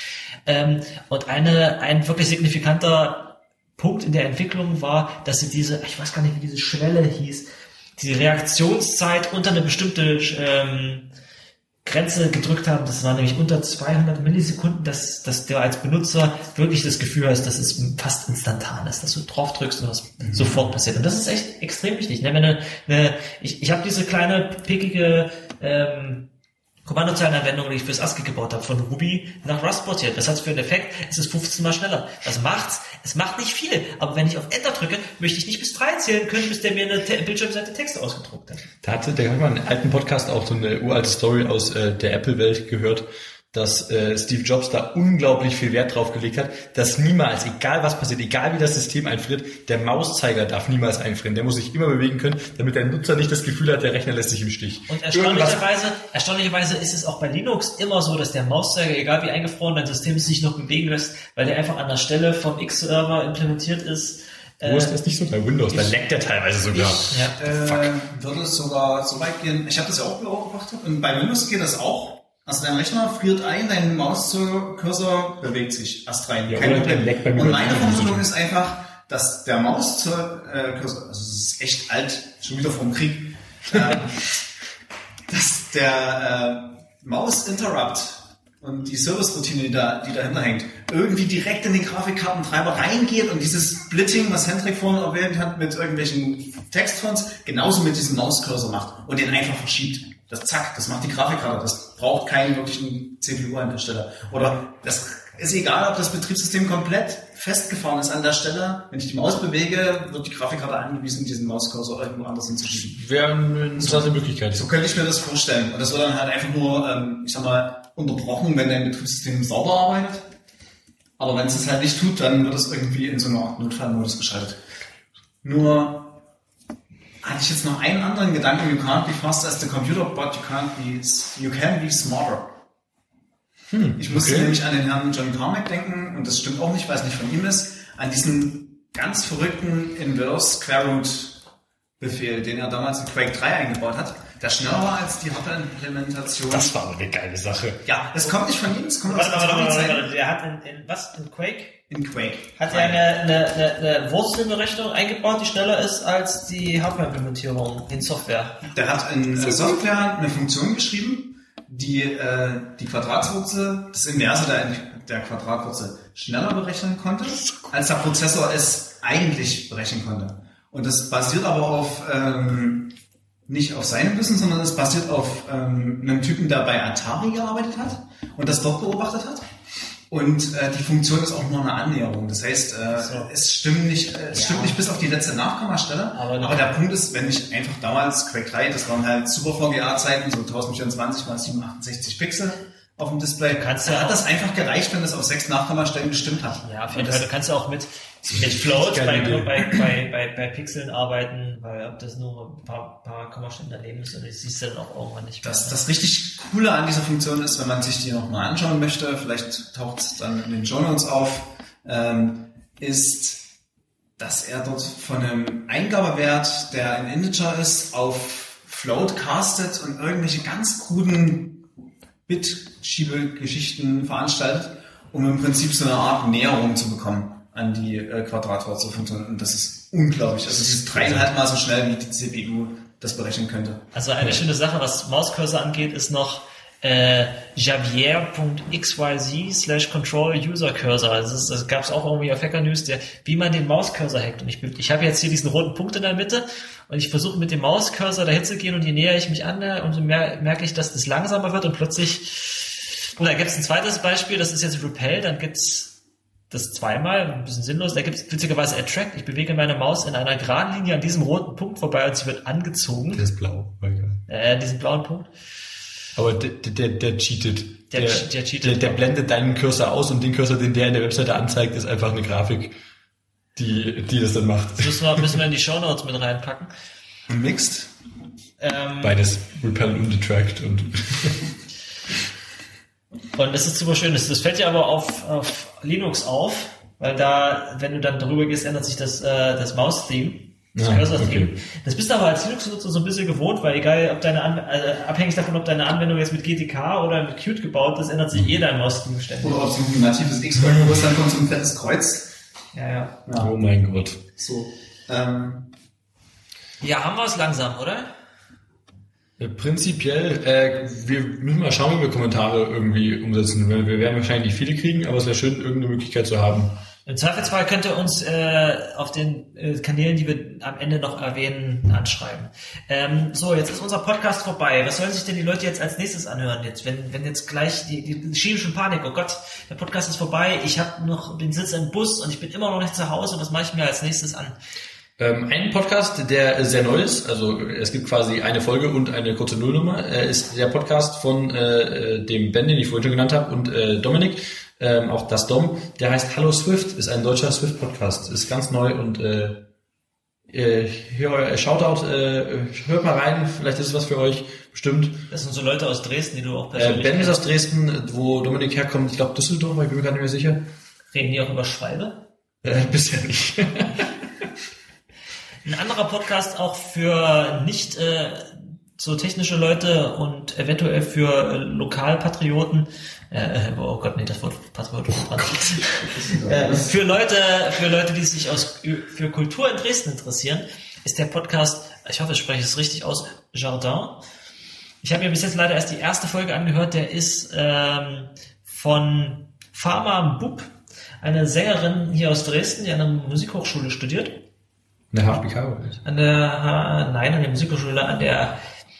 Und ein wirklich signifikanter Punkt in der Entwicklung war, dass sie ich weiß gar nicht, wie diese Schwelle hieß, die Reaktionszeit unter eine bestimmte Grenze gedrückt haben. Das war nämlich unter 200 Millisekunden, dass du als Benutzer wirklich das Gefühl hast, dass es fast instantan ist, dass du drauf drückst und das sofort passiert. Und das ist echt extrem wichtig. Ne? Ich habe diese kleine pickige Kommandozeilenanwendung, die ich fürs ASCII gebaut habe, von Ruby nach Rust portiert. Das hat für einen Effekt, es ist 15 mal schneller. Was macht's? Es macht nicht viel. Aber wenn ich auf Enter drücke, möchte ich nicht bis 3 zählen können, bis der mir eine Bildschirmseite Text ausgedruckt hat. Da habe ich mal in einem alten Podcast auch so eine uralte Story aus der Apple-Welt gehört, dass Steve Jobs da unglaublich viel Wert drauf gelegt hat, dass niemals, egal was passiert, egal wie das System einfriert, der Mauszeiger darf niemals einfrieren. Der muss sich immer bewegen können, damit der Nutzer nicht das Gefühl hat, der Rechner lässt sich im Stich. Und erstaunlicherweise ist es auch bei Linux immer so, dass der Mauszeiger, egal wie eingefroren dein System sich noch bewegen lässt, weil der einfach an der Stelle vom X-Server implementiert ist. Wo ist das nicht so? Bei Windows, da leckt der teilweise sogar. Würde es sogar so weit gehen, ich habe das ja auch beobachtet, und bei Windows geht das auch. Also dein Rechner friert ein, dein Mauscursor bewegt sich astrein. Ja, kein Problem. Und meine Vermutung ist einfach, dass der Mauscursor, also es ist echt alt, schon wieder vom Krieg, dass der Maus-Interrupt und die Service-Routine, die dahinter hängt, irgendwie direkt in den Grafikkartentreiber reingeht und dieses Splitting, was Hendrik vorhin erwähnt hat, mit irgendwelchen Textfonts, genauso mit diesem Mauscursor macht und den einfach verschiebt. Das macht die Grafikkarte. Das braucht keinen wirklichen CPU an der Stelle. Oder das ist egal, ob das Betriebssystem komplett festgefahren ist an der Stelle. Wenn ich die Maus bewege, wird die Grafikkarte angewiesen, diesen Mauscursor irgendwo anders hinzuschieben. Wäre eine interessante Möglichkeit. So könnte ich mir das vorstellen. Und das wird dann halt einfach nur, unterbrochen, wenn dein Betriebssystem sauber arbeitet. Aber wenn es das halt nicht tut, dann wird es irgendwie in so einer Art Notfallmodus geschaltet. Nur hatte ich jetzt noch einen anderen Gedanken. You can't be faster as the computer, but you can be smarter. Ich musste nämlich an den Herrn John Carmack denken, und das stimmt auch nicht, weil es nicht von ihm ist, an diesen ganz verrückten Inverse Square Root Befehl, den er damals in Quake 3 eingebaut hat, der schneller war als die Hardware-Implementation. Das war aber eine geile Sache. Ja, das kommt nicht von ihm, das kommt aus der Warte. Der hat in Quake? In Quake. Hat er eine Wurzelberechnung eingebaut, die schneller ist als die Hardware-Implementierung in Software? Der hat in Software eine Funktion geschrieben, die Quadratswurzel, das Inverse der Quadratwurzel schneller berechnen konnte, als der Prozessor es eigentlich berechnen konnte. Und das basiert aber auf nicht auf seinem Wissen, sondern es basiert auf einem Typen, der bei Atari gearbeitet hat und das dort beobachtet hat. Und die Funktion ist auch nur eine Annäherung. Das heißt, es stimmt nicht bis auf die letzte Nachkommastelle. Aber der Punkt ist, wenn ich einfach damals Quake 3, das waren halt super VGA-Zeiten, so 1024 x 768 Pixel auf dem Display. Hat das einfach gereicht, wenn es auf 6 Nachkommastellen gestimmt hat. Ja, auf jeden Fall. Du kannst ja auch mit Float bei Pixeln arbeiten, weil ob das nur ein paar Kommastellen daneben ist, und das siehst du dann auch irgendwann nicht mehr. Das richtig Coole an dieser Funktion ist, wenn man sich die nochmal anschauen möchte, vielleicht taucht es dann in den Shownotes auf, ist, dass er dort von einem Eingabewert, der ein Integer ist, auf Float castet und irgendwelche ganz kruden Bit-Schiebegeschichten veranstaltet, um im Prinzip so eine Art Näherung zu bekommen an die Quadratwurzelfunktion. Und das ist unglaublich. Also es ist 3,5 Mal so schnell, wie die CPU das berechnen könnte. Also eine schöne Sache, was Mauscursor angeht, ist noch javier.xyz/control-user-cursor. Das gab es auch irgendwie auf Hacker News, wie man den Mauscursor hackt. Und ich habe jetzt hier diesen roten Punkt in der Mitte und ich versuche mit dem Mauscursor dahin zu gehen, und je näher ich mich annähere, umso mehr merke ich, dass das langsamer wird, und plötzlich, da gibt es ein zweites Beispiel, das ist jetzt Repel, dann gibt's das zweimal, ein bisschen sinnlos, da gibt es witzigerweise Attract. Ich bewege meine Maus in einer geraden Linie an diesem roten Punkt vorbei und sie wird angezogen. Der ist blau. Diesen blauen Punkt. Aber der cheatet. Der cheatet. Der blendet deinen Cursor aus, und den Cursor, den der in der Webseite anzeigt, ist einfach eine Grafik, die das dann macht. Das müssen wir in die Shownotes mit reinpacken. Mixed? Beides. Repel und Attract und das ist super schön. Das fällt ja aber auf Linux auf, weil da, wenn du dann drüber gehst, ändert sich das Maus-Theme. Das Cursor-Theme. Okay. Das bist du aber als Linux-Nutzer so ein bisschen gewohnt, weil egal, ob abhängig davon, ob deine Anwendung jetzt mit GTK oder mit Qt gebaut ist, ändert sich dein Maus-Theme ständig. Oder ob es ein natives X-Word ist, dann kommt so ein fettes Kreuz. Ja. Oh mein Gott. So. Ja, haben wir es langsam, oder? Prinzipiell, wir müssen mal schauen, wie wir Kommentare irgendwie umsetzen. Wir werden wahrscheinlich nicht viele kriegen, aber es wäre schön, irgendeine Möglichkeit zu haben. Im Zweifelsfall könnt ihr uns auf den Kanälen, die wir am Ende noch erwähnen, anschreiben. So, jetzt ist unser Podcast vorbei. Was sollen sich denn die Leute jetzt als nächstes anhören? Jetzt, wenn jetzt gleich die schieben schon Panik. Oh Gott, der Podcast ist vorbei. Ich habe noch den Sitz im Bus und ich bin immer noch nicht zu Hause. Was mache ich mir als nächstes an? Ein Podcast, der sehr neu ist, also es gibt quasi eine Folge und eine kurze Nullnummer, ist der Podcast von dem Ben, den ich vorhin schon genannt habe, und Dominik, auch das Dom, der heißt Hallo Swift, ist ein deutscher Swift-Podcast, ist ganz neu, und Shoutout, hört mal rein, vielleicht ist es was für euch, bestimmt. Das sind so Leute aus Dresden, die du auch persönlich Ben ist aus Dresden, wo Dominik herkommt, ich glaube Düsseldorf, aber ich bin mir gar nicht mehr sicher. Reden die auch über Schwalbe? Bisher nicht. Ein anderer Podcast auch für nicht so technische Leute und eventuell für Lokalpatrioten. Oh Gott, nee, das Wort Patriot. Für Leute, die sich für Kultur in Dresden interessieren, ist der Podcast, ich hoffe, ich spreche es richtig aus, Jardin. Ich habe mir bis jetzt leider erst die erste Folge angehört. Der ist von Pharma Bub, eine Sängerin hier aus Dresden, die an der Musikhochschule studiert. An der HFBK oder nicht? An der Musikhochschule, an der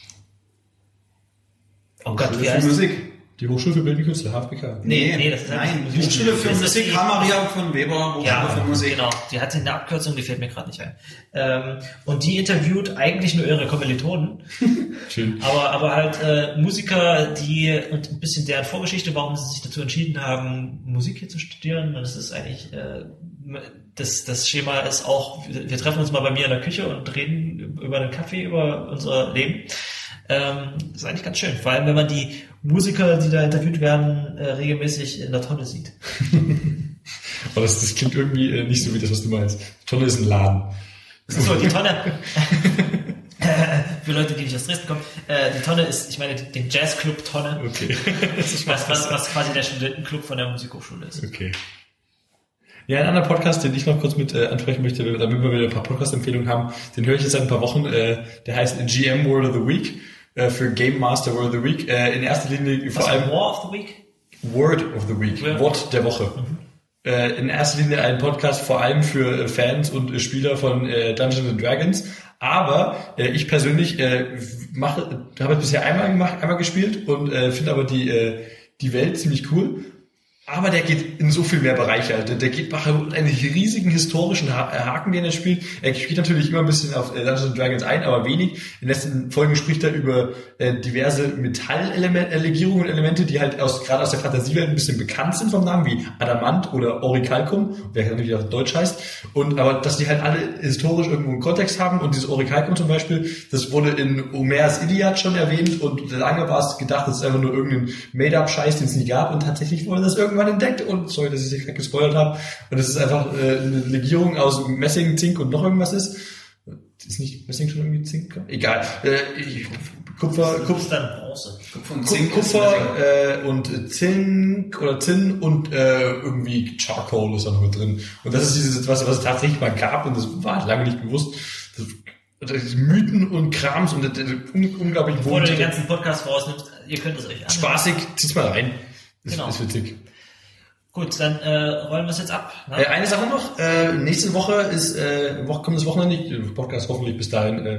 wie heißt Musik? Die Hochschule für Bildende Künste, HFBK. Nee, das ist die Hochschule für Musik, Maria von Weber, Hochschule für Musik. Genau, die hat eine Abkürzung, die fällt mir gerade nicht ein. Und die interviewt eigentlich nur ihre Kommilitonen. Schön. Aber halt Musiker, die, und ein bisschen deren Vorgeschichte, warum sie sich dazu entschieden haben, Musik hier zu studieren. Und es ist eigentlich das Schema ist auch, wir treffen uns mal bei mir in der Küche und reden über einen Kaffee, über unser Leben. Das ist eigentlich ganz schön, vor allem wenn man die Musiker, die da interviewt werden, regelmäßig in der Tonne sieht. Aber das klingt irgendwie nicht so wie das, was du meinst. Tonne ist ein Laden. So, die Tonne. Für Leute, die nicht aus Dresden kommen, die Tonne ist, ich meine, den Jazzclub Tonne. Okay. was quasi der Studentenclub von der Musikhochschule ist. Okay. Ja, ein anderer Podcast, den ich noch kurz mit ansprechen möchte, damit wir wieder ein paar Podcast-Empfehlungen haben, den höre ich jetzt seit ein paar Wochen, der heißt GM Word of the Week, für Game Master Word of the Week, in erster Linie vor allem War of the Week? Word of the Week, Ja. Wort der Woche. In erster Linie ein Podcast vor allem für Fans und Spieler von Dungeons and Dragons, aber ich persönlich habe es bisher einmal gespielt und finde aber die Welt ziemlich cool. Aber der geht in so viel mehr Bereiche. Also der macht einen riesigen historischen Haken, den er spielt. Er spielt natürlich immer ein bisschen auf Dungeons & Dragons ein, aber wenig. In den letzten Folgen spricht er über diverse Metalllegierungen und Elemente, die halt gerade aus der Fantasiewelt ein bisschen bekannt sind vom Namen, wie Adamant oder Orichalcum, der natürlich auf Deutsch heißt. Aber dass die halt alle historisch irgendwo einen Kontext haben. Und dieses Orichalcum zum Beispiel, das wurde in Homers Iliad schon erwähnt. Und lange war es gedacht, das ist einfach nur irgendein Made-up-Scheiß, den es nie gab. Und tatsächlich wurde das irgendwann entdeckt und sorry, dass ich es gespoilert habe. Und es ist einfach eine Legierung aus Messing, Zink und noch irgendwas ist. Ist nicht Messing schon irgendwie Zink? Egal. Kupfer ist dann Bronze. Kupfer und Zink oder Zinn und irgendwie Charcoal ist da noch mit drin. Und das ist dieses was es tatsächlich mal gab und das war lange nicht bewusst. Das Mythen und Krams und unglaublich Bevor du den ganzen Podcast vorausnimmst, ihr könnt es euch anhören. Spaßig, zieh's mal rein. Genau. Ist witzig. Gut, dann rollen wir es jetzt ab. Ne? Eine Sache noch. Nächste Woche ist kommendes Wochenende, Podcast hoffentlich bis dahin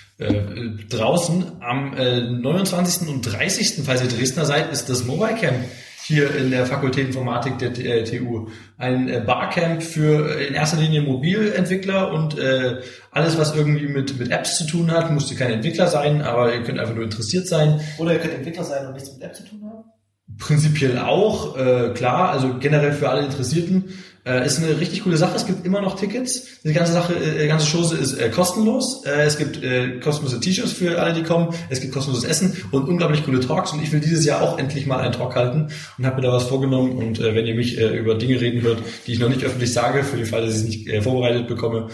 draußen. Am 29. und 30., falls ihr Dresdner seid, ist das Mobile Camp hier in der Fakultät Informatik der TU. Ein Barcamp für in erster Linie Mobilentwickler und alles, was irgendwie mit Apps zu tun hat. Müsst ihr kein Entwickler sein, aber ihr könnt einfach nur interessiert sein. Oder ihr könnt Entwickler sein und nichts mit App zu tun haben. Prinzipiell auch, klar, also generell für alle Interessierten. Ist eine richtig coole Sache. Es gibt immer noch Tickets. Die ganze Chose ist kostenlos. Es gibt kostenlose T-Shirts für alle, die kommen. Es gibt kostenloses Essen und unglaublich coole Talks. Und ich will dieses Jahr auch endlich mal einen Talk halten und habe mir da was vorgenommen. Und wenn ihr mich über Dinge reden hört, die ich noch nicht öffentlich sage, für den Fall, dass ich es nicht vorbereitet bekomme,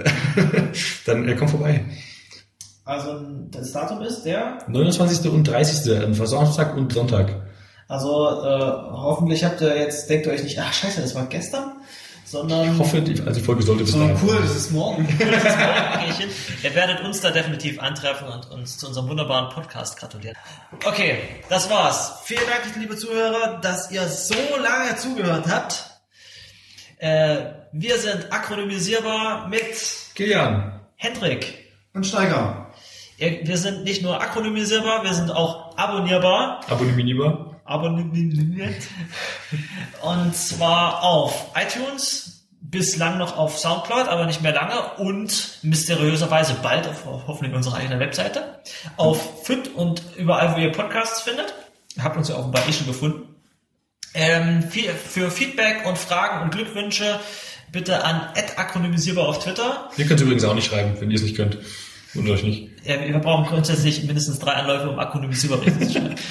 dann kommt vorbei. Also das Datum ist der? 29. und 30. Samstag und Sonntag. Also hoffentlich denkt ihr euch nicht, ach scheiße, das war gestern, sondern... Ich hoffe, die Folge sollte bis dahin. Cool, das ist morgen. Ihr werdet uns da definitiv antreffen und uns zu unserem wunderbaren Podcast gratulieren. Okay, das war's. Vielen Dank, liebe Zuhörer, dass ihr so lange zugehört habt. Wir sind akronymisierbar mit Kilian. Hendrik. Und Steiger. Wir sind nicht nur akronymisierbar, wir sind auch abonnierbar. Abonniert. Und zwar auf iTunes, bislang noch auf Soundcloud, aber nicht mehr lange und mysteriöserweise bald auf hoffentlich unserer eigenen Webseite. Auf FIT und überall, wo ihr Podcasts findet. Habt uns ja offenbar schon gefunden. Für Feedback und Fragen und Glückwünsche bitte an @akronymisierbar auf Twitter. Ihr könnt es übrigens auch nicht schreiben, wenn ihr es nicht könnt. Wundert euch nicht. Ja, wir brauchen grundsätzlich mindestens 3 Anläufe, um akronymisierbar richtig zu schreiben.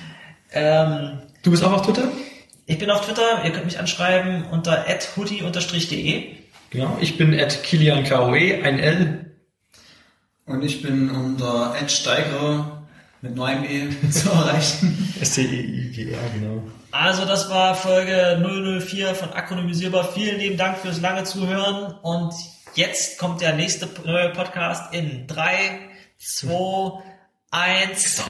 Du bist auch auf Twitter? Ich bin auf Twitter, ihr könnt mich anschreiben unter @hoodie_de. Genau, ich bin @KilianKoe, ein L. Und ich bin unter @Steiger mit neuem E zu erreichen. STEIGR, genau. Also das war Folge 004 von Akronymisierbar. Vielen lieben Dank fürs lange Zuhören und jetzt kommt der nächste neue Podcast in 3, 2, 1...